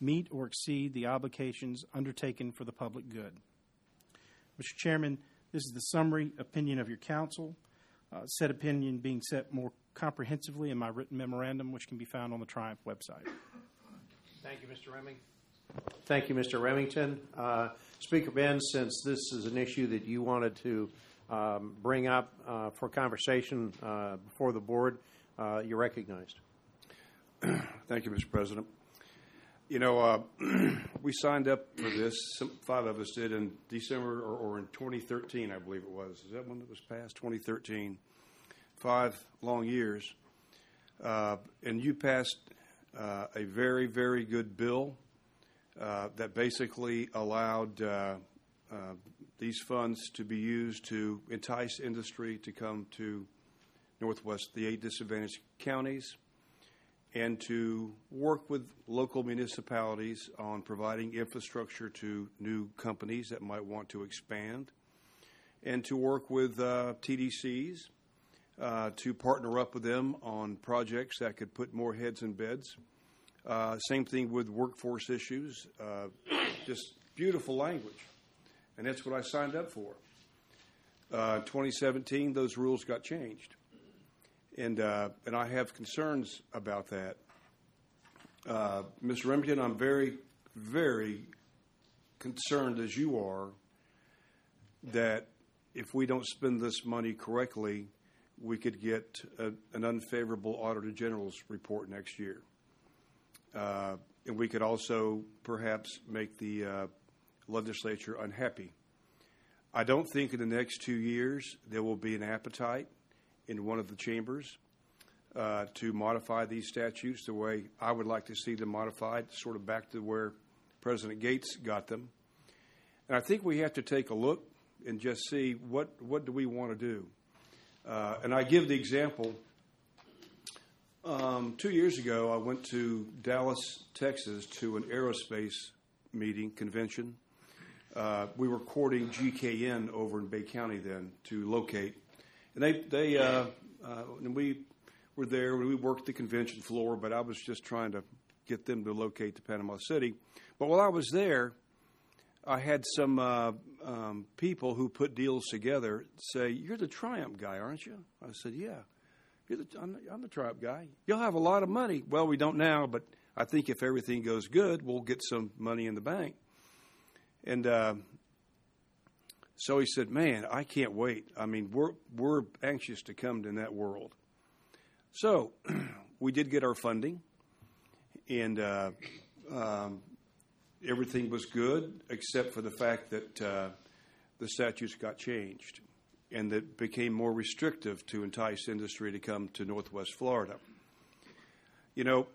meet or exceed the obligations undertaken for the public good. Mr. Chairman, this is the summary opinion of your council, said opinion being set more comprehensively in my written memorandum, which can be found on the Triumph website. Thank you, Mr. Remington. Thank you, Mr. Remington. Speaker Benz, since this is an issue that you wanted to bring up for conversation before the board, you're recognized. Thank you, Mr. President. You know, we signed up for this, 5 of us did, in December or in 2013, I believe it was. Is that when it was passed? 2013. 5 long years. And you passed a very, very good bill that basically allowed these funds to be used to entice industry to come to Northwest, the 8 disadvantaged counties, and to work with local municipalities on providing infrastructure to new companies that might want to expand, and to work with TDCs to partner up with them on projects that could put more heads in beds. Same thing with workforce issues, just beautiful language. And that's what I signed up for. 2017, those rules got changed. And I have concerns about that. Mr. Remington, I'm very, very concerned, as you are, that if we don't spend this money correctly, we could get an unfavorable Auditor General's report next year. And we could also perhaps make the legislature unhappy. I don't think in the next 2 years there will be an appetite in one of the chambers to modify these statutes the way I would like to see them modified, sort of back to where President Gates got them. And I think we have to take a look and just see what do we want to do. And I give the example. 2 years ago, I went to Dallas, Texas, to an aerospace convention. We were courting GKN over in Bay County then to locate. And and we were there. We worked the convention floor, but I was just trying to get them to locate to Panama City. But while I was there, I had some people who put deals together say, "You're the Triumph guy, aren't you?" I said, "Yeah, I'm the Triumph guy. You'll have a lot of money." Well, we don't now, but I think if everything goes good, we'll get some money in the bank. And so he said, "Man, I can't wait. I mean, we're anxious to come in that world." So we did get our funding, and everything was good except for the fact that the statutes got changed and that became more restrictive to entice industry to come to Northwest Florida. You know,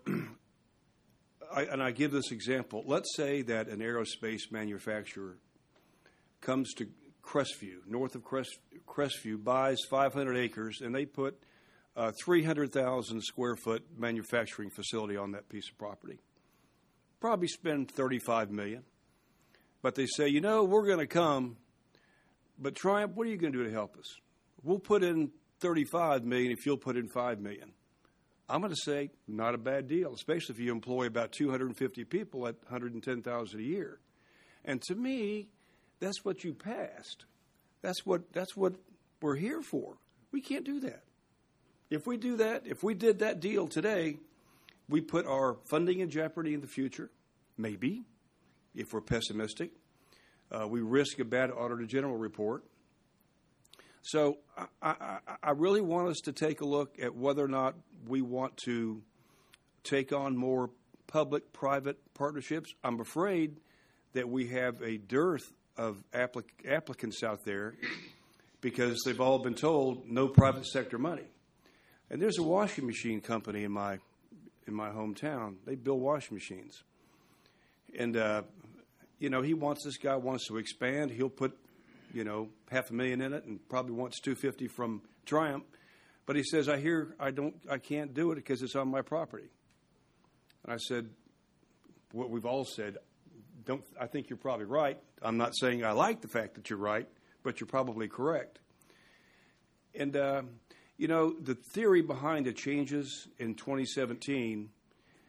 I give this example. Let's say that an aerospace manufacturer comes to Crestview, north of Crestview, buys 500 acres, and they put a 300,000 square foot manufacturing facility on that piece of property. Probably spend $35 million. But they say, you know, we're going to come, but Triumph, what are you going to do to help us? We'll put in $35 million if you'll put in $5 million. I'm going to say, not a bad deal, especially if you employ about 250 people at $110,000 a year. And to me, that's what you passed. That's what we're here for. We can't do that. If we do that, if we did that deal today, we put our funding in jeopardy in the future, maybe, if we're pessimistic. We risk a bad Auditor General report. So I really want us to take a look at whether or not we want to take on more public-private partnerships. I'm afraid that we have a dearth of applicants out there because they've all been told no private sector money. And there's a washing machine company in my hometown. They build washing machines. And, this guy wants to expand. He'll put, $500,000 in it and probably wants $250,000 from Triumph. But he says, I can't do it because it's on my property. And I said, what we've all said, I think you're probably right. I'm not saying I like the fact that you're right, but you're probably correct. And, the theory behind the changes in 2017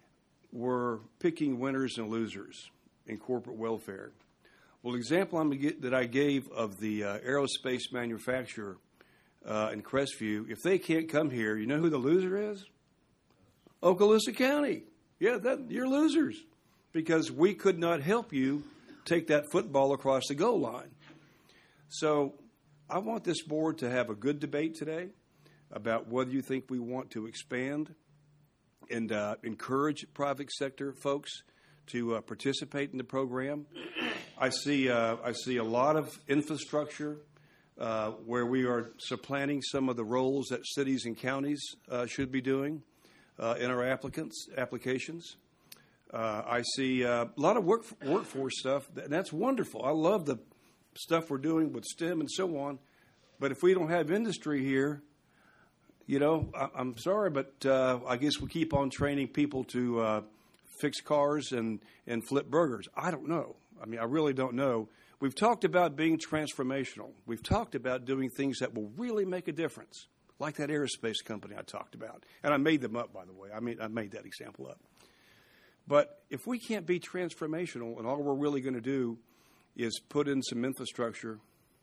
were picking winners and losers in corporate welfare. Well, the example that I gave of the aerospace manufacturer in Crestview, if they can't come here, you know who the loser is? Okaloosa County. Yeah, you're losers because we could not help you take that football across the goal line. So I want this board to have a good debate today about whether you think we want to expand and encourage private sector folks to participate in the program. I see a lot of infrastructure where we are supplanting some of the roles that cities and counties should be doing in our applications. I see a lot of workforce stuff, and that's wonderful. I love the stuff we're doing with STEM and so on. But if we don't have industry here, I'm sorry, but I guess we keep on training people to fix cars and flip burgers. I don't know. I mean, I really don't know. We've talked about being transformational. We've talked about doing things that will really make a difference, like that aerospace company I talked about. And I made them up, by the way. I made that example up. But if we can't be transformational and all we're really going to do is put in some infrastructure,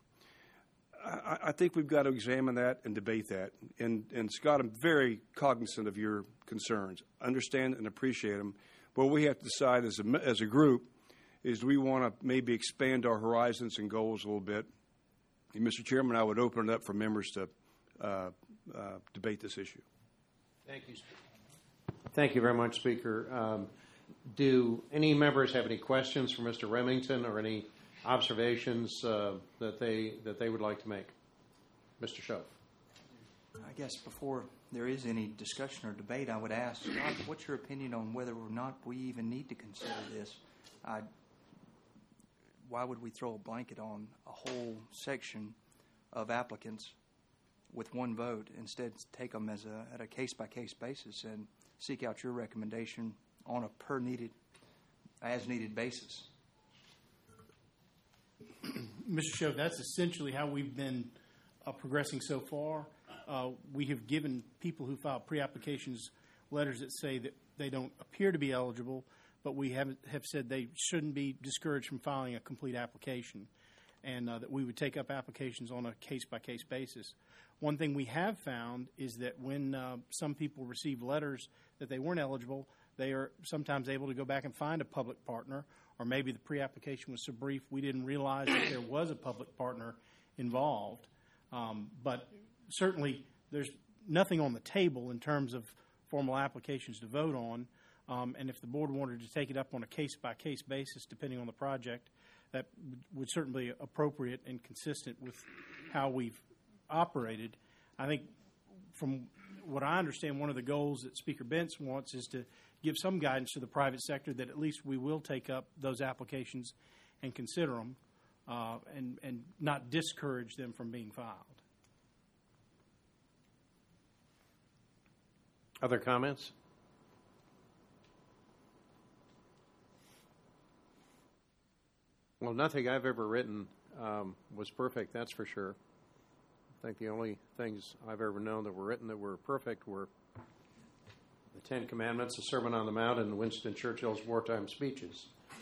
I think we've got to examine that and debate that. And Scott, I'm very cognizant of your concerns, understand and appreciate them. What we have to decide as a group is, do we want to maybe expand our horizons and goals a little bit? And Mr. Chairman, I would open it up for members to debate this issue. Thank you. Thank you very much, Speaker. Do any members have any questions for Mr. Remington or any observations that they would like to make? Mr. Schoaf. I guess before there is any discussion or debate, I would ask, Scott, what's your opinion on whether or not we even need to consider this? Why would we throw a blanket on a whole section of applicants with one vote? Instead, take them at a case-by-case basis and seek out your recommendation on a as-needed basis. Mr. Schoaf, that's essentially how we've been progressing so far. We have given people who file pre-applications letters that say that they don't appear to be eligible, but we have said they shouldn't be discouraged from filing a complete application, and that we would take up applications on a case-by-case basis. One thing we have found is that when some people receive letters that they weren't eligible, they are sometimes able to go back and find a public partner, or maybe the pre-application was so brief we didn't realize that there was a public partner involved. But certainly there's nothing on the table in terms of formal applications to vote on. And if the board wanted to take it up on a case-by-case basis, depending on the project, that would certainly be appropriate and consistent with how we've operated. I think from what I understand, one of the goals that Speaker Bentz wants is to give some guidance to the private sector that at least we will take up those applications and consider them and not discourage them from being filed. Other comments? Well, nothing I've ever written was perfect, that's for sure. I think the only things I've ever known that were written that were perfect were the Ten Commandments, the Sermon on the Mount, and Winston Churchill's wartime speeches.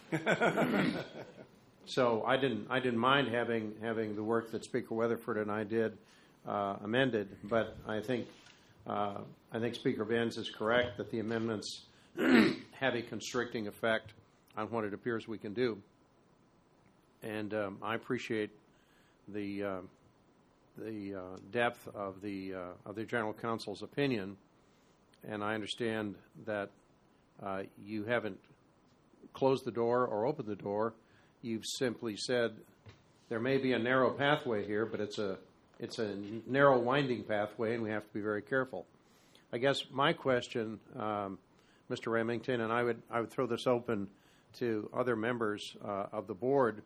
So I didn't mind having the work that Speaker Weatherford and I did amended, but I think Speaker Benz is correct that the amendments have a constricting effect on what it appears we can do. And I appreciate the depth of the General Counsel's opinion, and I understand that you haven't closed the door or opened the door. You've simply said there may be a narrow pathway here, but it's a narrow, winding pathway, and we have to be very careful. I guess my question, Mr. Remington, and I would throw this open to other members of the board.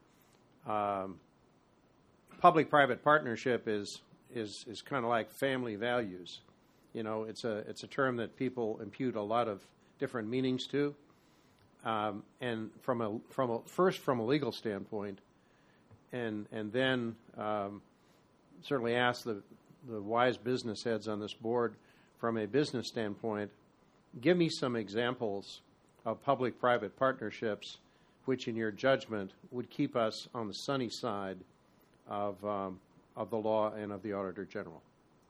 Public-private partnership is kind of like family values. You know, it's a term that people impute a lot of different meanings to. And from a legal standpoint, and then certainly ask the wise business heads on this board from a business standpoint, give me some examples of public-private partnerships, which in your judgment would keep us on the sunny side of the law and of the Auditor General?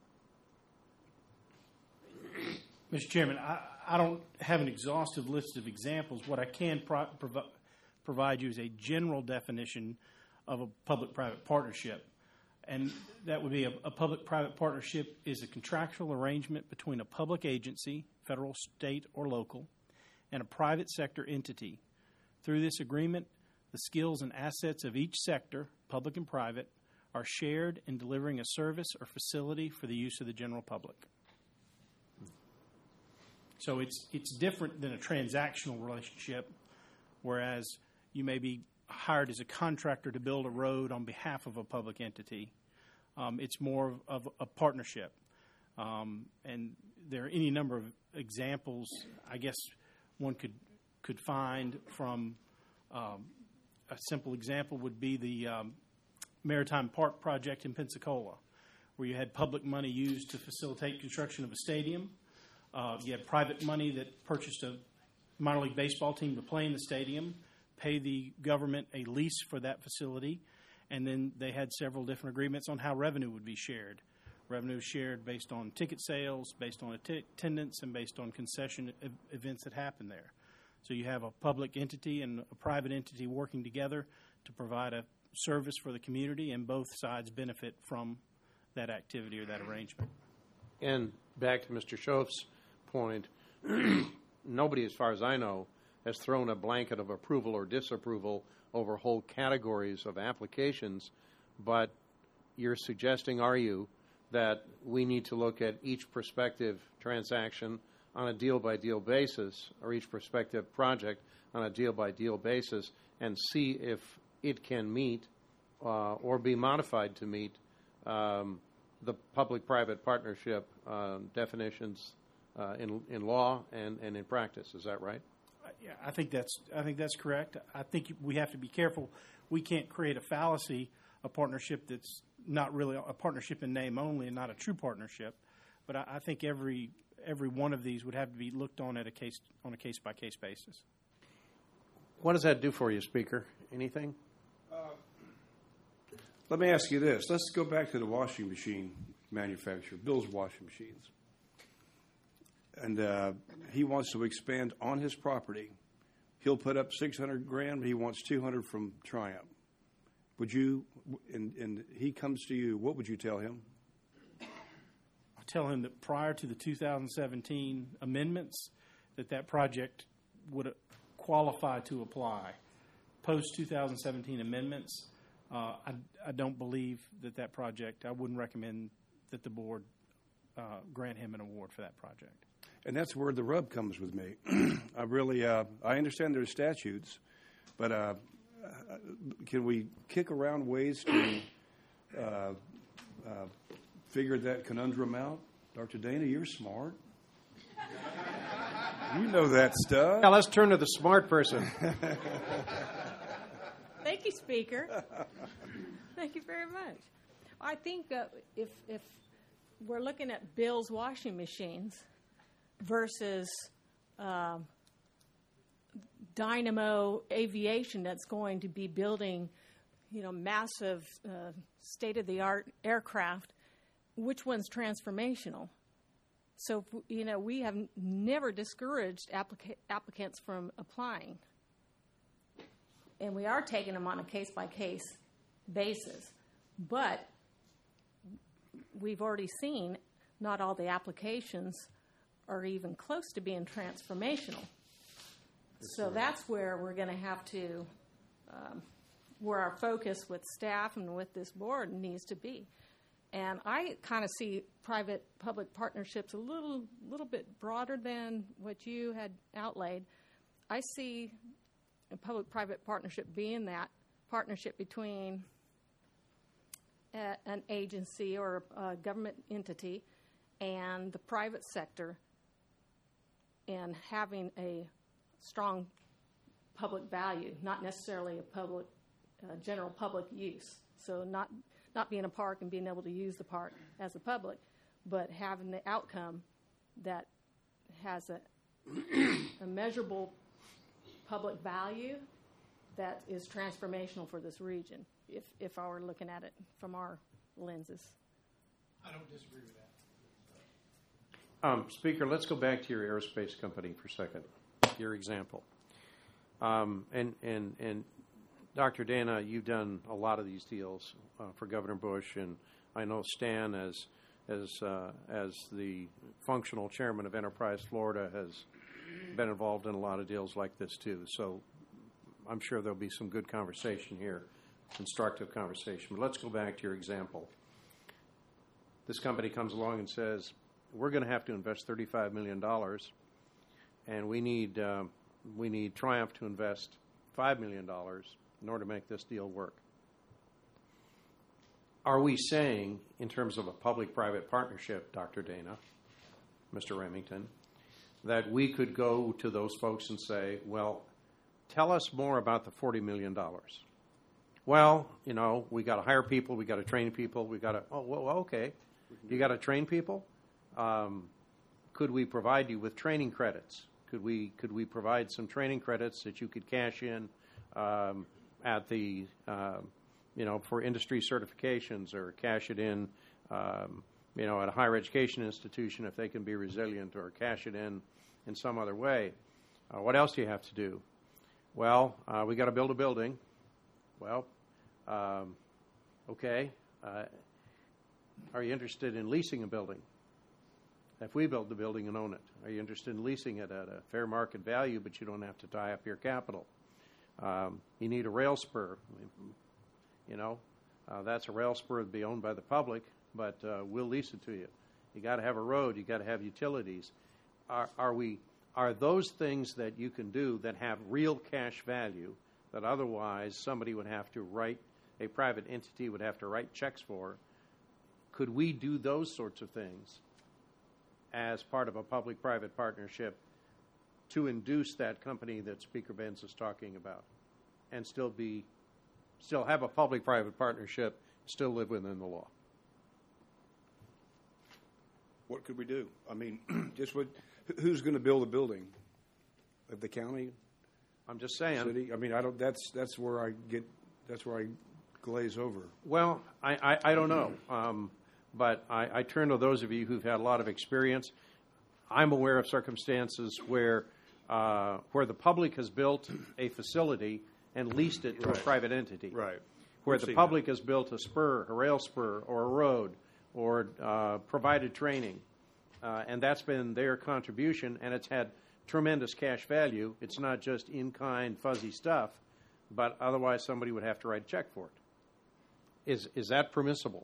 Mr. Chairman, I don't have an exhaustive list of examples. What I can provide you is a general definition of a public-private partnership. And that would be a public-private partnership is a contractual arrangement between a public agency, federal, state, or local, and a private sector entity. Through this agreement, the skills and assets of each sector, public and private, are shared in delivering a service or facility for the use of the general public. So it's different than a transactional relationship, whereas you may be hired as a contractor to build a road on behalf of a public entity. It's more of a partnership. And there are any number of examples, I guess one could find from a simple example would be the Maritime Park project in Pensacola, where you had public money used to facilitate construction of a stadium. You had private money that purchased a minor league baseball team to play in the stadium, pay the government a lease for that facility, and then they had several different agreements on how revenue would be shared. Revenue is shared based on ticket sales, based on attendance, and based on concession events that happen there. So you have a public entity and a private entity working together to provide a service for the community, and both sides benefit from that activity or that arrangement. And back to Mr. Schoaf's point, nobody, as far as I know, has thrown a blanket of approval or disapproval over whole categories of applications, but you're suggesting, are you, that we need to look at each prospective transaction on a deal-by-deal basis, or each prospective project on a deal-by-deal basis, and see if it can meet or be modified to meet the public-private partnership definitions in law and in practice. Is that right? Yeah, I think that's correct. I think we have to be careful. We can't create a fallacy, a partnership that's not really a partnership in name only and not a true partnership. But I think every one of these would have to be looked on a case-by-case basis. What does that do for you, Speaker? Anything? Let me ask you this. Let's go back to the washing machine manufacturer, Bill's Washing Machines. And he wants to expand on his property. He'll put up $600,000, but he wants $200,000 from Triumph. Would you, and he comes to you, what would you tell him? I'll tell him that prior to the 2017 amendments, that project would qualify to apply. Post-2017 amendments, I don't believe that project, I wouldn't recommend that the board grant him an award for that project. And that's where the rub comes with me. I understand there's statutes, but can we kick around ways to figure that conundrum out? Dr. Dana, you're smart. You know that stuff. Yeah, let's turn to the smart person. Thank you, Speaker. Thank you very much. I think if we're looking at Bill's Washing Machines versus Dynamo Aviation that's going to be building, massive state-of-the-art aircraft, which one's transformational? So, we have never discouraged applicants from applying. And we are taking them on a case-by-case basis. But we've already seen not all the applications are even close to being transformational. So that's where we're going to have to, where our focus with staff and with this board needs to be. And I kind of see private-public partnerships a little bit broader than what you had outlaid. I see a public-private partnership being that partnership between an agency or a government entity and the private sector, and having a strong public value, not necessarily a general public use. So not being a park and being able to use the park as a public, but having the outcome that has a measurable public value that is transformational for this region, if I were looking at it from our lenses. I don't disagree with that. Speaker, let's go back to your aerospace company for a second, your example. And Dr. Dana, you've done a lot of these deals for Governor Bush, and I know Stan, as the functional chairman of Enterprise Florida, has been involved in a lot of deals like this too. So I'm sure there'll be some good conversation here, constructive conversation. But let's go back to your example. This company comes along and says, we're going to have to invest $35 million, and we need Triumph to invest $5 million in order to make this deal work. Are we saying, in terms of a public-private partnership, Dr. Dana, Mr. Remington, that we could go to those folks and say, well, tell us more about the $40 million? Well, you know, we got to hire people, we got to train people, we got to, oh, well, okay. You got to train people? Could we provide you with training credits? Could we provide some training credits that you could cash in at the for industry certifications, or cash it in at a higher education institution if they can be resilient, or cash it in some other way? What else do you have to do? Well, we got to build a building. Well, okay. Are you interested in leasing a building? If we build the building and own it, are you interested in leasing it at a fair market value, but you don't have to tie up your capital? You need a rail spur. That's a rail spur to be owned by the public, but we'll lease it to you. You got to have a road. You got to have utilities. Are those things that you can do that have real cash value that otherwise somebody would have to write, a private entity would have to write checks for? Could we do those sorts of things as part of a public-private partnership to induce that company that Speaker Benz is talking about, and still have a public-private partnership, still live within the law? What could we do? I mean, who's going to build a building? Of the county? I'm just saying. City? I mean, I don't. That's where I get. That's where I glaze over. Well, I don't know. But I turn to those of you who've had a lot of experience. I'm aware of circumstances where the public has built a facility and leased it to a private entity. Right. Where the public has built a spur, a rail spur, or a road, or provided training. And that's been their contribution, and it's had tremendous cash value. It's not just in-kind fuzzy stuff, but otherwise somebody would have to write a check for it. Is that permissible?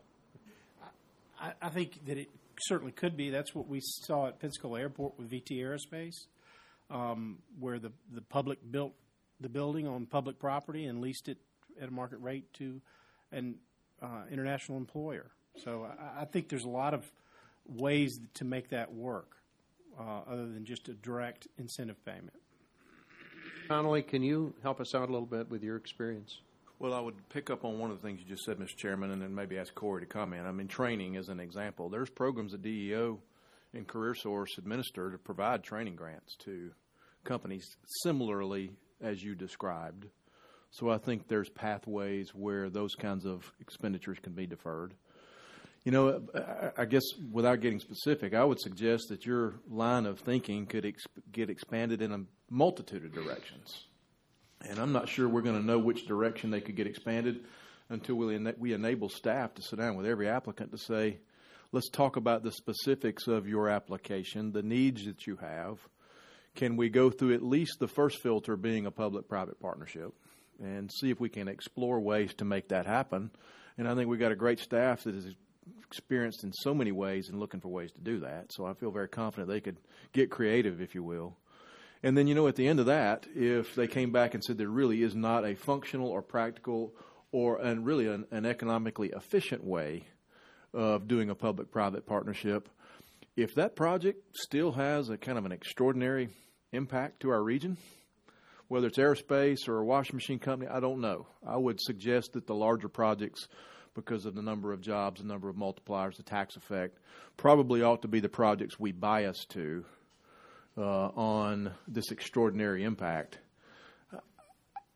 I think that it certainly could be. That's what we saw at Pensacola Airport with VT Aerospace, where the public built the building on public property and leased it at a market rate to an international employer. So I think there's a lot of ways to make that work other than just a direct incentive payment. Connolly, can you help us out a little bit with your experience? Well, I would pick up on one of the things you just said, Mr. Chairman, and then maybe ask Corey to comment. I mean, training is an example. There's programs that DEO and CareerSource administer to provide training grants to companies similarly as you described. So I think there's pathways where those kinds of expenditures can be deferred. You know, I guess without getting specific, I would suggest that your line of thinking could get expanded in a multitude of directions. And I'm not sure we're going to know which direction they could get expanded until we enable staff to sit down with every applicant to say, let's talk about the specifics of your application, the needs that you have. Can we go through at least the first filter being a public-private partnership and see if we can explore ways to make that happen? And I think we've got a great staff that is experienced in so many ways and looking for ways to do that. So I feel very confident they could get creative, if you will. And then, you know, at the end of that, if they came back and said there really is not a functional or practical or really an economically efficient way of doing a public-private partnership, if that project still has a kind of an extraordinary impact to our region, whether it's aerospace or a washing machine company, I don't know. I would suggest that the larger projects, because of the number of jobs, the number of multipliers, the tax effect, probably ought to be the projects we bias to on this extraordinary impact.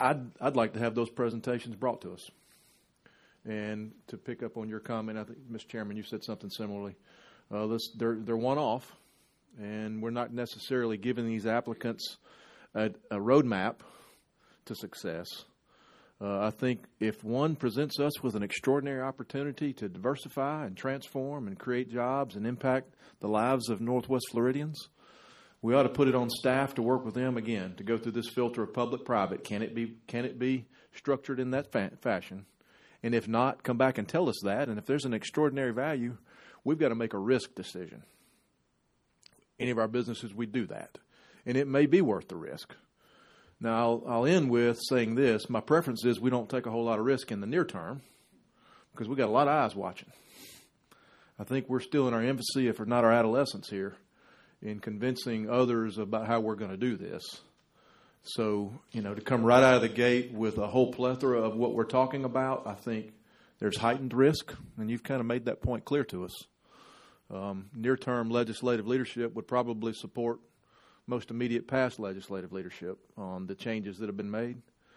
I'd like to have those presentations brought to us. And to pick up on your comment, I think, Mr. Chairman, you said something similarly. They're one-off, and we're not necessarily giving these applicants a roadmap to success. I think if one presents us with an extraordinary opportunity to diversify and transform and create jobs and impact the lives of Northwest Floridians, we ought to put it on staff to work with them again to go through this filter of public-private. Can it be structured in that fashion? And if not, come back and tell us that. And if there's an extraordinary value, we've got to make a risk decision. Any of our businesses, we do that, and it may be worth the risk. Now, I'll end with saying this. My preference is we don't take a whole lot of risk in the near term because we got a lot of eyes watching. I think we're still in our infancy, if not our adolescence here, in convincing others about how we're going to do this. So, to come right out of the gate with a whole plethora of what we're talking about, I think there's heightened risk, and you've kind of made that point clear to us. Near-term legislative leadership would probably support most immediate past legislative leadership on the changes that have been made.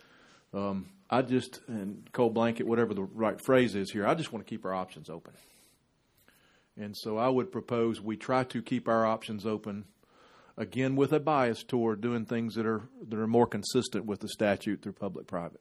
And cold blanket, whatever the right phrase is here, I just want to keep our options open. And so I would propose we try to keep our options open, again, with a bias toward doing things that are more consistent with the statute through public-private.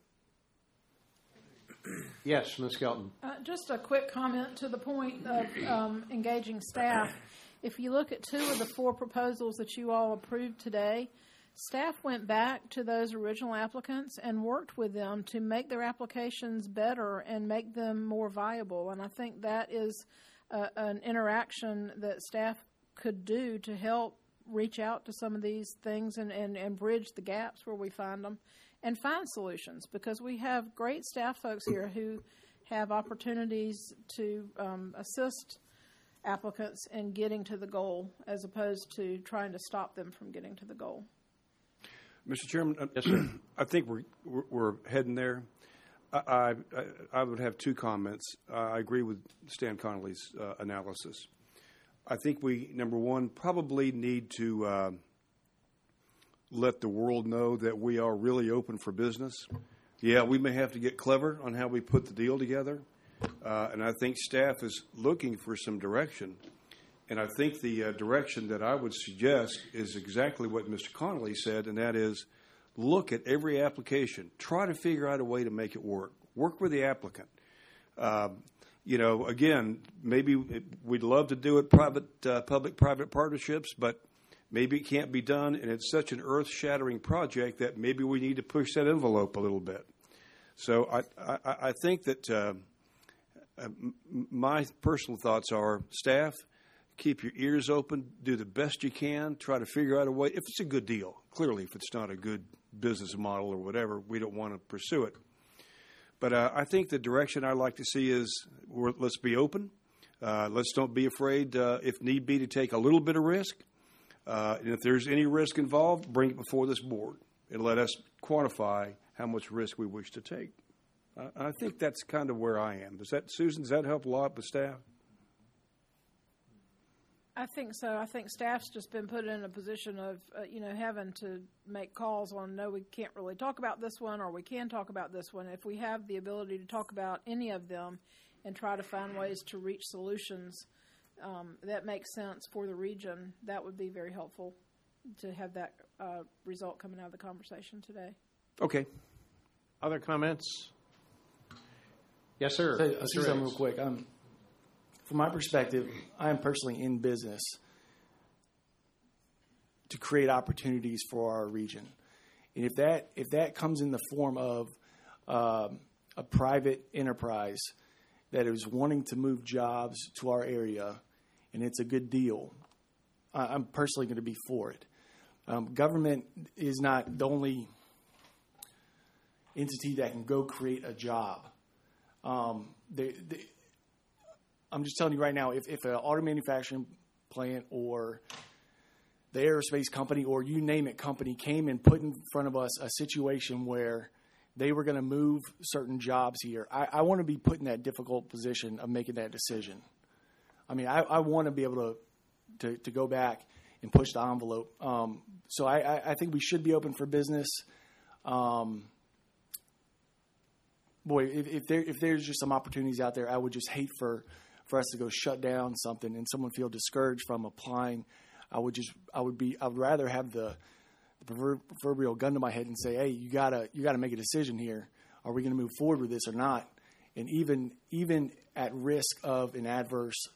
Yes, Ms. Skelton. Just a quick comment to the point of engaging staff. If you look at 2 of the 4 proposals that you all approved today, staff went back to those original applicants and worked with them to make their applications better and make them more viable. And I think that is an interaction that staff could do to help reach out to some of these things and bridge the gaps where we find them and find solutions, because we have great staff folks here who have opportunities to assist applicants in getting to the goal as opposed to trying to stop them from getting to the goal. Mr. Chairman, yes, sir. I think we're heading there. I would have 2 comments. I agree with Stan Connolly's analysis. I think we, number one, probably need to let the world know that we are really open for business. Yeah, we may have to get clever on how we put the deal together. And I think staff is looking for some direction. And I think the direction that I would suggest is exactly what Mr. Connolly said, and that is look at every application. Try to figure out a way to make it work. Work with the applicant. Again, maybe we'd love to do it public-private partnerships, but maybe it can't be done, and it's such an earth-shattering project that maybe we need to push that envelope a little bit. So I think that my personal thoughts are, staff, keep your ears open, do the best you can, try to figure out a way. If it's a good deal, clearly if it's not a good business model or whatever, we don't want to pursue it. But I think the direction I'd like to see is let's be open. Let's don't be afraid, if need be, to take a little bit of risk. And if there's any risk involved, bring it before this board and let us quantify how much risk we wish to take. I think that's kind of where I am. Susan, does that help a lot with staff? I think so. I think staff's just been put in a position of, having to make calls on, no, we can't really talk about this one, or we can talk about this one. If we have the ability to talk about any of them and try to find ways to reach solutions that make sense for the region, that would be very helpful to have that result coming out of the conversation today. Okay. Other comments? Yes, sir. I'll say something real quick. From my perspective, I am personally in business to create opportunities for our region. And if that comes in the form of a private enterprise that is wanting to move jobs to our area, and it's a good deal, I'm personally going to be for it. Government is not the only entity that can go create a job. I'm just telling you right now, if an auto manufacturing plant or the aerospace company or you name it company came and put in front of us a situation where they were going to move certain jobs here, I want to be put in that difficult position of making that decision. I mean, I want to be able to go back and push the envelope. So I think we should be open for business. boy, if there's just some opportunities out there, I would just hate for us to go shut down something and someone feel discouraged from applying. I would rather have the proverbial gun to my head and say, hey, you gotta make a decision here. Are we going to move forward with this or not? And even at risk of an adverse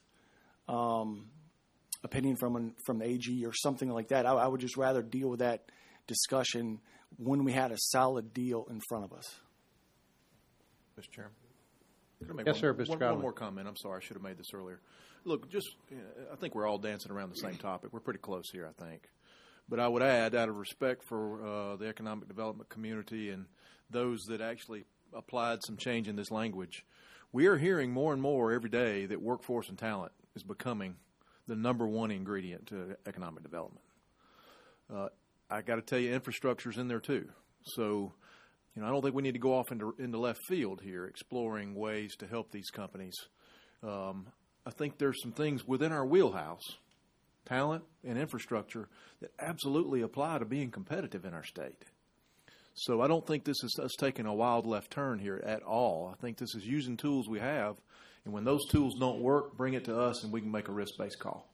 opinion from the AG or something like that, I would just rather deal with that discussion when we had a solid deal in front of us. Mr. Chairman? Could I make Yes, sir, Mr. One Conley. more comment. I'm sorry, I should have made this earlier. Look, I think we're all dancing around the same topic. We're pretty close here, I think. But I would add, out of respect for the economic development community and those that actually applied some change in this language, we are hearing more and more every day that workforce and talent is becoming the number one ingredient to economic development. I got to tell you, infrastructure's in there too. So, I don't think we need to go off into left field here, exploring ways to help these companies. I think there's some things within our wheelhouse, talent and infrastructure, that absolutely apply to being competitive in our state. So I don't think this is us taking a wild left turn here at all. I think this is using tools we have, and when those tools don't work, bring it to us and we can make a risk-based call.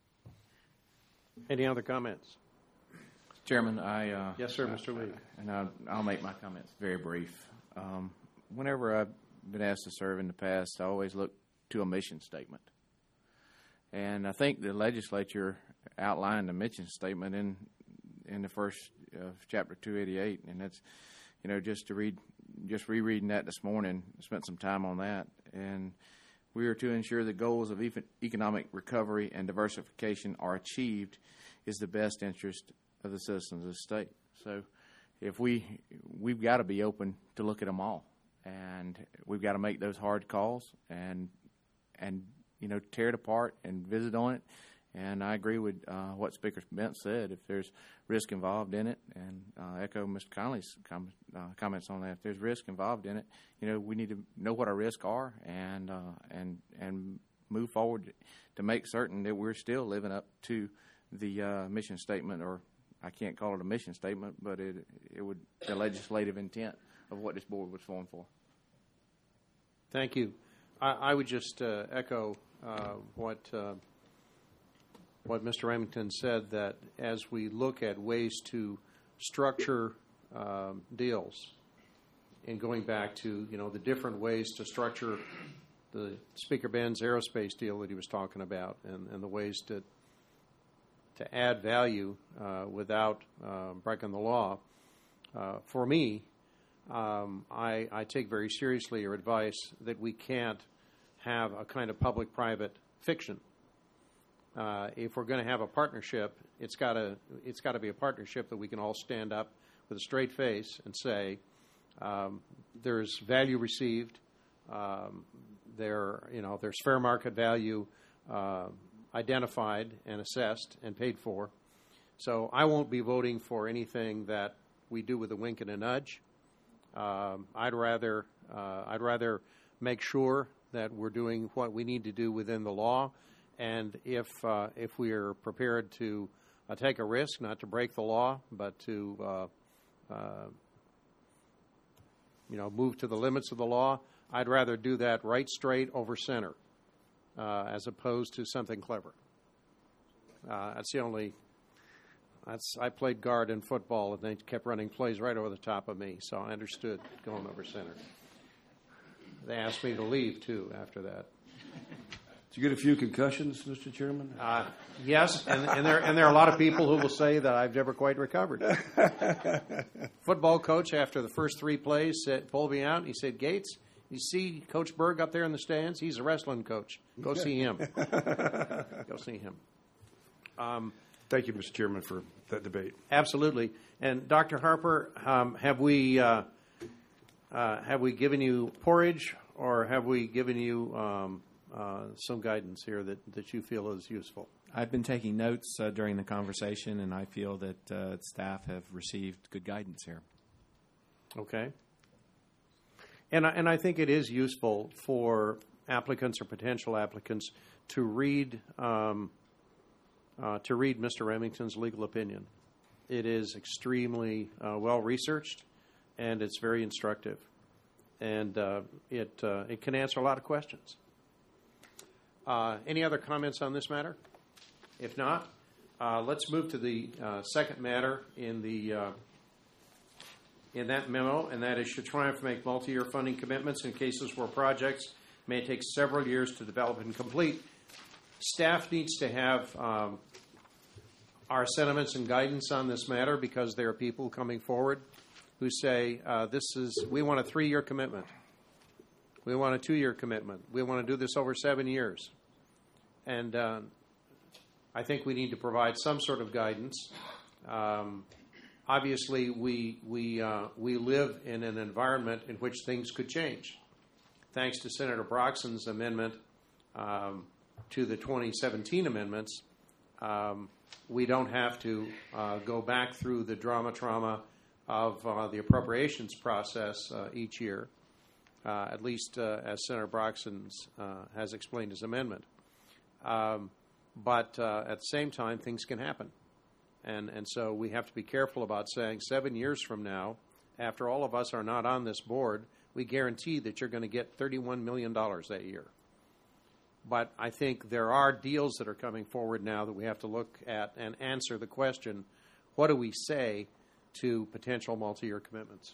Any other comments? Chairman, Yes, sir, Mr. Lee. And I'll make my comments very brief. Whenever I've been asked to serve in the past, I always look to a mission statement. And I think the legislature outlined a mission statement in the first chapter 288, and that's, just rereading that this morning, spent some time on that, and we are to ensure the goals of economic recovery and diversification are achieved is the best interest of the citizens of the state. So if we've got to be open to look at them all, and we've got to make those hard calls and tear it apart and visit on it. And I agree with what Speaker Bent said. If there's risk involved in it, and echo Mr. Conley's comments on that, if there's risk involved in it, we need to know what our risks are and move forward to make certain that we're still living up to the mission statement, or I can't call it a mission statement, but it would the legislative intent of what this board was formed for. Thank you. I would just echo what Mr. Remington said, that as we look at ways to structure deals, and going back to the different ways to structure the Speaker Ben's aerospace deal that he was talking about, and the ways to add value without breaking the law. For me, I take very seriously your advice that we can't have a kind of public-private fiction. If we're going to have a partnership, it's got to be a partnership that we can all stand up with a straight face and say there's value received, there's fair market value identified and assessed and paid for. So I won't be voting for anything that we do with a wink and a nudge. I'd rather make sure that we're doing what we need to do within the law, and if we are prepared to take a risk, not to break the law, but to move to the limits of the law, I'd rather do that right straight over center, as opposed to something clever. I played guard in football, and they kept running plays right over the top of me, so I understood going over center. They asked me to leave, too, after that. Did you get a few concussions, Mr. Chairman? Yes, and there are a lot of people who will say that I've never quite recovered. Football coach, after the first three plays, pulled me out, and he said, "Gates, you see Coach Berg up there in the stands? He's a wrestling coach. Go see him." Go see him. Thank you, Mr. Chairman, for that debate. Absolutely. And Dr. Harper, have we given you porridge, or have we given you some guidance here that you feel is useful? I've been taking notes during the conversation, and I feel that staff have received good guidance here. Okay. And I think it is useful for applicants or potential applicants to read Mr. Remington's legal opinion. It is extremely well researched, and it's very instructive. and it can answer a lot of questions. Any other comments on this matter? If not, let's move to the second matter in that memo, and that is, should Triumph make multi-year funding commitments in cases where projects may take several years to develop and complete? Staff needs to have our sentiments and guidance on this matter, because there are people coming forward who say, we want a 3-year commitment. We want a 2-year commitment. We want to do this over 7 years. And I think we need to provide some sort of guidance. Obviously, we live in an environment in which things could change. Thanks to Senator Broxton's amendment to the 2017 amendments, we don't have to go back through the trauma of the appropriations process each year, at least as Senator Broxton has explained his amendment. But at the same time, things can happen. And so we have to be careful about saying 7 years from now, after all of us are not on this board, we guarantee that you're going to get $31 million that year. But I think there are deals that are coming forward now that we have to look at and answer the question, what do we say to potential multi-year commitments?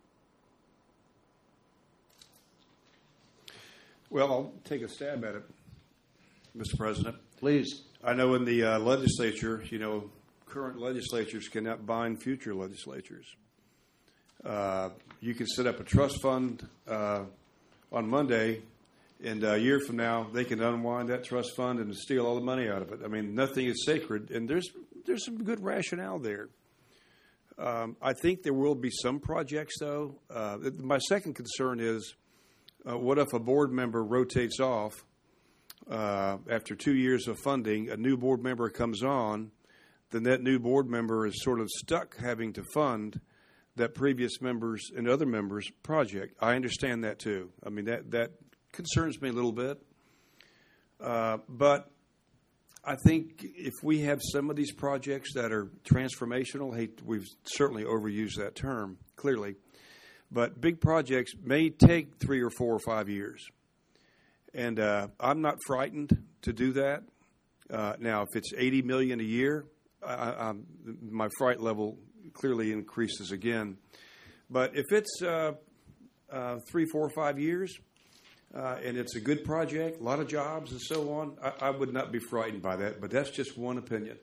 Well, I'll take a stab at it, Mr. President. Please. I know in the legislature, current legislatures cannot bind future legislatures. You can set up a trust fund on Monday, and a year from now, they can unwind that trust fund and steal all the money out of it. I mean, nothing is sacred, and there's some good rationale there. I think there will be some projects, though. My second concern is, what if a board member rotates off after 2 years of funding, a new board member comes on, then that new board member is sort of stuck having to fund that previous members and other members' project. I understand that, too. I mean, that concerns me a little bit. But I think if we have some of these projects that are transformational, we've certainly overused that term, clearly, but big projects may take 3 or 4 or 5 years. And I'm not frightened to do that. Now, if it's $80 million a year, my fright level clearly increases again. But if it's 3, 4, 5 years, and it's a good project, a lot of jobs and so on, I would not be frightened by that. But that's just one opinion,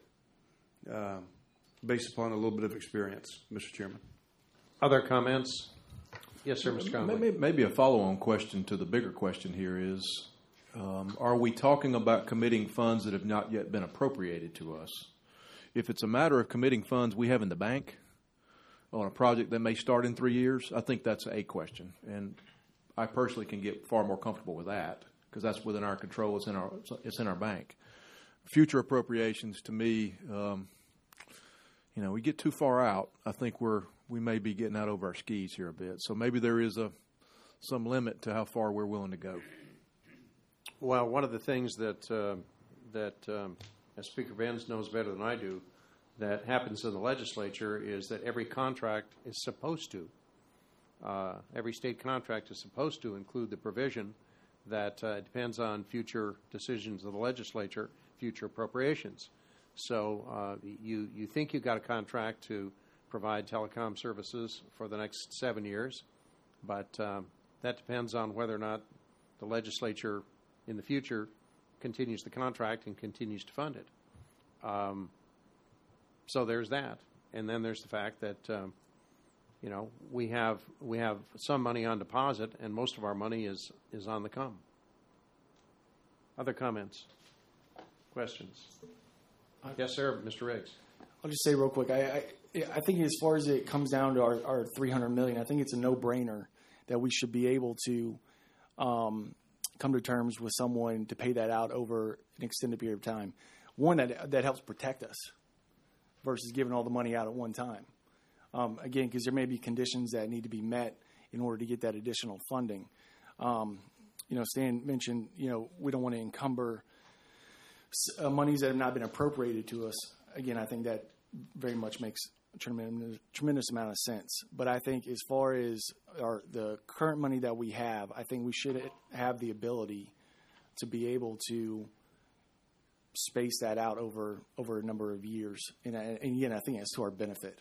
based upon a little bit of experience, Mr. Chairman. Other comments? Yes, sir, Mr. Conway. Maybe a follow-on question to the bigger question here is, are we talking about committing funds that have not yet been appropriated to us? If it's a matter of committing funds we have in the bank on a project that may start in 3 years, I think that's a question. And I personally can get far more comfortable with that because that's within our control. It's in our bank. Future appropriations, to me, we get too far out. I think we may be getting out over our skis here a bit. So maybe there is some limit to how far we're willing to go. Well, one of the things that as Speaker Benz knows better than I do, that happens in the legislature is that every contract is supposed to. Every state contract is supposed to include the provision that depends on future decisions of the legislature, future appropriations. So you think you've got a contract to provide telecom services for the next 7 years, but that depends on whether or not the legislature in the future continues the contract and continues to fund it. So there's that. And then there's the fact that we have some money on deposit, and most of our money is on the come. Other comments? Questions? Yes, sir, Mr. Riggs. I'll just say real quick, I think as far as it comes down to our $300 million, I think it's a no-brainer that we should be able to come to terms with someone to pay that out over an extended period of time. One, that helps protect us versus giving all the money out at one time. Again, because there may be conditions that need to be met in order to get that additional funding. Stan mentioned, we don't want to encumber monies that have not been appropriated to us. Again, I think that very much makes tremendous amount of sense. But I think as far as the current money that we have, I think we should have the ability to be able to space that out over a number of years. And again, I think that's to our benefit.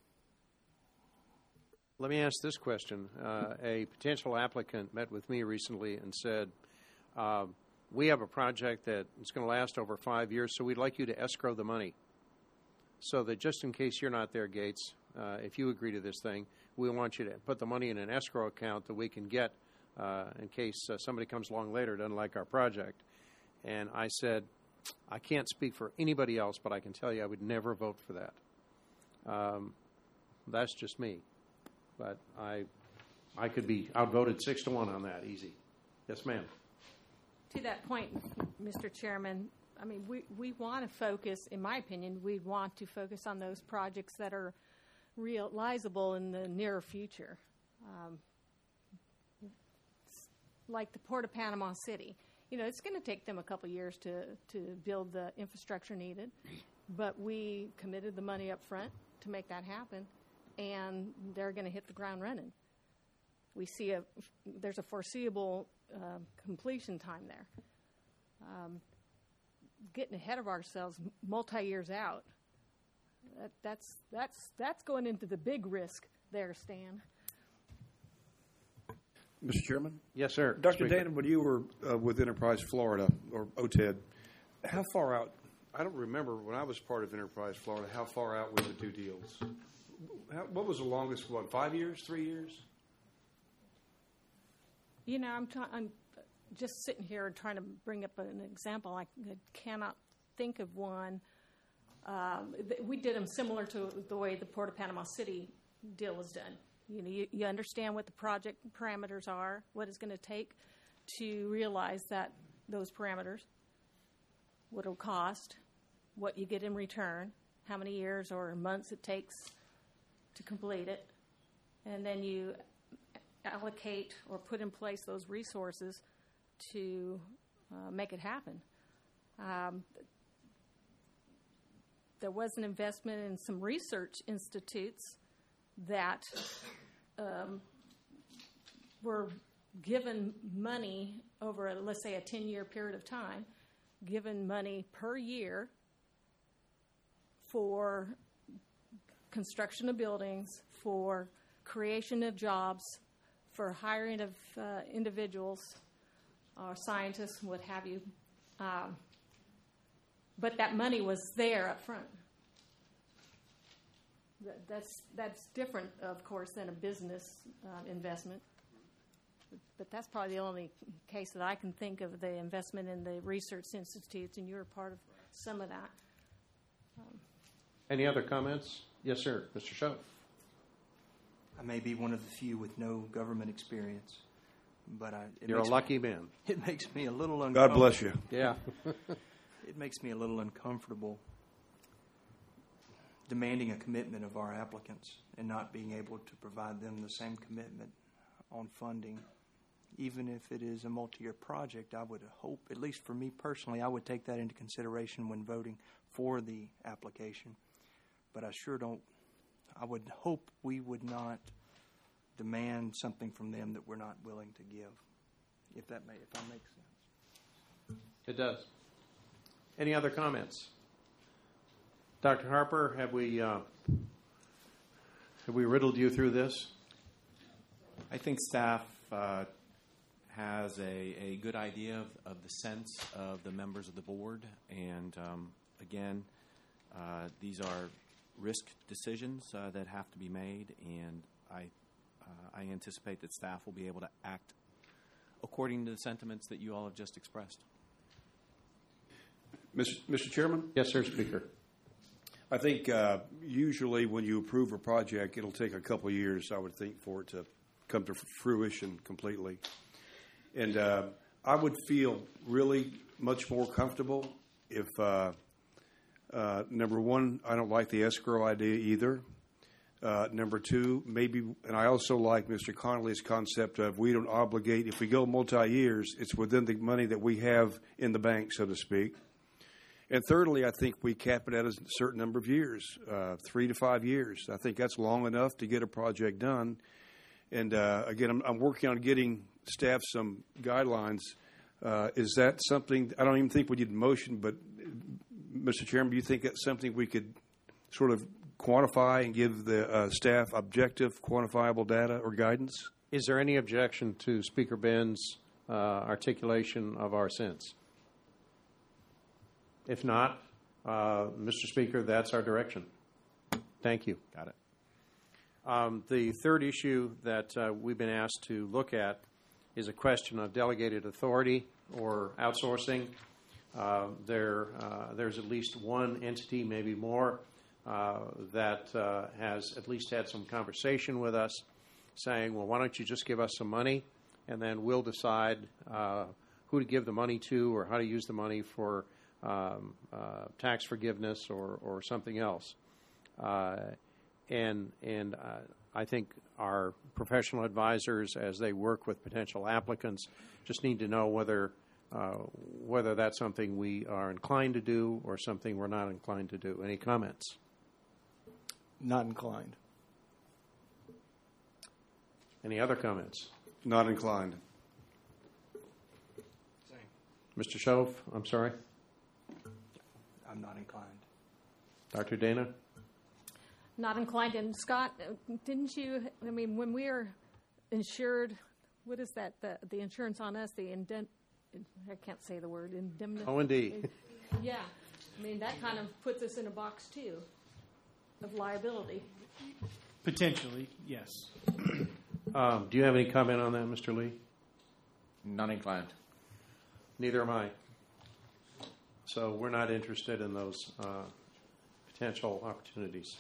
Let me ask this question. A potential applicant met with me recently and said, we have a project that is going to last over 5 years, so we'd like you to escrow the money. So that just in case you're not there, Gates, if you agree to this thing, we want you to put the money in an escrow account that we can get in case somebody comes along later and doesn't like our project. And I said, I can't speak for anybody else, but I can tell you I would never vote for that. That's just me. But I could be outvoted 6-1 on that, easy. Yes, ma'am. To that point, Mr. Chairman, I mean, we want to focus, in my opinion, we want to focus on those projects that are realizable in the near future. Like the Port of Panama City. You know, it's going to take them a couple years to build the infrastructure needed, but we committed the money up front to make that happen, and they're going to hit the ground running. We see there's a foreseeable completion time there. Getting ahead of ourselves multi-years out, that's going into the big risk there, Stan. Mr. Chairman? Yes, sir. Dr. Dannon, when you were with Enterprise Florida, or OTED, how far out, I don't remember when I was part of Enterprise Florida, how far out were the two deals? What was the longest one, 5 years, 3 years? You know, I'm just sitting here and trying to bring up an example. I cannot think of one. We did them similar to the way the Port of Panama City deal was done. You know, you understand what the project parameters are, what it's going to take to realize that those parameters, what it'll cost, what you get in return, how many years or months it takes to complete it, and then you allocate or put in place those resources to make it happen. There was an investment in some research institutes that were given money over, let's say, a 10-year period of time, given money per year for construction of buildings, for creation of jobs, for hiring of individuals, or scientists, what have you. But that money was there up front. That's different, of course, than a business investment. But that's probably the only case that I can think of, the investment in the research institutes, and you're a part of some of that. Any other comments? Yes, sir. Mr. Schoaf. I may be one of the few with no government experience, but you're a lucky man. It makes me a little uncomfortable. God bless you. Yeah. It makes me a little uncomfortable demanding a commitment of our applicants and not being able to provide them the same commitment on funding. Even if it is a multi-year project, I would hope, at least for me personally, I would take that into consideration when voting for the application. But I would hope we would not demand something from them that we're not willing to give, if that makes sense. It does. Any other comments? Dr. Harper, have we riddled you through this? I think staff has a good idea of the sense of the members of the board. And again, these are risk decisions that have to be made. And I anticipate that staff will be able to act according to the sentiments that you all have just expressed. Mr. Chairman? Yes, sir, Speaker. I think usually when you approve a project, it'll take a couple of years, I would think, for it to come to fruition completely. And I would feel really much more comfortable if, number one, I don't like the escrow idea either. Number two, maybe, and I also like Mr. Connolly's concept of we don't obligate, if we go multi-years, it's within the money that we have in the bank, so to speak. And thirdly, I think we cap it at a certain number of years, 3 to 5 years. I think that's long enough to get a project done. And again, I'm working on getting staff some guidelines. Is that something, I don't even think we need a motion, but Mr. Chairman, do you think that's something we could sort of quantify and give the staff objective, quantifiable data or guidance? Is there any objection to Speaker Ben's articulation of our sense? If not, Mr. Speaker, that's our direction. Thank you. Got it. The third issue that we've been asked to look at is a question of delegated authority or outsourcing. There's at least one entity, maybe more, that has at least had some conversation with us saying, well, why don't you just give us some money, and then we'll decide who to give the money to or how to use the money for tax forgiveness or something else. And I think our professional advisors, as they work with potential applicants, just need to know whether that's something we are inclined to do or something we're not inclined to do. Any comments? Not inclined. Any other comments? Not inclined. Mr. Shove, I'm sorry. I'm not inclined. Dr. Dana? Not inclined. And Scott, didn't you, I mean, when we are insured, what is that, the insurance on us, I can't say the word, indemnity. O&D. Yeah. I mean, that kind of puts us in a box, too, of liability. Potentially, yes. Do you have any comment on that, Mr. Lee? Not inclined. Neither am I. So we're not interested in those potential opportunities.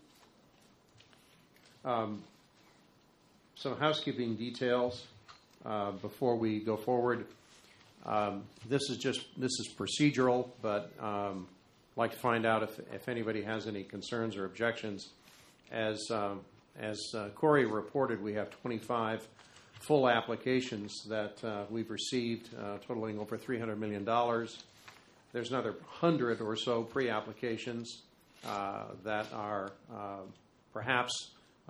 Some housekeeping details before we go forward. This is procedural, but I'd like to find out if anybody has any concerns or objections. As Corey reported, we have 25 full applications that we've received, totaling over $300 million. There's another 100 or so pre-applications that are perhaps,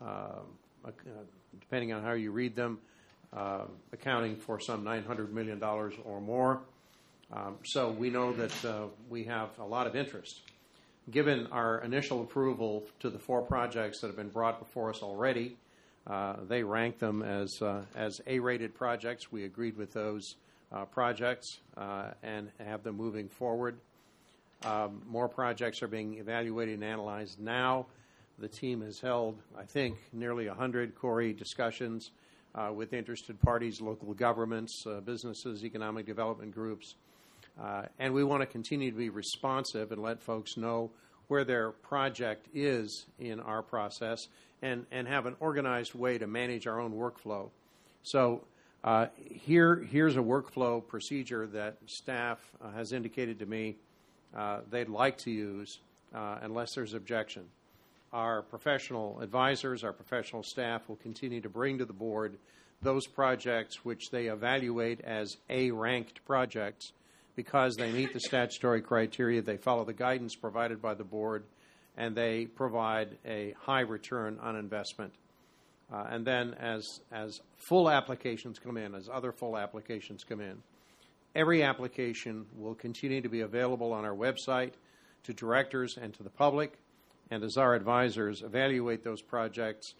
depending on how you read them, accounting for some $900 million or more. So we know that we have a lot of interest. Given our initial approval to the 4 projects that have been brought before us already, they rank them as A-rated projects. We agreed with those projects and have them moving forward. More projects are being evaluated and analyzed now. The team has held, I think, nearly 100 Corey discussions with interested parties, local governments, businesses, economic development groups. And we want to continue to be responsive and let folks know where their project is in our process and have an organized way to manage our own workflow. So here's a workflow procedure that staff has indicated to me they'd like to use unless there's objection. Our professional advisors, our professional staff will continue to bring to the board those projects which they evaluate as A-ranked projects because they meet the statutory criteria, they follow the guidance provided by the board, and they provide a high return on investment. And then as full applications come in, as other full applications come in, every application will continue to be available on our website to directors and to the public. And as our advisors evaluate those projects,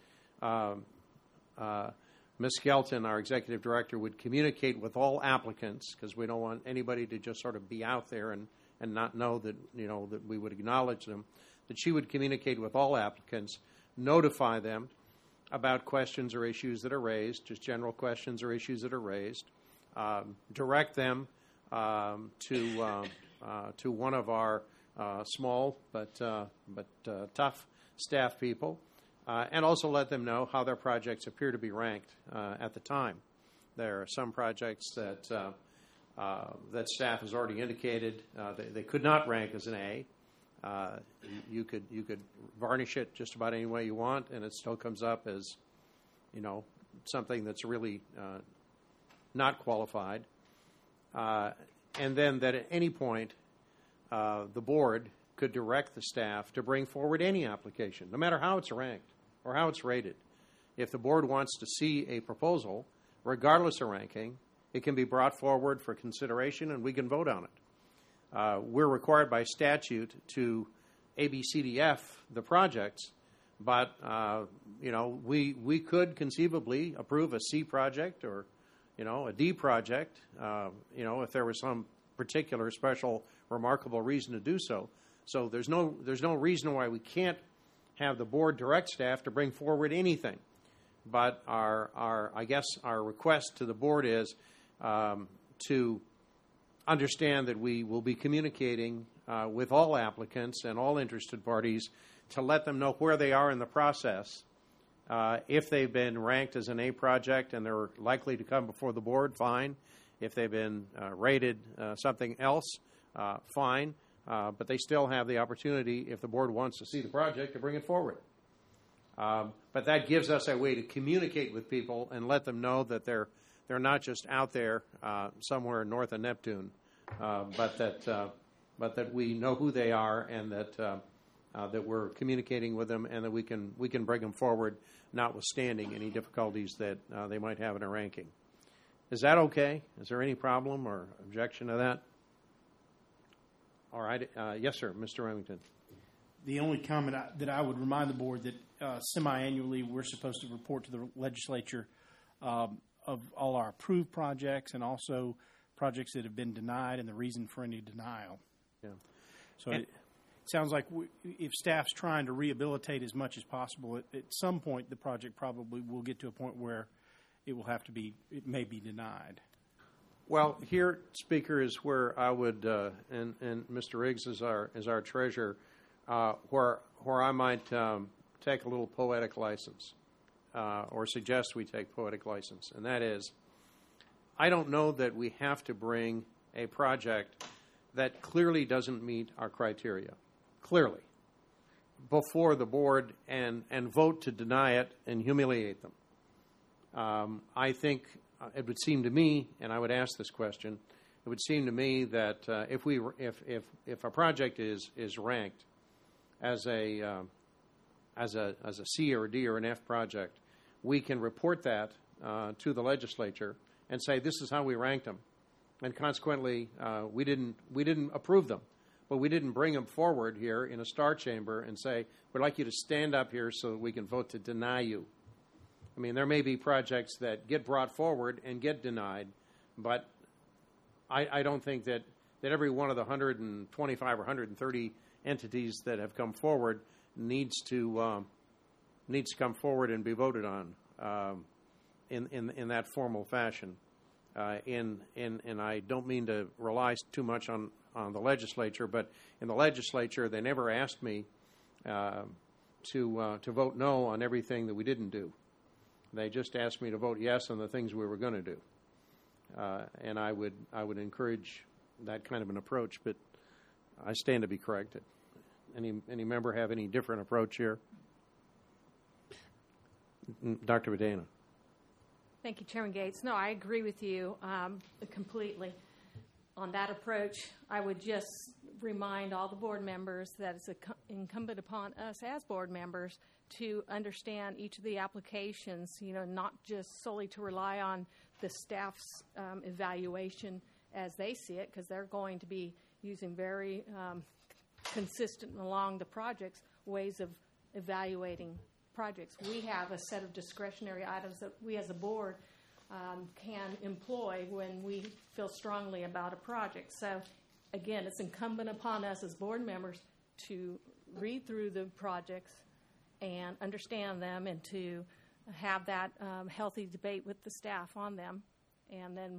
Ms. Skelton, our executive director, would communicate with all applicants because we don't want anybody to just sort of be out there and not know that, that we would acknowledge them, that she would communicate with all applicants, notify them about questions or issues that are raised, just general questions or issues that are raised, direct them to one of our small but tough staff people, and also let them know how their projects appear to be ranked at the time. There are some projects that staff has already indicated they could not rank as an A. You could varnish it just about any way you want, and it still comes up as, something that's really not qualified. And then that at any point, the board could direct the staff to bring forward any application, no matter how it's ranked or how it's rated. If the board wants to see a proposal, regardless of ranking, it can be brought forward for consideration and we can vote on it. We're required by statute to ABCDF the projects, but we could conceivably approve a C project or a D project, if there was some particular special remarkable reason to do so. So there's no reason why we can't have the board direct staff to bring forward anything. But our request to the board is to understand that we will be communicating with all applicants and all interested parties to let them know where they are in the process. If they've been ranked as an A project and they're likely to come before the board, fine. If they've been rated something else, fine. But they still have the opportunity, if the board wants to see the project, to bring it forward. But that gives us a way to communicate with people and let them know that they're not just out there somewhere north of Neptune, but that we know who they are and that we're communicating with them and that we can bring them forward, notwithstanding any difficulties that they might have in a ranking. Is that okay? Is there any problem or objection to that? All right. Yes, sir. Mr. Remington. The only comment that I would remind the board that semi-annually we're supposed to report to the legislature of all our approved projects and also projects that have been denied and the reason for any denial. Yeah. So it sounds like if staff's trying to rehabilitate as much as possible, at some point the project probably will get to a point where it may be denied. Well, here, Speaker, is where I would, and Mr. Riggs is our treasurer, where I might take a little poetic license, or suggest we take poetic license, and that is, I don't know that we have to bring a project that clearly doesn't meet our criteria, clearly, before the board and vote to deny it and humiliate them. I think it would seem to me, and I would ask this question, it would seem to me that if a project is ranked as a C or a D or an F project, we can report that to the legislature and say this is how we ranked them, and consequently we didn't approve them, but we didn't bring them forward here in a star chamber and say we'd like you to stand up here so that we can vote to deny you. I mean, there may be projects that get brought forward and get denied, but I don't think that every one of the 125 or 130 entities that have come forward needs to come forward and be voted on in that formal fashion. And I don't mean to rely too much on the legislature, but in the legislature they never asked me to vote no on everything that we didn't do. They just asked me to vote yes on the things we were going to do, and I would encourage that kind of an approach. But I stand to be corrected. Any member have any different approach here? Dr. Bedana. Thank you, Chairman Gates. No, I agree with you completely on that approach. I would just remind all the board members that it's incumbent upon us as board members to understand each of the applications, not just solely to rely on the staff's evaluation as they see it, because they're going to be using very consistent along the projects ways of evaluating projects. We have a set of discretionary items that we as a board can employ when we feel strongly about a project. So, again, it's incumbent upon us as board members to read through the projects and understand them and to have that healthy debate with the staff on them, and then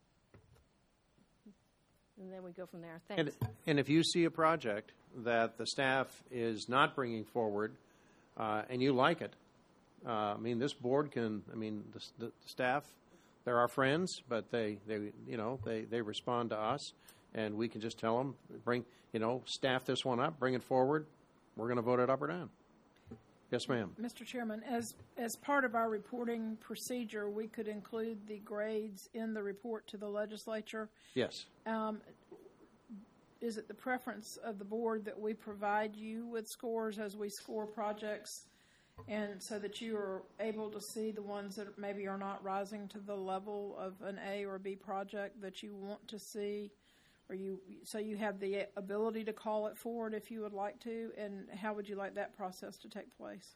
we go from there. Thanks. And if you see a project that the staff is not bringing forward and you like it, this board can, the staff, they're our friends, but they respond to us, and we can just tell them, staff this one up, bring it forward, we're going to vote it up or down. Yes, ma'am. Mr. Chairman, as part of our reporting procedure, we could include the grades in the report to the legislature. Yes. is it the preference of the board that we provide you with scores as we score projects, and so that you are able to see the ones that maybe are not rising to the level of an A or B project that you want to see, or so you have the ability to call it forward if you would like to, and how would you like that process to take place?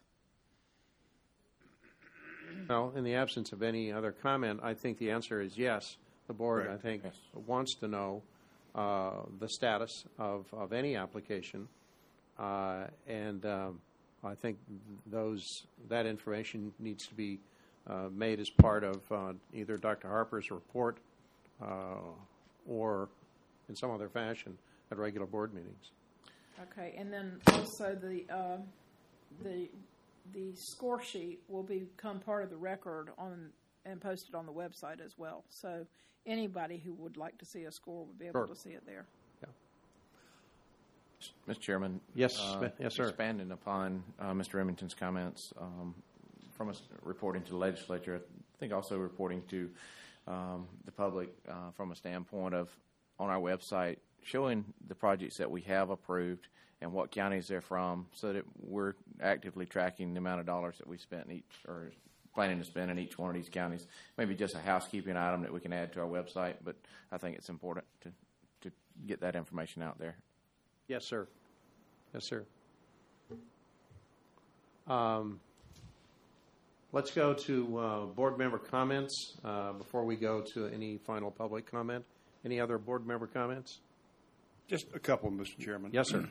Well, in the absence of any other comment, I think the answer is yes. The board, I think, wants to know the status of any application, and I think that information needs to be made as part of either Dr. Harper's report or in some other fashion at regular board meetings. Okay, and then also the score sheet will become part of the record and posted on the website as well. So anybody who would like to see a score would be able to see it there. Mr. Chairman. Yes, yes, sir. Expanding upon Mr. Remington's comments from us reporting to the legislature, I think also reporting to the public from a standpoint of on our website showing the projects that we have approved and what counties they're from, so that we're actively tracking the amount of dollars that we spent in each or planning to spend in each one of these counties. Maybe just a housekeeping item that we can add to our website, but I think it's important to get that information out there. Yes, sir. Yes, sir. Let's go to board member comments before we go to any final public comment. Any other board member comments? Just a couple, Mr. Chairman. Yes, sir.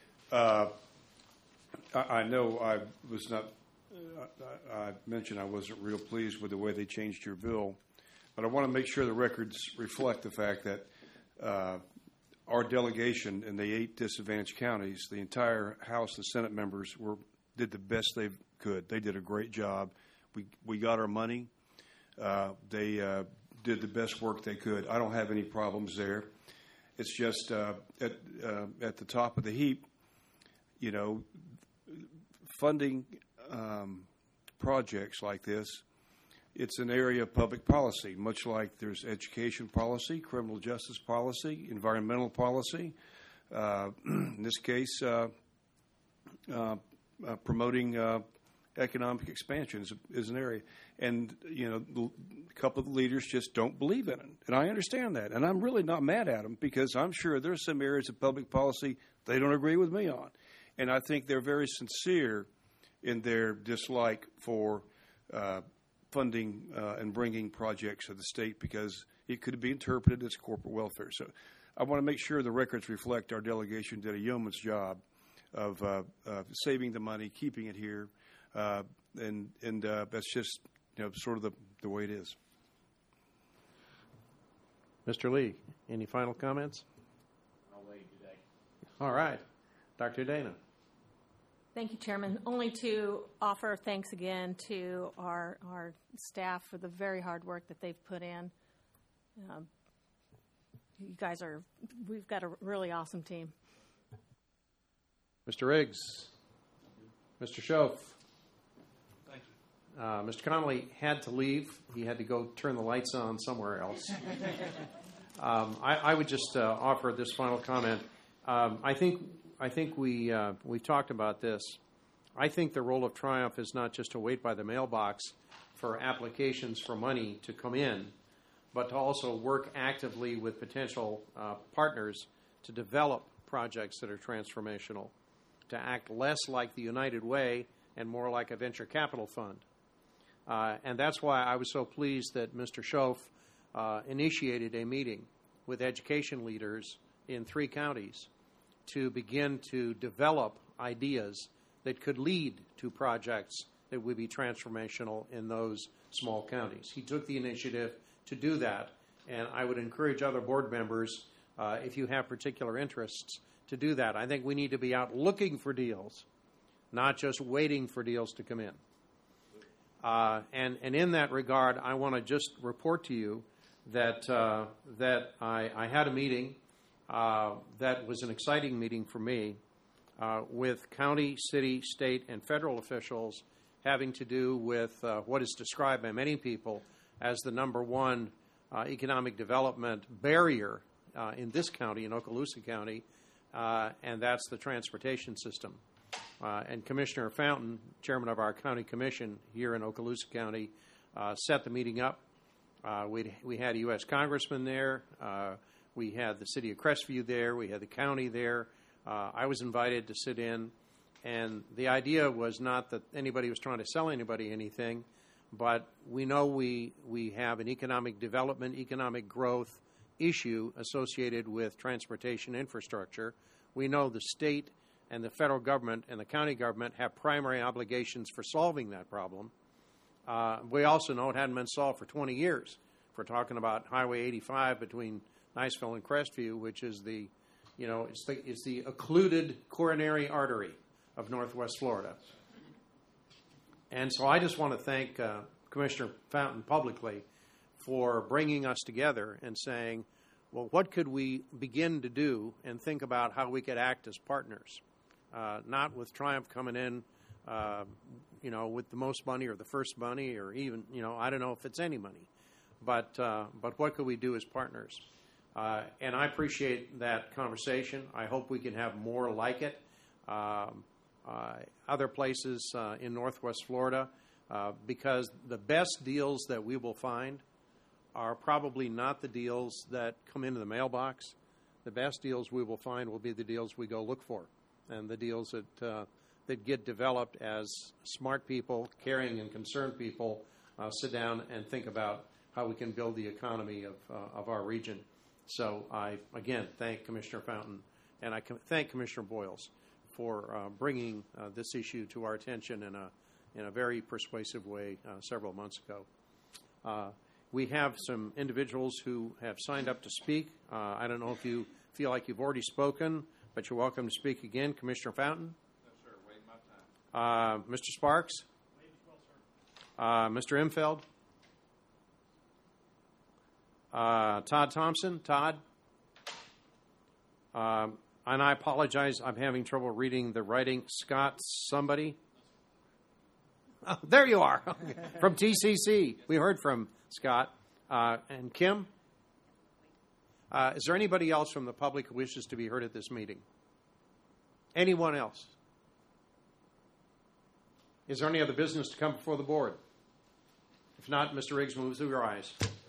I know I was not. I mentioned I wasn't real pleased with the way they changed your bill, but I want to make sure the records reflect the fact that our delegation in the 8 disadvantaged counties, the entire House and Senate members did the best they could. They did a great job. We got our money. They did the best work they could. I don't have any problems there. It's just at the top of the heap, you know, funding projects like this. It's an area of public policy, much like there's education policy, criminal justice policy, environmental policy. In this case, promoting economic expansion is an area. And, you know, a couple of the leaders just don't believe in it. And I understand that. And I'm really not mad at them, because I'm sure there's some areas of public policy they don't agree with me on. And I think they're very sincere in their dislike for funding and bringing projects to the state, because it could be interpreted as corporate welfare. So I want to make sure the records reflect our delegation did a yeoman's job of saving the money, keeping it here, and that's just, you know, sort of the way it is. Mr. Lee, any final comments? I'll wait today. All right. Dr. Dana. Thank you, Chairman. Only to offer thanks again to our staff for the very hard work that they've put in. You guys we've got a really awesome team. Mr. Riggs. Mr. Schoaf. Thank you. Mr. Connolly had to leave. He had to go turn the lights on somewhere else. I would just offer this final comment. I think we've talked about this. I think the role of Triumph is not just to wait by the mailbox for applications for money to come in, but to also work actively with potential partners to develop projects that are transformational, to act less like the United Way and more like a venture capital fund. And that's why I was so pleased that Mr. Schoaf initiated a meeting with education leaders in 3 counties to begin to develop ideas that could lead to projects that would be transformational in those small counties. He took the initiative to do that, and I would encourage other board members, if you have particular interests, to do that. I think we need to be out looking for deals, not just waiting for deals to come in. And in that regard, I want to just report to you that I had a meeting that was an exciting meeting for me with county, city, state, and federal officials having to do with what is described by many people as the #1 economic development barrier in this county, in Okaloosa County, and that's the transportation system. And Commissioner Fountain, chairman of our county commission here in Okaloosa County, set the meeting up. We had a U.S. congressman there. We had the city of Crestview there. We had the county there. I was invited to sit in. And the idea was not that anybody was trying to sell anybody anything, but we know we have an economic development, economic growth issue associated with transportation infrastructure. We know the state and the federal government and the county government have primary obligations for solving that problem. We also know it hadn't been solved for 20 years. If we're talking about Highway 85 between Niceville and Crestview, which is it's the occluded coronary artery of Northwest Florida. And so I just want to thank Commissioner Fountain publicly for bringing us together and saying, well, what could we begin to do and think about how we could act as partners, not with Triumph coming in, with the most money or the first money or even, I don't know if it's any money, but what could we do as partners? And I appreciate that conversation. I hope we can have more like it. Other places in Northwest Florida, because the best deals that we will find are probably not the deals that come into the mailbox. The best deals we will find will be the deals we go look for, and the deals that get developed as smart people, caring and concerned people sit down and think about how we can build the economy of our region. So I, again, thank Commissioner Fountain, and I thank Commissioner Boyles for bringing this issue to our attention in a very persuasive way several months ago. We have some individuals who have signed up to speak. I don't know if you feel like you've already spoken, but you're welcome to speak again. Commissioner Fountain? No, sir. Wait my time. Mr. Sparks? Mr. Imfeld? Todd Thompson? Todd? And I apologize, I'm having trouble reading the writing. Scott somebody? Oh, there you are. From TCC. We heard from Scott. And Kim? Is there anybody else from the public who wishes to be heard at this meeting? Anyone else? Is there any other business to come before the board? If not, Mr. Riggs moves to rise.